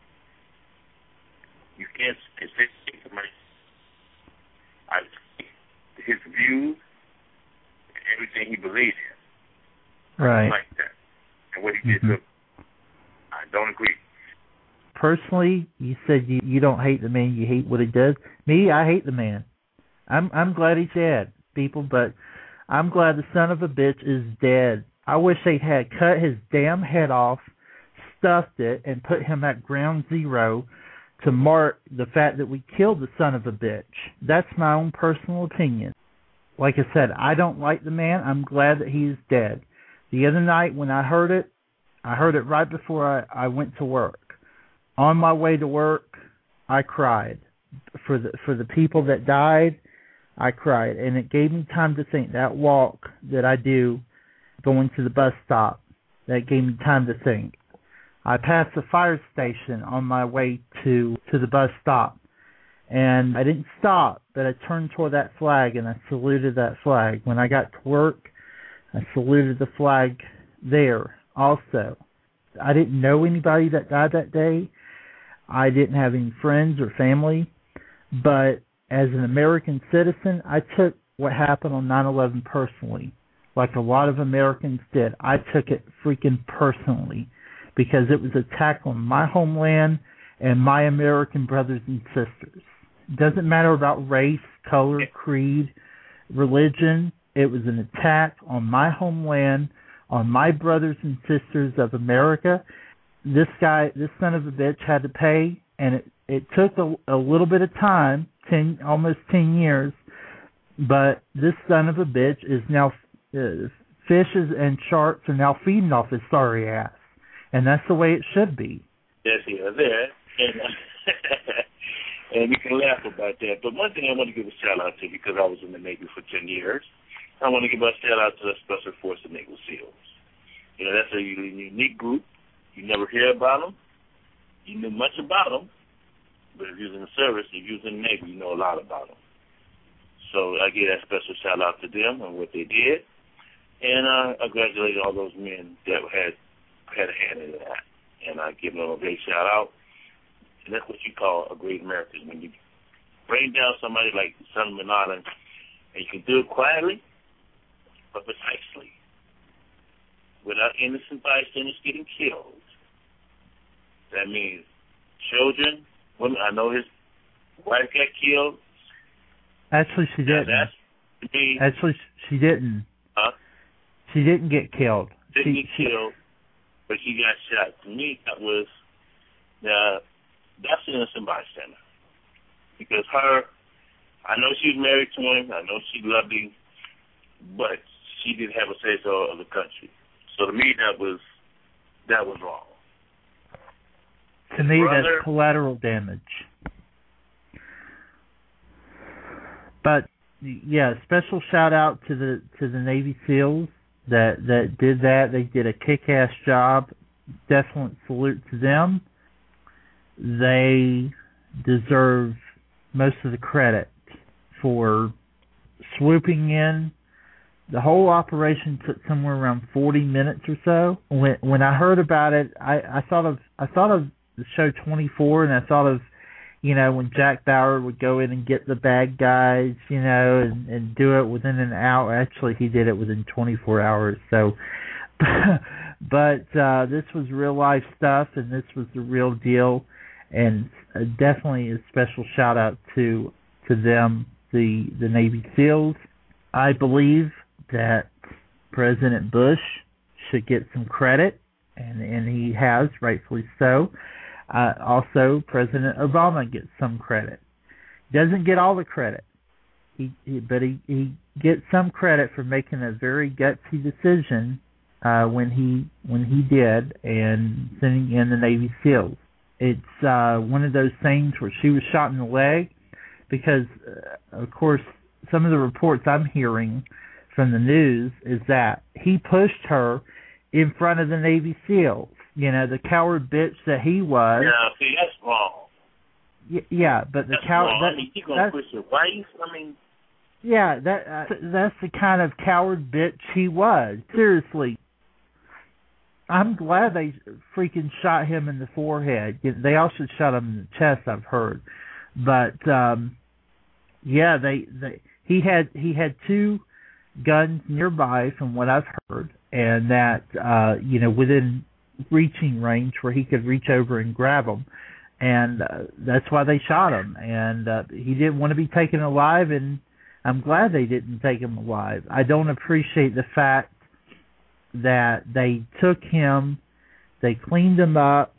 You can't say somebody. I his views and everything he believes in. Right. I like that. And what he did mm-hmm. to, I don't agree. Personally, you said you, you don't hate the man, you hate what he does. Me, I hate the man. I'm I'm glad he's dead, people, but I'm glad the son of a bitch is dead. I wish they had cut his damn head off, stuffed it, and put him at ground zero to mark the fact that we killed the son of a bitch. That's my own personal opinion. Like I said, I don't like the man. I'm glad that he's dead. The other night when I heard it, I heard it right before I, I went to work. On my way to work, I cried. For the for the people that died, I cried. And it gave me time to think. That walk that I do going to the bus stop, that gave me time to think. I passed the fire station on my way to, to the bus stop. And I didn't stop, but I turned toward that flag and I saluted that flag. When I got to work, I saluted the flag there also. I didn't know anybody that died that day. I didn't have any friends or family, but as an American citizen, I took what happened on nine eleven personally, like a lot of Americans did. I took it freaking personally because it was an attack on my homeland and my American brothers and sisters. It doesn't matter about race, color, creed, religion. It was an attack on my homeland, on my brothers and sisters of America. This guy, this son of a bitch, had to pay, and it, it took a, a little bit of time, ten, almost ten years, but this son of a bitch is now, uh, fishes and sharks are now feeding off his sorry ass, and that's the way it should be. Yes, he is there, and, and we can laugh about that, but one thing I want to give a shout-out to, because I was in the Navy for ten years, I want to give a shout-out to the Special Forces and Naval SEALs. You know, that's a unique group. You never hear about them. You knew much about them, but if you're in the service, if you're in the Navy, you know a lot about them. So I give that special shout out to them and what they did, and uh, I congratulate all those men that had had a hand in that, and I give them a great shout out. And that's what you call a great American, when you bring down somebody like Son Milani, and you can do it quietly, but precisely, without innocent bystanders getting killed. That means children, women. I know his wife got killed. Actually, she didn't. That's to me. Actually, she didn't. Huh? She didn't get killed. Didn't she, get killed, but she got shot. To me, that was uh, that's an innocent bystander. Because her, I know she was married to him. I know she loved him, but she didn't have a say so of the country. So to me, that was that was wrong. To me, brother, that's collateral damage. But yeah, special shout out to the to the Navy SEALs that that did that. They did a kick-ass job. Definite salute to them. They deserve most of the credit for swooping in. The whole operation took somewhere around forty minutes or so. When when I heard about it, I, I thought of I thought of the show twenty-four, and I thought of, you know, when Jack Bauer would go in and get the bad guys, you know, and, and do it within an hour. Actually, he did it within twenty-four hours. So, but uh, this was real life stuff, and this was the real deal, and uh, definitely a special shout out to to them, the the Navy SEALs. I believe that President Bush should get some credit, and, and he has, rightfully so. Uh, also, President Obama gets some credit. He doesn't get all the credit, he, he but he, he gets some credit for making a very gutsy decision uh, when he when he did and sending in the Navy SEALs. It's uh, one of those things where she was shot in the leg because, uh, of course, some of the reports I'm hearing from the news is that he pushed her in front of the Navy SEALs. You know, the coward bitch that he was. Yeah, see, that's wrong. Y- yeah, but the that's coward. Wrong. That, I mean, you gonna push your wife? I mean. Yeah, that uh, that's the kind of coward bitch he was. Seriously. I'm glad they freaking shot him in the forehead. They also shot him in the chest, I've heard. But um, yeah, they, they he had he had two guns nearby, from what I've heard, and that uh, you know within reaching range where he could reach over and grab them, and uh, that's why they shot him. And uh, he didn't want to be taken alive, and I'm glad they didn't take him alive. I don't appreciate the fact that they took him, they cleaned him up,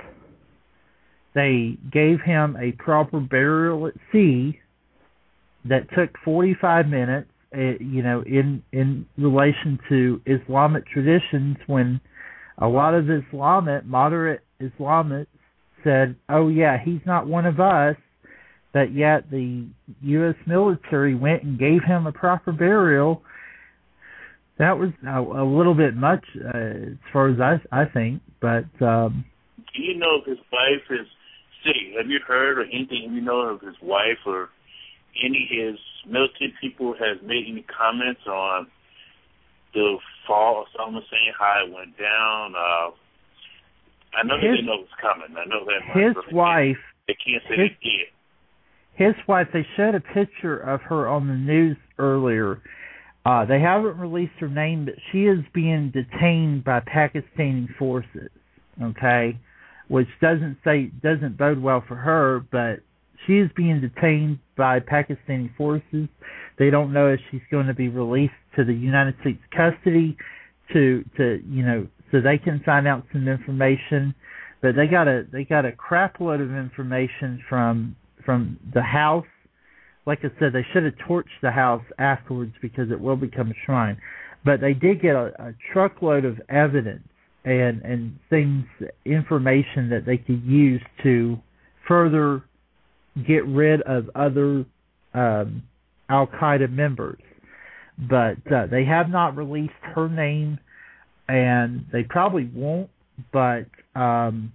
they gave him a proper burial at sea that took forty-five minutes, uh, you know, in, in relation to Islamic traditions, when a lot of Islamic, moderate Islamists said, oh yeah, he's not one of us, but yet the U S military went and gave him a proper burial. That was a, a little bit much, uh, as far as I, I think, but... Um, Do you know if his wife is sick? Have you heard or anything you know of his wife or any of his military people has made any comments on the fall of Saddam Hussein, how it went down? Uh, I know his, they didn't know it was coming. I know that much. His wife... They can't say his, they did. His wife, they showed a picture of her on the news earlier. Uh, they haven't released her name, but she is being detained by Pakistani forces, okay, which doesn't say doesn't bode well for her, but she is being detained by Pakistani forces. They don't know if she's going to be released to the United States custody to to you know so they can find out some information, but they got a they got a crap load of information from from the house. Like I said, they should have torched the house afterwards because it will become a shrine. But they did get a, a truckload of evidence and, and things, information that they could use to further get rid of other um, Al-Qaeda members. But uh, they have not released her name, and they probably won't, but um,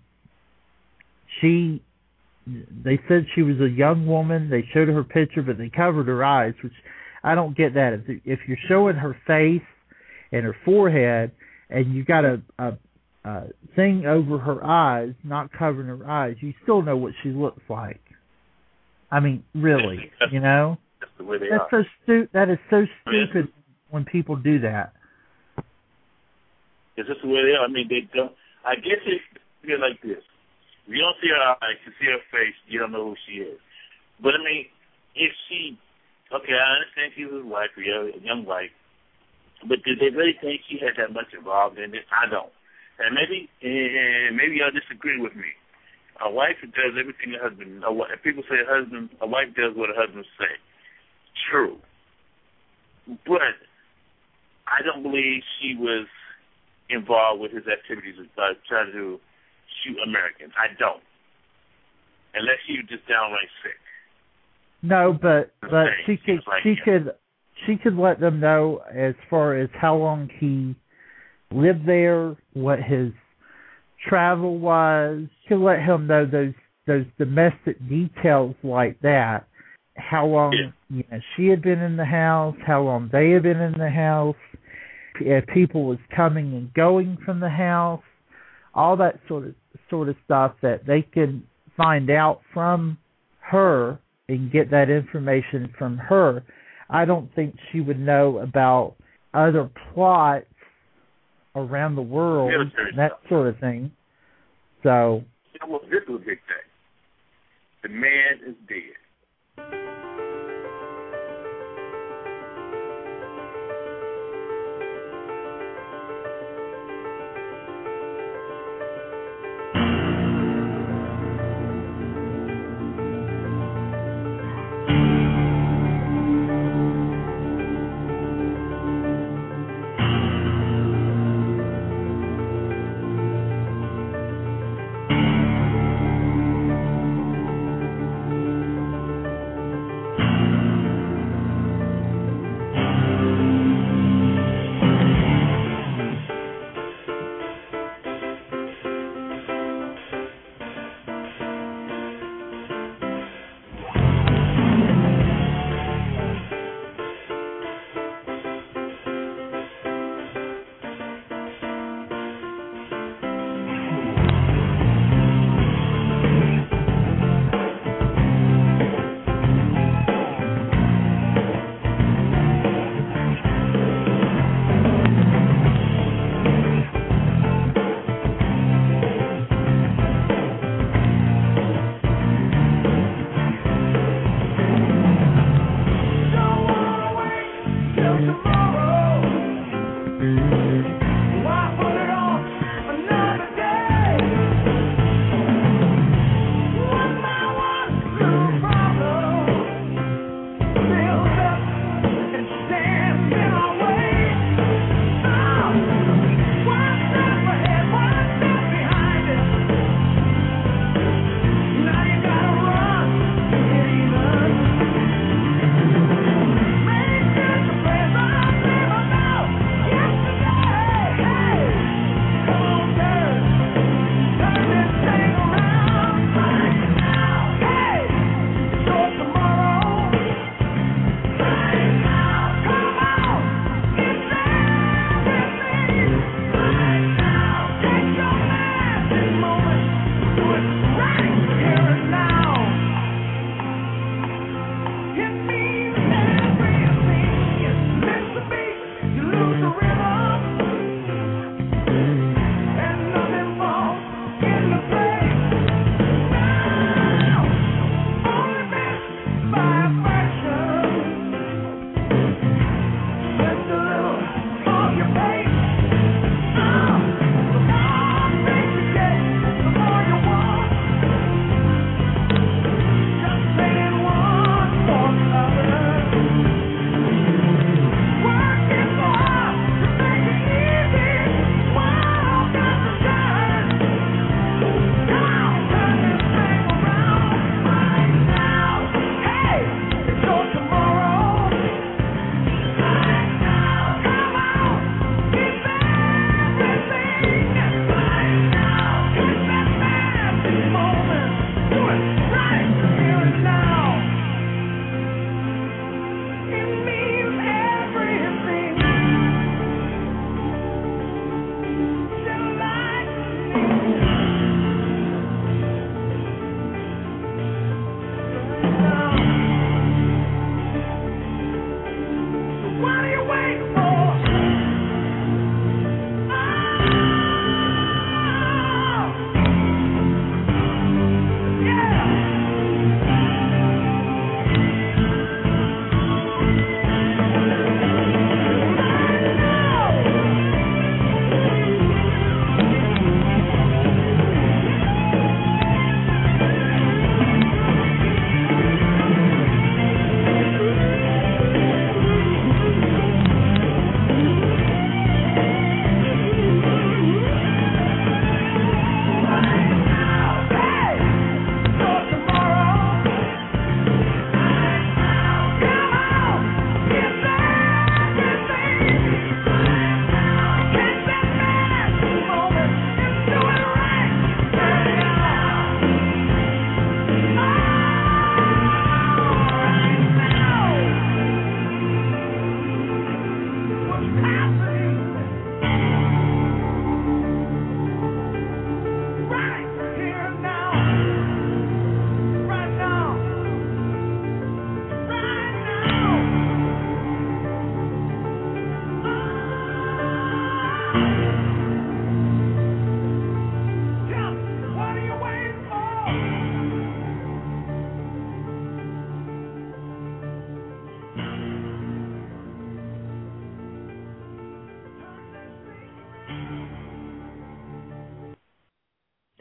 she... They said she was a young woman. They showed her picture, but they covered her eyes, which I don't get that. If, if you're showing her face and her forehead, and you got a, a, a thing over her eyes, not covering her eyes, you still know what she looks like. I mean, really, you know? That's the way they That's are. so stu- That is so stupid when people do that. Is this the way they are? I mean, they don't. I guess it's like this. If you don't see her eyes, you see her face, you don't know who she is. But, I mean, if she, okay, I understand she was a wife, a young wife, but did they really think she had that much involved in it? I don't. And maybe and maybe y'all disagree with me. A wife does everything a husband, a, people say a husband, a wife does what a husband say. True. But I don't believe she was involved with his activities of uh, trying to shoot Americans. I don't. Unless she was just downright sick. No, but but she could like she him. could she could let them know as far as how long he lived there, what his travel was. She could let him know those those domestic details like that. How long yeah. you know she had been in the house, how long they had been in the house, if people was coming and going from the house, all that sort of sort of stuff that they could find out from her and get that information from her. I don't think she would know about other plots around the world, Military that stuff. sort of thing. So, Well, this is a big thing. The man is dead.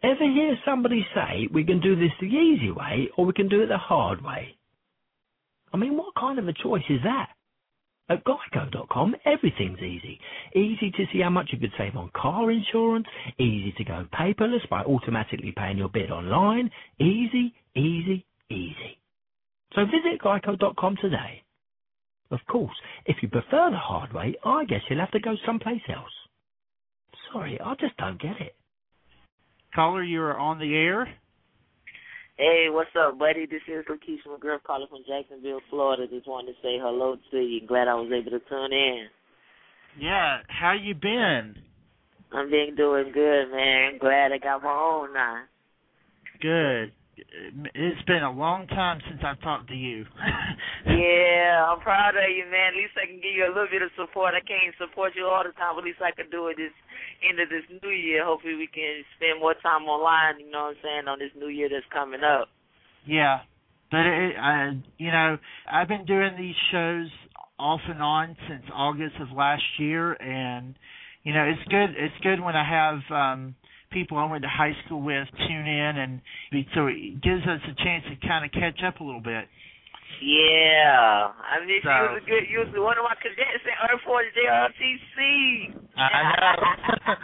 Ever hear somebody say we can do this the easy way or we can do it the hard way? I mean, what kind of a choice is that? At Geico dot com, everything's easy. Easy to see how much you could save on car insurance. Easy to go paperless by automatically paying your bid online. Easy, easy, easy. So visit Geico dot com today. Of course, if you prefer the hard way, I guess you'll have to go someplace else. Sorry, I just don't get it. Caller, you are on the air. Hey, what's up, buddy? This is Lakeisha McGriff calling from Jacksonville, Florida. Just wanted to say hello to you. Glad I was able to tune in. Yeah, how you been? I'm been doing good, man. Glad I got my own now. Good. It's been a long time since I've talked to you. Yeah, I'm proud of you, man. At least I can give you a little bit of support. I can't support you all the time, but at least I can do it this end of this new year. Hopefully we can spend more time online, you know what I'm saying, on this new year that's coming up. Yeah, but, it, I, you know, I've been doing these shows off and on since August of last year, and, you know, it's good, it's good when I have um, people I went to high school with tune in, and so it gives us a chance to kind of catch up a little bit. Yeah, I mean, So- you was a good, you was one of my cadets in Air Force J R T C. I know.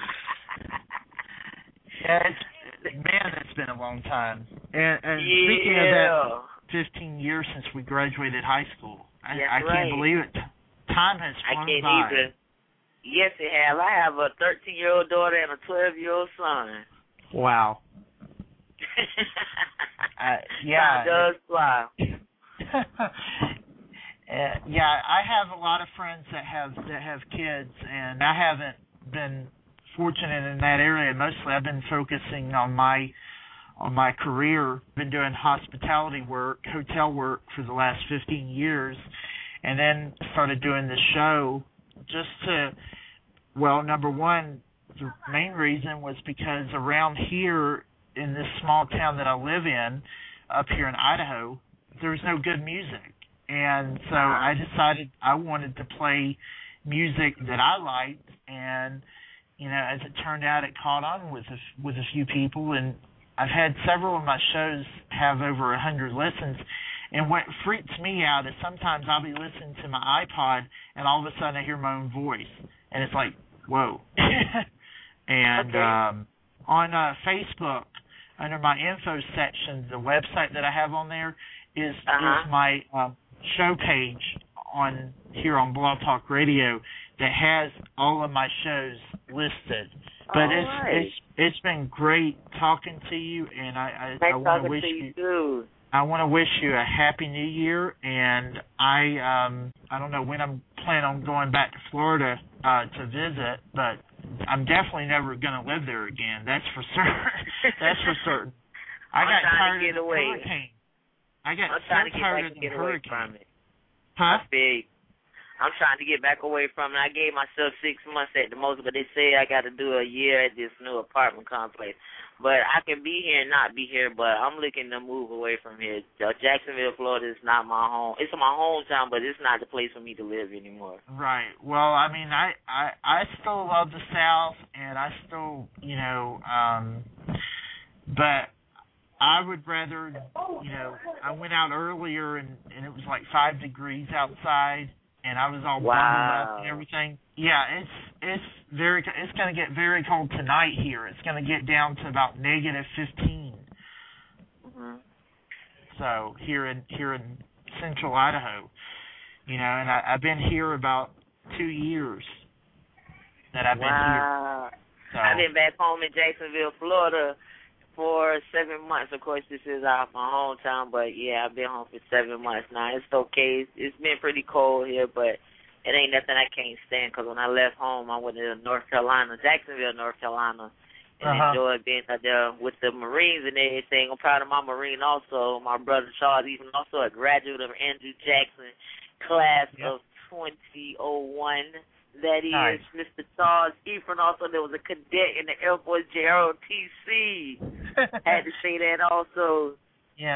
Yeah, it's, man, it's been a long time. And, and Yeah. speaking of that, fifteen years since we graduated high school. I, That's I can't right. believe it. Time has I flown can't by. either. Yes, it has. I have a thirteen-year-old daughter and a twelve-year-old son. Wow. uh, yeah. Time does fly. Uh, yeah, I have a lot of friends that have that have kids, and I haven't been fortunate in that area. Mostly, I've been focusing on my on my career. Been doing hospitality work, hotel work for the last fifteen years, and then started doing the show just to. Well, number one, the main reason was because around here in this small town that I live in, up here in Idaho, there was no good music. And so I decided I wanted to play music that I liked, and you know, as it turned out, it caught on with a, with a few people, and I've had several of my shows have over a hundred listens. And what freaks me out is sometimes I'll be listening to my iPod, and all of a sudden I hear my own voice, and it's like, whoa. And Okay. um, on uh, Facebook, under my info section, the website that I have on there is Uh-huh. is my um, show page on here on Blog Talk Radio that has all of my shows listed. But All it's right. it's it's been great talking to you, and I I, Nice I want to talking wish to you, you too. I want to wish you a happy New Year, and I um I don't know when I'm planning on going back to Florida uh, to visit, but I'm definitely never going to live there again. That's for certain. That's for certain. I I'm got trying to tired get of the away. hurricane. I got I'm so trying to get tired back of and the get away hurricane. from it. Huh? Big. I'm trying to get back away from it. I gave myself six months at the most, but they say I got to do a year at this new apartment complex. But I can be here and not be here, but I'm looking to move away from here. Uh, Jacksonville, Florida is not my home. It's my hometown, but it's not the place for me to live anymore. Right. Well, I mean, I, I, I still love the South, and I still, you know, um, but I would rather, you know, I went out earlier, and, and it was like five degrees outside, and I was all Wow. bundled up and everything. Yeah, it's it's very it's going to get very cold tonight here. It's going to get down to about negative fifteen. Mm-hmm. So here in here in central Idaho, you know, and I, I've been here about two years that I've been here. Wow. So I've been back home in Jacksonville, Florida for seven months. Of course, this is out my hometown, but yeah, I've been home for seven months now. It's okay. It's, it's been pretty cold here, but it ain't nothing I can't stand, because when I left home, I went to North Carolina, Jacksonville, North Carolina, and Uh-huh. enjoyed being out there with the Marines and everything. I'm proud of my Marine also. My brother Charles, even also a graduate of Andrew Jackson, class Yep. of twenty oh one. That is Nice. Mister Charles Ephron. Also, there was a cadet in the Air Force J R O T C. Had to say that also. Yeah.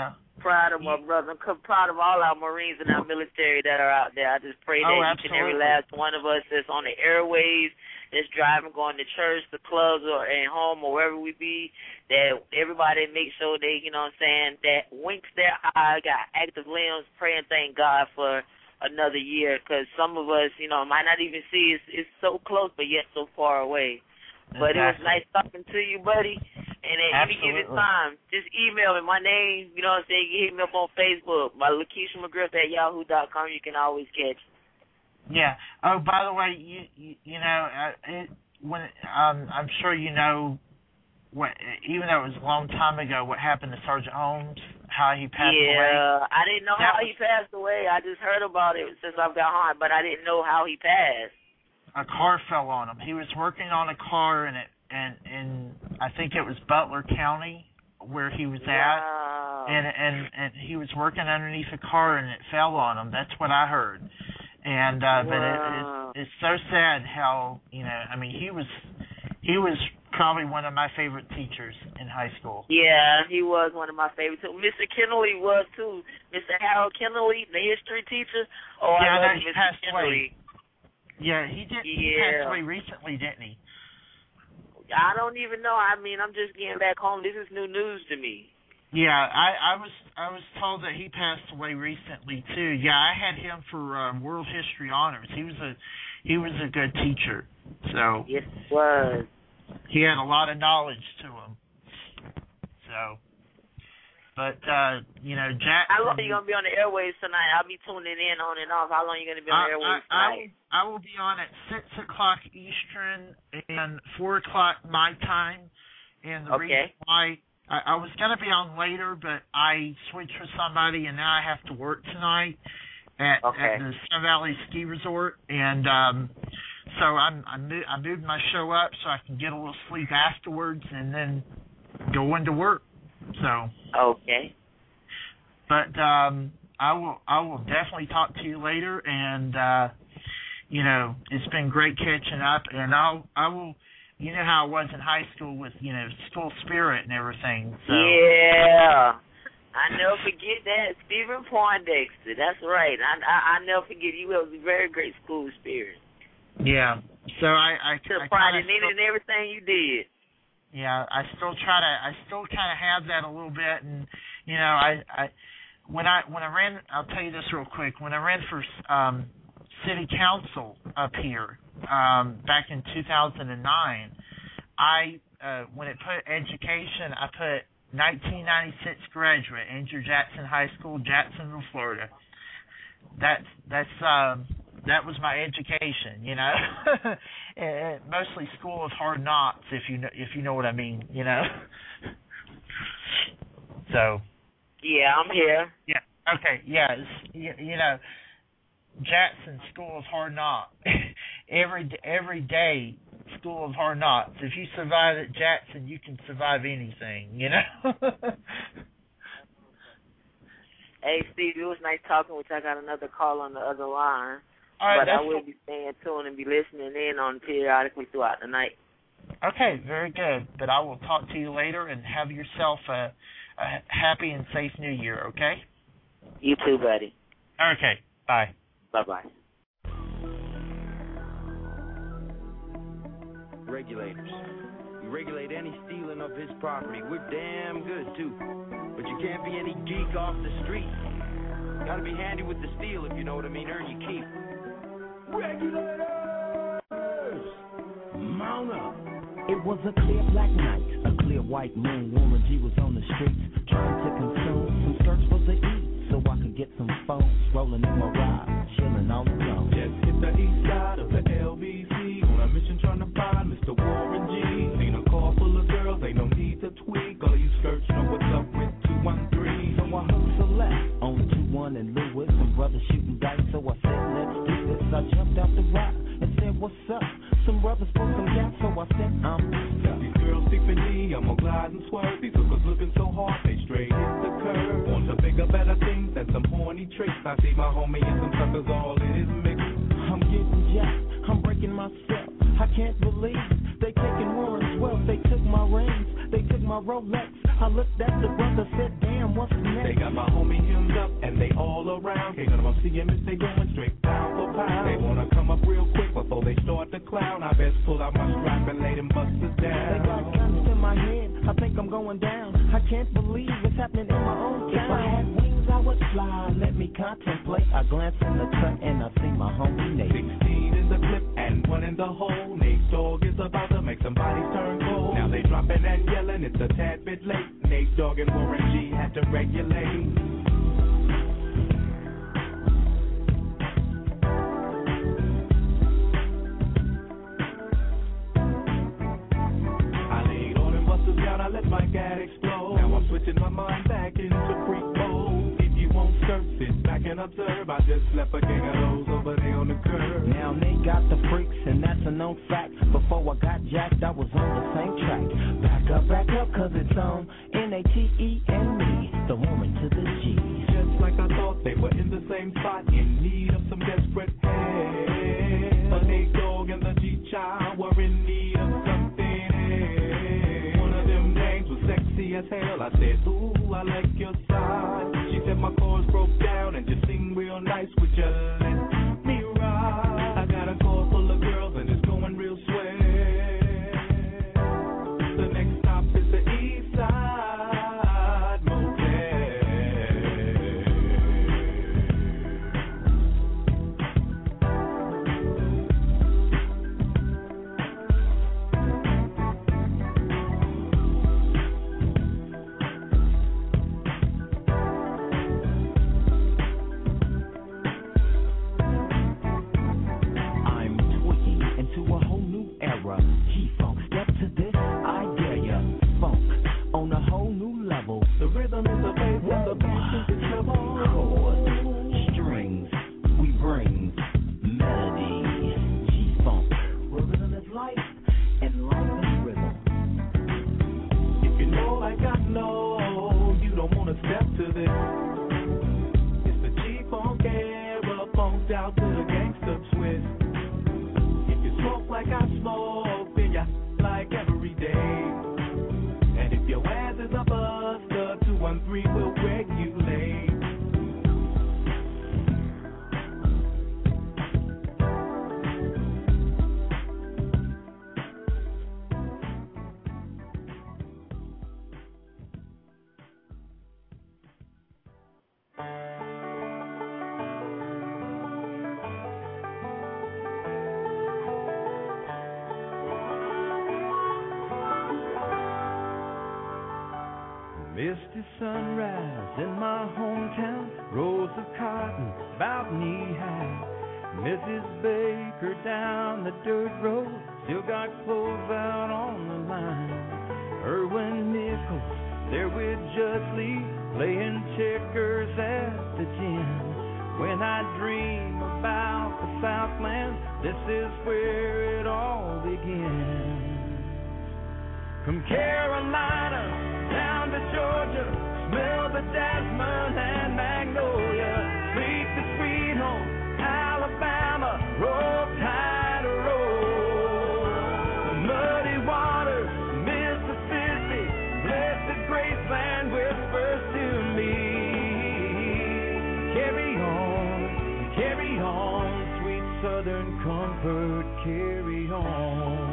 proud of my brother. I'm proud of all our Marines and our military that are out there. I just pray that Oh, each and every absolutely. last one of us that's on the airways, that's driving, going to church, the clubs, or at home, or wherever we be, that everybody make sure they, you know what I'm saying, that winks their eye, got active limbs, pray and thank God for another year, because some of us, you know, might not even see it's, it's so close, but yet so far away. But it was Exactly. nice talking to you, buddy. And at any given Absolutely. time, just email me. My name, you know what I'm saying, you hit me up on Facebook. My Lakeisha McGriff at yahoo dot com. You can always catch me. Yeah. Oh, by the way, you you, you know, uh, it, when um, I'm sure you know what, even though it was a long time ago, what happened to Sergeant Holmes, how he passed yeah, away. I didn't know That how was- he passed away. I just heard about it since I've got home, but I didn't know how he passed. A car fell on him. He was working on a car, and it and and I think it was Butler County where he was at, Wow. and and and he was working underneath a car, and it fell on him. That's what I heard. And uh, but it, Wow. it's, it's so sad how, you know, I mean, he was he was probably one of my favorite teachers in high school. Yeah, he was one of my favorites too. Mister Kennelly was too. Mister Harold Kennelly, the history teacher. Oh, Yeah, I I know love he Mister passed Kennelly. away. Yeah, he did. He Yeah. passed away recently, didn't he? I don't even know. I mean, I'm just getting back home. This is new news to me. Yeah, I, I was I was told that he passed away recently too. Yeah, I had him for um, World History Honors. He was a he was a good teacher. So Yes, it was. he had a lot of knowledge to him. So, but uh, you know, Jack. How long are you gonna be on the airways tonight? I'll be tuning in on and off. How long are you gonna be on the I, airways I, I, tonight? will, I will be on at six o'clock Eastern and four o'clock my time. And the Okay. reason why I, I was going to be on later, but I switched with somebody, and now I have to work tonight at, Okay. at the Sun Valley Ski Resort, and um, so I'm I moved, I moved my show up so I can get a little sleep afterwards, and then go into work. So. Okay. But um, I will I will definitely talk to you later, and uh, you know, it's been great catching up, and I'll I will. You know how I was in high school with, you know, school spirit and everything. So. Yeah. I never forget that. Stephen Poindexter. That's right. I, I I never forget. You was a very great school spirit. Yeah. So I I, Took I pride kinda in it still, and everything you did. yeah, I still try to I still kind of have that a little bit, and you know, I I when I when I ran, I'll tell you this real quick. When I ran for um, city council up here um, back in two thousand nine, I uh, when it put education, I put nineteen ninety-six graduate, Andrew Jackson High School, Jacksonville, Florida. That's that's um, that was my education, you know. And mostly School of Hard Knocks, if you know if you know what I mean, you know. So. Yeah, I'm here. Yeah. Okay. Yeah. It's, you, you know, Jackson School of Hard Knocks. every every day, School of Hard Knocks. If you survive at Jackson, you can survive anything. You know. Hey, Steve, it was nice talking with you. I got another call on the other line. All right, but I that's will be staying tuned and be listening in on periodically throughout the night. Okay, very good. But I will talk to you later, and have yourself a, a happy and safe New Year, okay? You too, buddy. Okay, bye. Bye-bye. Regulators. We regulate any stealing of his property. We're damn good, too. But you can't be any geek off the street. Gotta be handy with the steel, if you know what I mean. Earn your keep. Regulators! Mount up. It was a clear black night, a clear white moon. Warren G was on the streets trying to consume some skirts for the eat, so I could get some phones. Rolling in my ride, chilling all alone. Just hit the east side of the L B C on a mission trying to find Mister Warren G. Seen a car full of girls, ain't no need to tweak. All you skirts know what's up with two one three. So I hooked a left on two one and Lewis. Some brothers shooting dice, so I said, let's do this. I jumped out the ride and said, what's up? Some brothers put some gas, so I said, I'm Got these girls sleeping me, I'm gonna glide and swerve. These hookers looking so hard, they straight hit the curve. Want to bigger, better things than some horny tricks. I see my homie and some suckers all in his mix. I'm getting jacked, I'm breaking myself. I can't believe they taking Warren's wealth. They took my rings, they took my Rolex. I I looked at the brother, said, damn, what's next? They got my homie hemmed up and they all around. Can't none of them see him if they going straight pound for pound. They wanna come up real quick before they start to clown. I best pull out my strap and lay them busters down. They got guns to my head, I think I'm going down. I can't believe it's happening in my own town. If I had wings, I would fly. Let me contemplate. I glance in the cut and I see my homie Nate. Sixteen in the clip and one in the hole. Nate's dog is about to make some bodies turn cold. Now they dropping and yelling, it's a tad bit late. Nate Dogg and Warren G had to regulate. I let my gat explode. Now I'm switching my mind back into freak mode. If you won't surf, sit back and observe. I just left a gang of those over there on the curb. Now they got the freaks, and that's a known fact. Before I got jacked, I was on the same track. Back up, back up, cause it's on N A T E and me, the woman to the G. Just like I thought, they were in the same spot, in need of some desperate help. But Nate Dogg and the G-Child were in need of something sexy as hell. I said, ooh, I like your side. She said my chords broke down and just sing real nice. Would you let me ride? I got a car full of girls and it's going real swell. The next stop is the East Side Motel. The rhythm is the bass and the bass is the treble. Chords, strings, we bring melody, G-funk. Where rhythm is life and life is rhythm. If you know like I know, you don't want to step to this. It's the G-funk era, funked out to the gangster twist. If you smoke like I smoke, then you like every day. And if your ass is a buster, two one three will regulate. Misty sunrise in my hometown, rows of cotton about knee high. Missus Baker down the dirt road, still got clothes out on the line. Erwin Nichols there with Judge Lee, playing checkers at the gym. When I dream about the Southland, this is where it all begins. From Carolina down to Georgia, smell the jasmine and magnolia. Sleep the sweet home, Alabama, roll tide roll. The muddy waters, Mississippi, blessed Graceland whispers to me. Carry on, carry on, sweet southern comfort, carry on.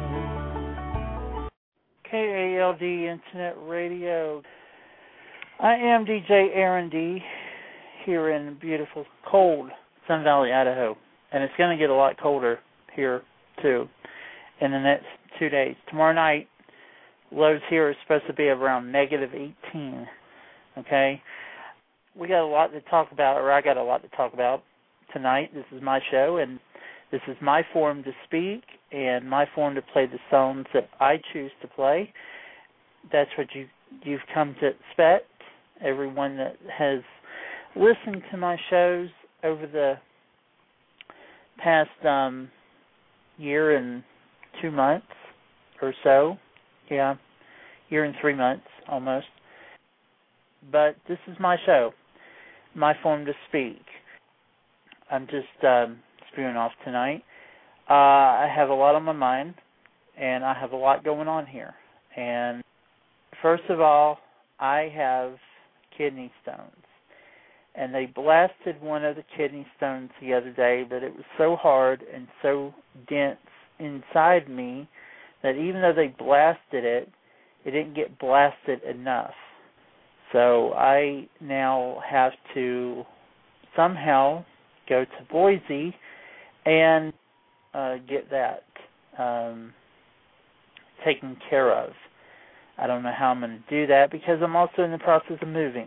K A L D Internet Radio. I am D J Aaron D. here in beautiful, cold Sun Valley, Idaho. And it's going to get a lot colder here, too, in the next two days. Tomorrow night, lows here are supposed to be around negative eighteen. Okay? We got a lot to talk about, or I got a lot to talk about tonight. This is my show, and this is my forum to speak and my forum to play the songs that I choose to play. That's what you, you've come to expect. Everyone that has listened to my shows over the past um, year and two months or so. Yeah, year and three months almost. But this is my show, my forum to speak. I'm just um, spewing off tonight. Uh, I have a lot on my mind, and I have a lot going on here. And first of all, I have kidney stones. And they blasted one of the kidney stones the other day, but it was so hard and so dense inside me that even though they blasted it, it didn't get blasted enough. So I now have to somehow go to Boise and uh, get that um, taken care of. I don't know how I'm going to do that because I'm also in the process of moving.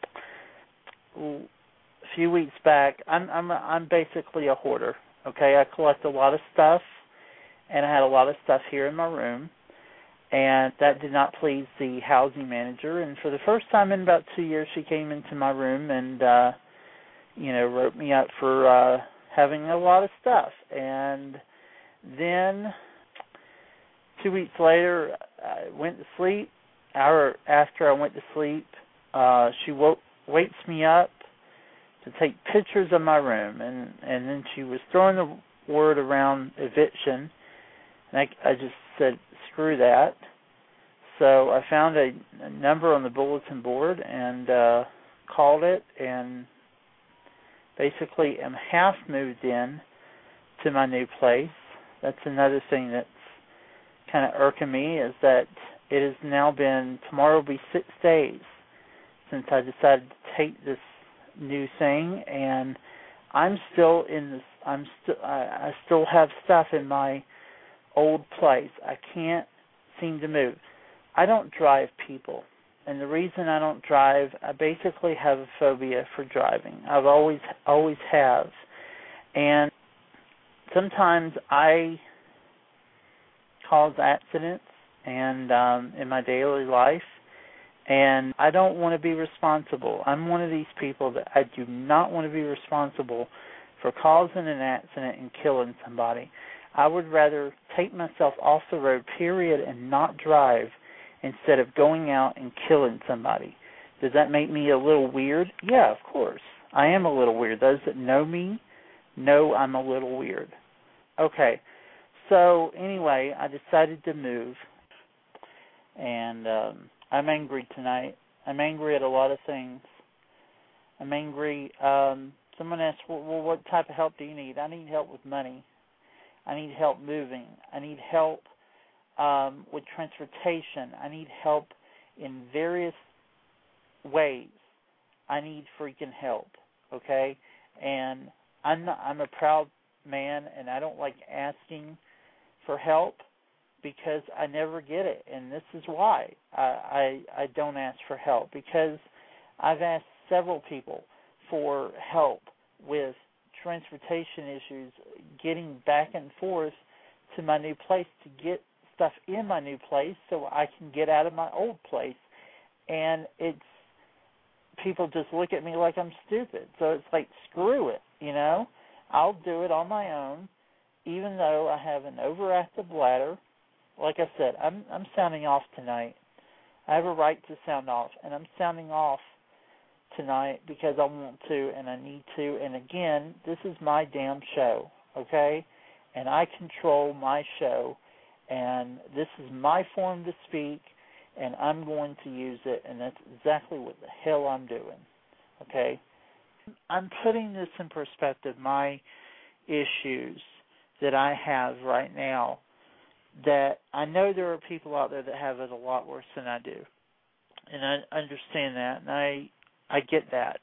A few weeks back, I'm I'm a, I'm basically a hoarder. Okay, I collect a lot of stuff, and I had a lot of stuff here in my room, and that did not please the housing manager. And for the first time in about two years, she came into my room and uh, you know wrote me up for uh, having a lot of stuff. And then two weeks later, I went to sleep. Hour after I went to sleep, uh, she woke. wakes me up to take pictures of my room, and, and then she was throwing the word around eviction, and I, I just said, screw that. So I found a, a number on the bulletin board and uh, called it, and basically am half moved in to my new place. That's another thing that's kind of irking me, is that it has now been, tomorrow will be six days since I decided to take this new thing, and I'm still in this. I'm still. I, I still have stuff in my old place. I can't seem to move. I don't drive people, and the reason I don't drive, I basically have a phobia for driving. I've always, always have, and sometimes I cause accidents, and um, in my daily life. And I don't want to be responsible. I'm one of these people that I do not want to be responsible for causing an accident and killing somebody. I would rather take myself off the road, period, and not drive instead of going out and killing somebody. Does that make me a little weird? Yeah, of course. I am a little weird. Those that know me know I'm a little weird. Okay. So anyway, I decided to move. And um I'm angry tonight. I'm angry at a lot of things. I'm angry. Um, someone asked, well, well, what type of help do you need? I need help with money. I need help moving. I need help um, with transportation. I need help in various ways. I need freaking help, okay? And I'm not, I'm a proud man, and I don't like asking for help, because I never get it, and this is why I, I I don't ask for help, because I've asked several people for help with transportation issues, getting back and forth to my new place to get stuff in my new place so I can get out of my old place, and it's, people just look at me like I'm stupid, so it's like, screw it, you know? I'll do it on my own, even though I have an overactive bladder. Like I said, I'm I'm sounding off tonight. I have a right to sound off, and I'm sounding off tonight because I want to and I need to. And again, this is my damn show, okay? And I control my show, and this is my form to speak, and I'm going to use it, and that's exactly what the hell I'm doing, okay? I'm putting this in perspective, my issues that I have right now, that I know there are people out there that have it a lot worse than I do. And I understand that, and I I get that.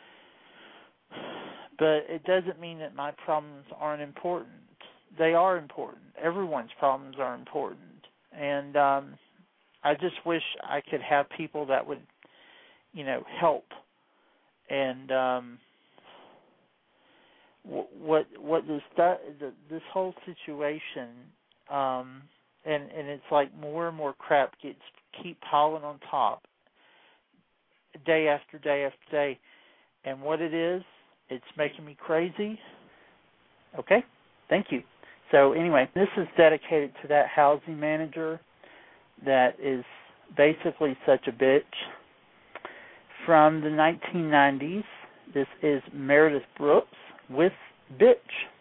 But it doesn't mean that my problems aren't important. They are important. Everyone's problems are important. And um, I just wish I could have people that would, you know, help. And um, what what this this whole situation, um, and and it's like more and more crap gets keep piling on top, day after day after day, and what it is, it's making me crazy. Okay, thank you. So anyway, this is dedicated to that housing manager that is basically such a bitch. From the nineteen nineties, this is Meredith Brooks with Bitch.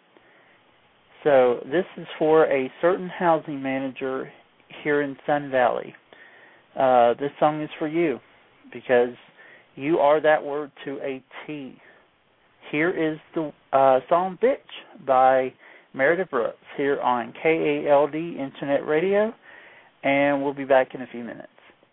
So this is for a certain housing manager here in Sun Valley. Uh, this song is for you, because you are that word to a T. Here is the uh, song Bitch by Meredith Brooks here on K A L D Internet Radio, and we'll be back in a few minutes.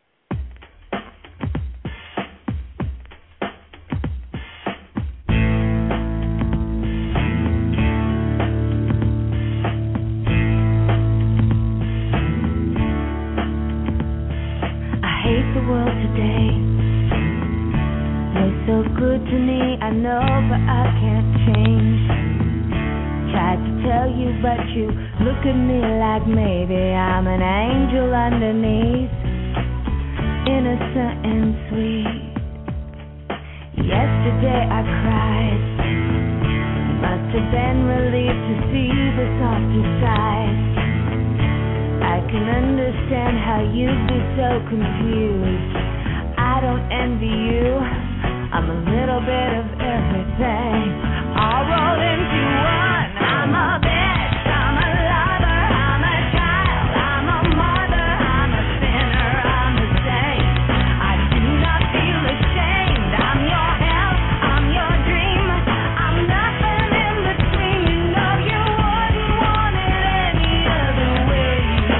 I hate the world today. You're so good to me, I know, but I can't change. Tried to tell you, but you look at me like maybe I'm an angel underneath, innocent and sweet. Yesterday I cried, must have been relieved to see the softer side. I can understand how you'd be so confused. I don't envy you, I'm a little bit of everything, all rolled into one. I'm a bitch, I'm a lover, I'm a child, I'm a mother, I'm a sinner, I'm a saint. I do not feel ashamed. I'm your help, I'm your dream, I'm nothing in between. You know you wouldn't want it any other way.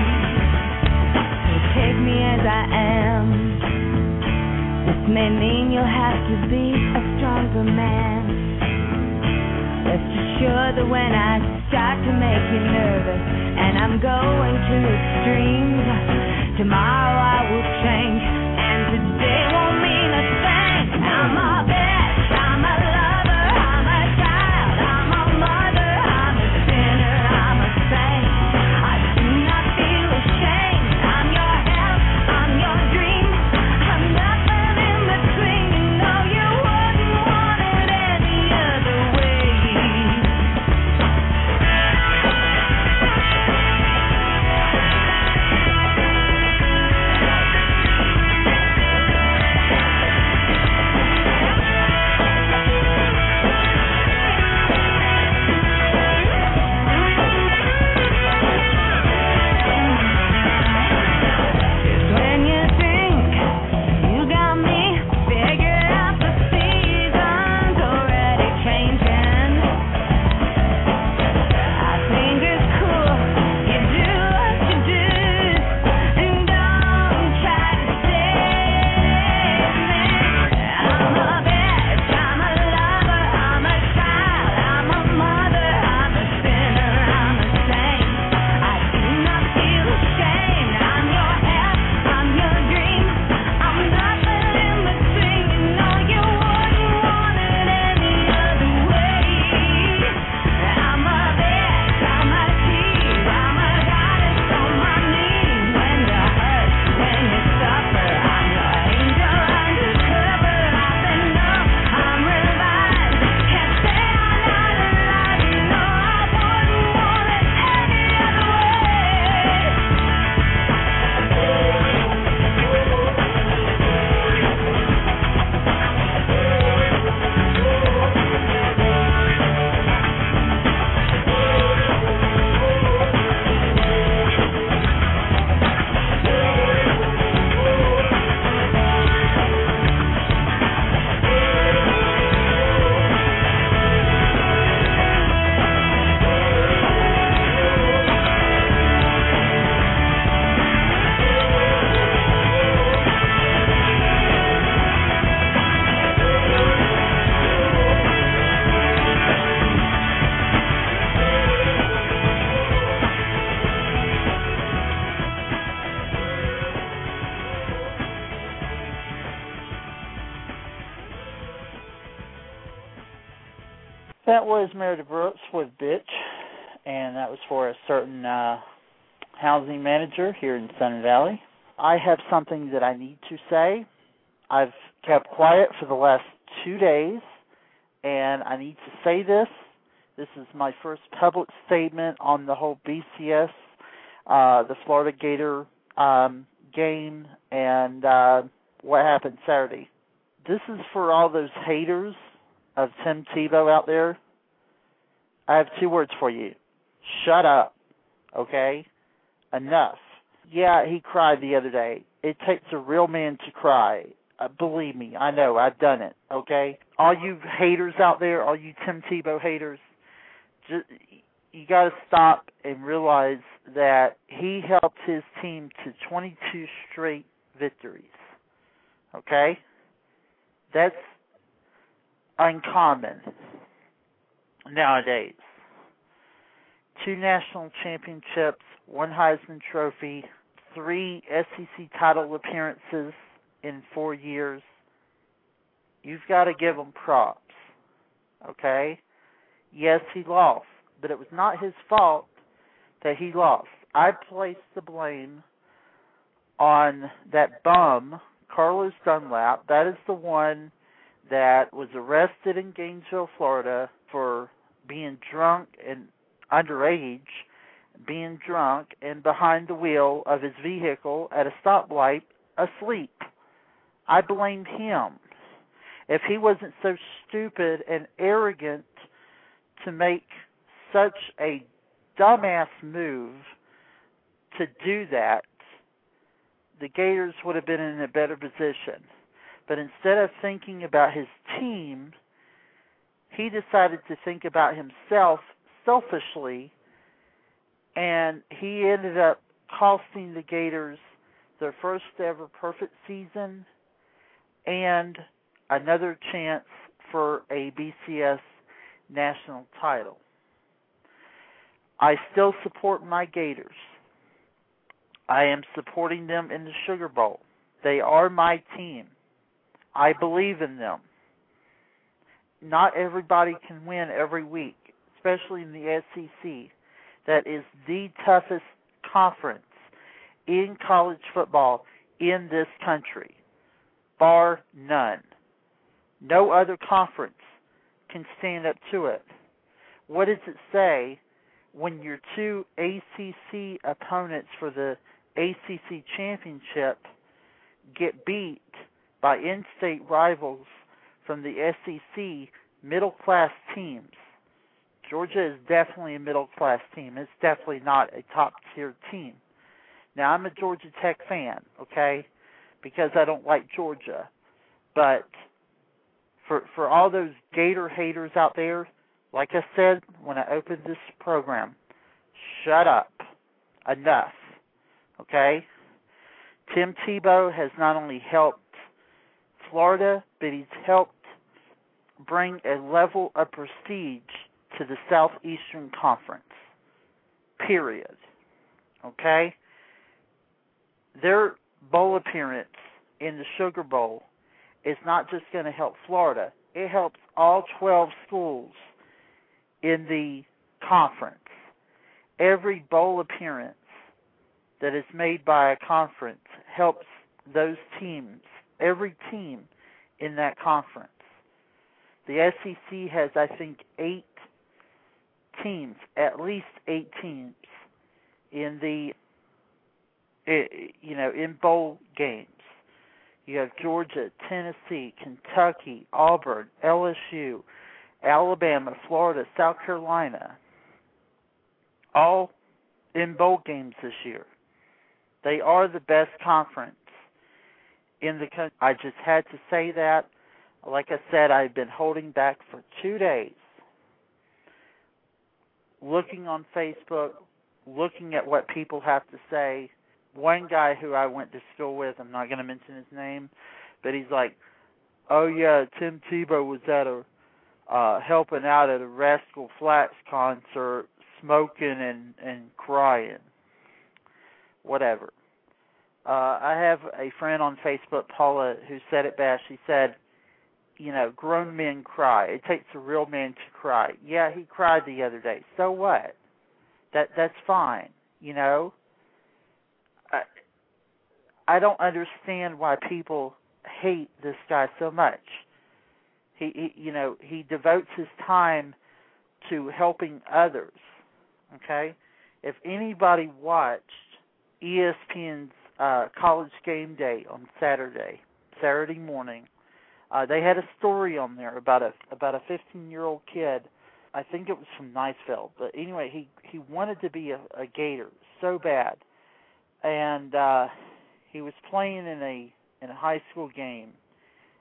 So take me as I am. This may mean you'll have to be a stronger man. Rest assured that when I start to make you nervous and I'm going to extremes, tomorrow I will change and today won't mean a thing. I'm a bitch, I'm a lover, I'm a child, I'm a mother, I'm a sinner, I'm a saint. I do not feel ashamed. I'm your help, I'm your dream, I'm nothing in between. You know you wouldn't want it any other way. When you think you got me figured out, the season's already changing. I think it's cool you do what you do, and don't try to save me. I'm a bitch, I'm a lover, I'm a child, I'm a mother, I'm a sinner, I'm a saint. I do not feel ashamed. I'm your help, I'm your dream, I'm nothing in between. You know you wouldn't want it any other way. I'm a bitch, I'm a thief, I'm a goddess on my knees. When you hurt, when you suffer, I'm your angel undercover. I've been numb, I'm revived. Can't say I'm not alive. You know I wouldn't want it any other way. That was Meredith Brooks with Bitch, and that was for a certain uh, housing manager here in Sun Valley. I have something that I need to say. I've kept quiet for the last two days, and I need to say this. This is my first public statement on the whole B C S, uh, the Florida Gator um, game, and uh, what happened Saturday. This is for all those haters of Tim Tebow out there. I have two words for you. Shut up, okay? Enough. Yeah, he cried the other day. It takes a real man to cry. Uh, believe me, I know. I've done it, okay? All you haters out there, all you Tim Tebow haters, just, you got to stop and realize that he helped his team to twenty-two straight victories, okay? That's uncommon nowadays. Two national championships, one Heisman Trophy, three S E C title appearances in four years. You've got to give him props, okay? Yes, he lost, but it was not his fault that he lost. I place the blame on that bum, Carlos Dunlap. That is the one that was arrested in Gainesville, Florida for being drunk and underage, being drunk and behind the wheel of his vehicle at a stoplight asleep. I blame him. If he wasn't so stupid and arrogant to make such a dumbass move to do that, the Gators would have been in a better position. But instead of thinking about his team, he decided to think about himself selfishly, and he ended up costing the Gators their first ever perfect season and another chance for a B C S national title. I still support my Gators. I am supporting them in the Sugar Bowl. They are my team. I believe in them. Not everybody can win every week, especially in the S E C. That is the toughest conference in college football in this country, bar none. No other conference can stand up to it. What does it say when your two A C C opponents for the A C C championship get beat by in-state rivals from the S E C middle-class teams? Georgia is definitely a middle-class team. It's definitely not a top-tier team. Now, I'm a Georgia Tech fan, okay, because I don't like Georgia. But for for all those Gator haters out there, like I said when I opened this program, shut up. Enough, okay? Tim Tebow has not only helped Florida, but he's helped bring a level of prestige to the Southeastern Conference, period, okay? Their bowl appearance in the Sugar Bowl is not just going to help Florida. It helps all twelve schools in the conference. Every bowl appearance that is made by a conference helps those teams, every team in that conference. The S E C has, I think, eight teams, at least eight teams in the, you know, in bowl games. You have Georgia, Tennessee, Kentucky, Auburn, L S U, Alabama, Florida, South Carolina, all in bowl games this year. They are the best conference in the country. I just had to say that. Like I said, I've been holding back for two days, looking on Facebook, looking at what people have to say. One guy who I went to school with, I'm not going to mention his name, but he's like, oh yeah, Tim Tebow was at a uh, helping out at a Rascal Flatts concert, smoking and, and crying. Whatever. Uh, I have a friend on Facebook, Paula, who said it best. She said, you know, grown men cry. It takes a real man to cry. Yeah, he cried the other day. So what? That that's fine, you know. I, I don't understand why people hate this guy so much. He, he, you know, he devotes his time to helping others. Okay, if anybody watched E S P N's uh, College Game Day on Saturday, Saturday morning, uh, they had a story on there about a about a fifteen-year-old kid. I think it was from Niceville, but anyway, he he wanted to be a, a Gator so bad, and uh, he was playing in a in a high school game,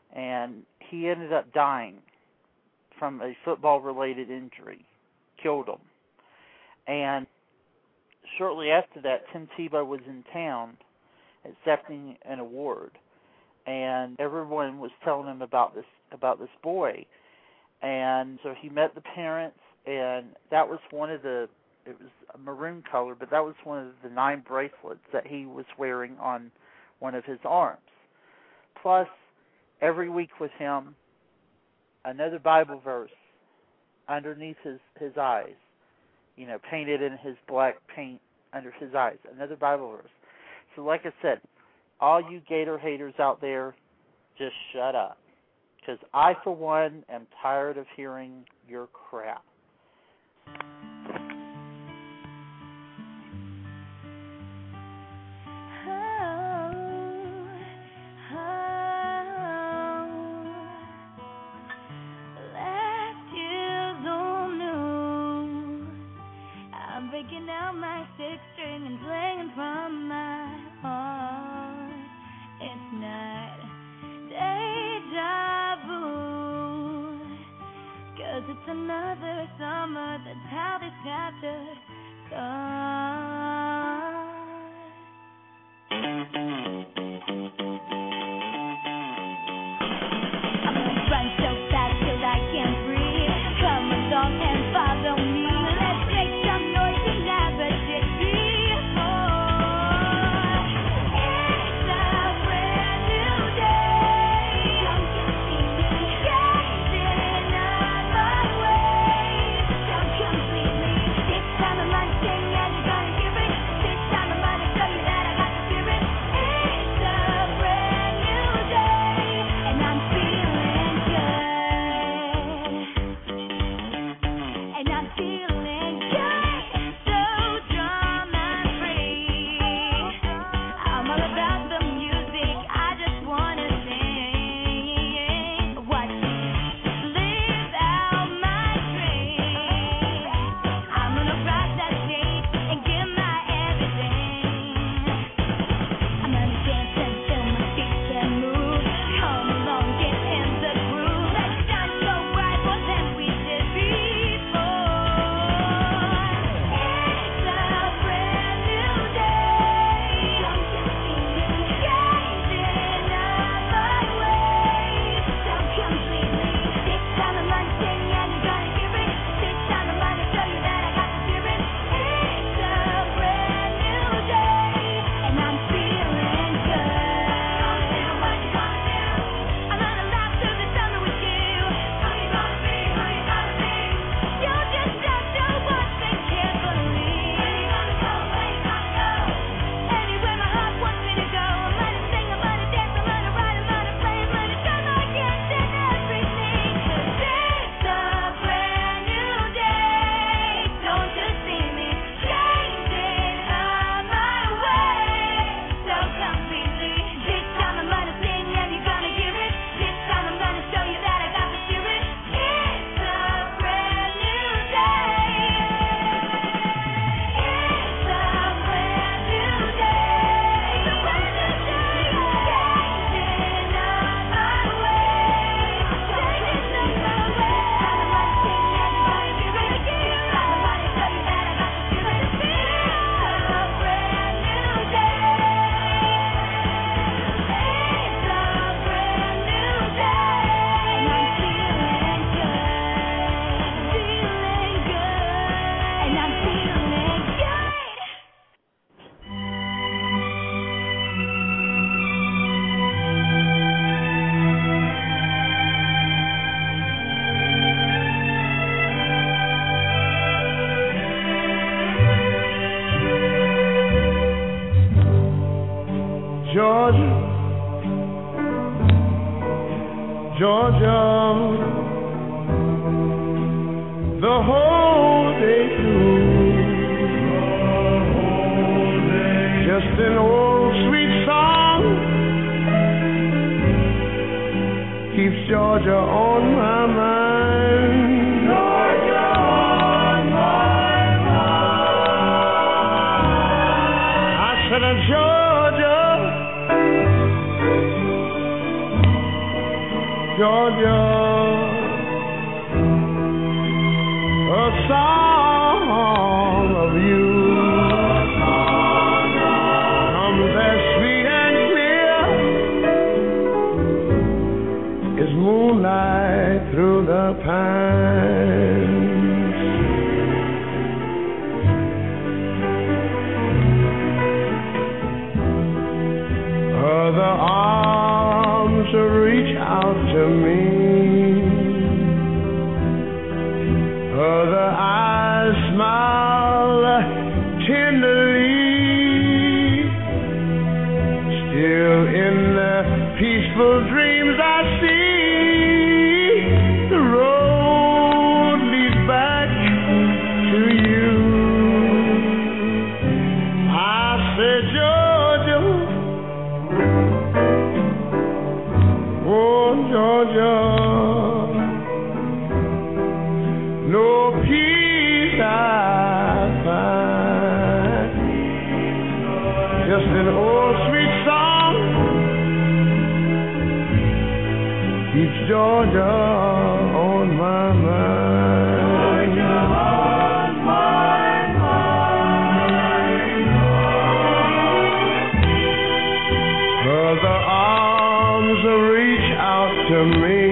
and he ended up dying from a football-related injury, killed him. And shortly after that, Tim Tebow was in town accepting an award, and everyone was telling him about this about this boy. And so he met the parents, and that was one of the, it was a maroon color, but that was one of the nine bracelets that he was wearing on one of his arms. Plus, every week with him, another Bible verse underneath his, his eyes, you know, painted in his black paint under his eyes, another Bible verse. So like I said, all you Gator haters out there, just shut up. Because I, for one, am tired of hearing your crap. It's another summer, that's how this chapter I'm gonna run so fast till I can't breathe. Come along and follow me. Let's make some noise and have a jiggy. Georgia, Georgia, the whole day through, just an old sweet song keeps Georgia on my mind. Georgia on my mind. I said, Georgia, Georgia, a song of you comes as sweet and clear as moonlight through the pines. Other arms reach out to me, other eyes smile tenderly. Still in the peaceful dreams I see, the road leads back to you. I said, Georgia, oh Georgia, no peace I find, just an old sweet song keeps Georgia on my mind. Georgia on my mind. Other arms reach out to me,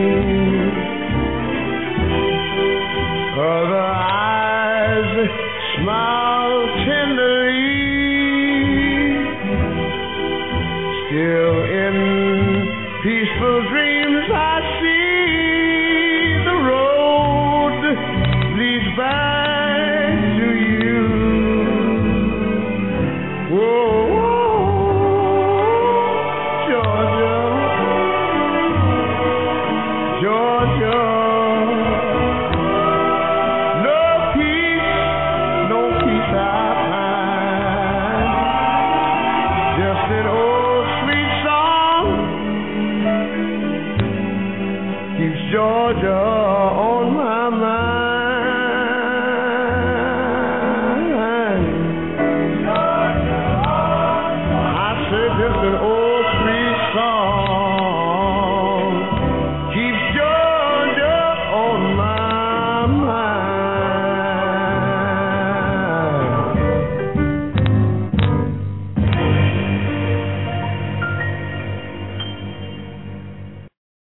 other eyes smile tenderly. Still in peaceful dreams I see the road leads back to you. Whoa, Georgia, Georgia, no peace, no peace I find, just an old sweet song keeps Georgia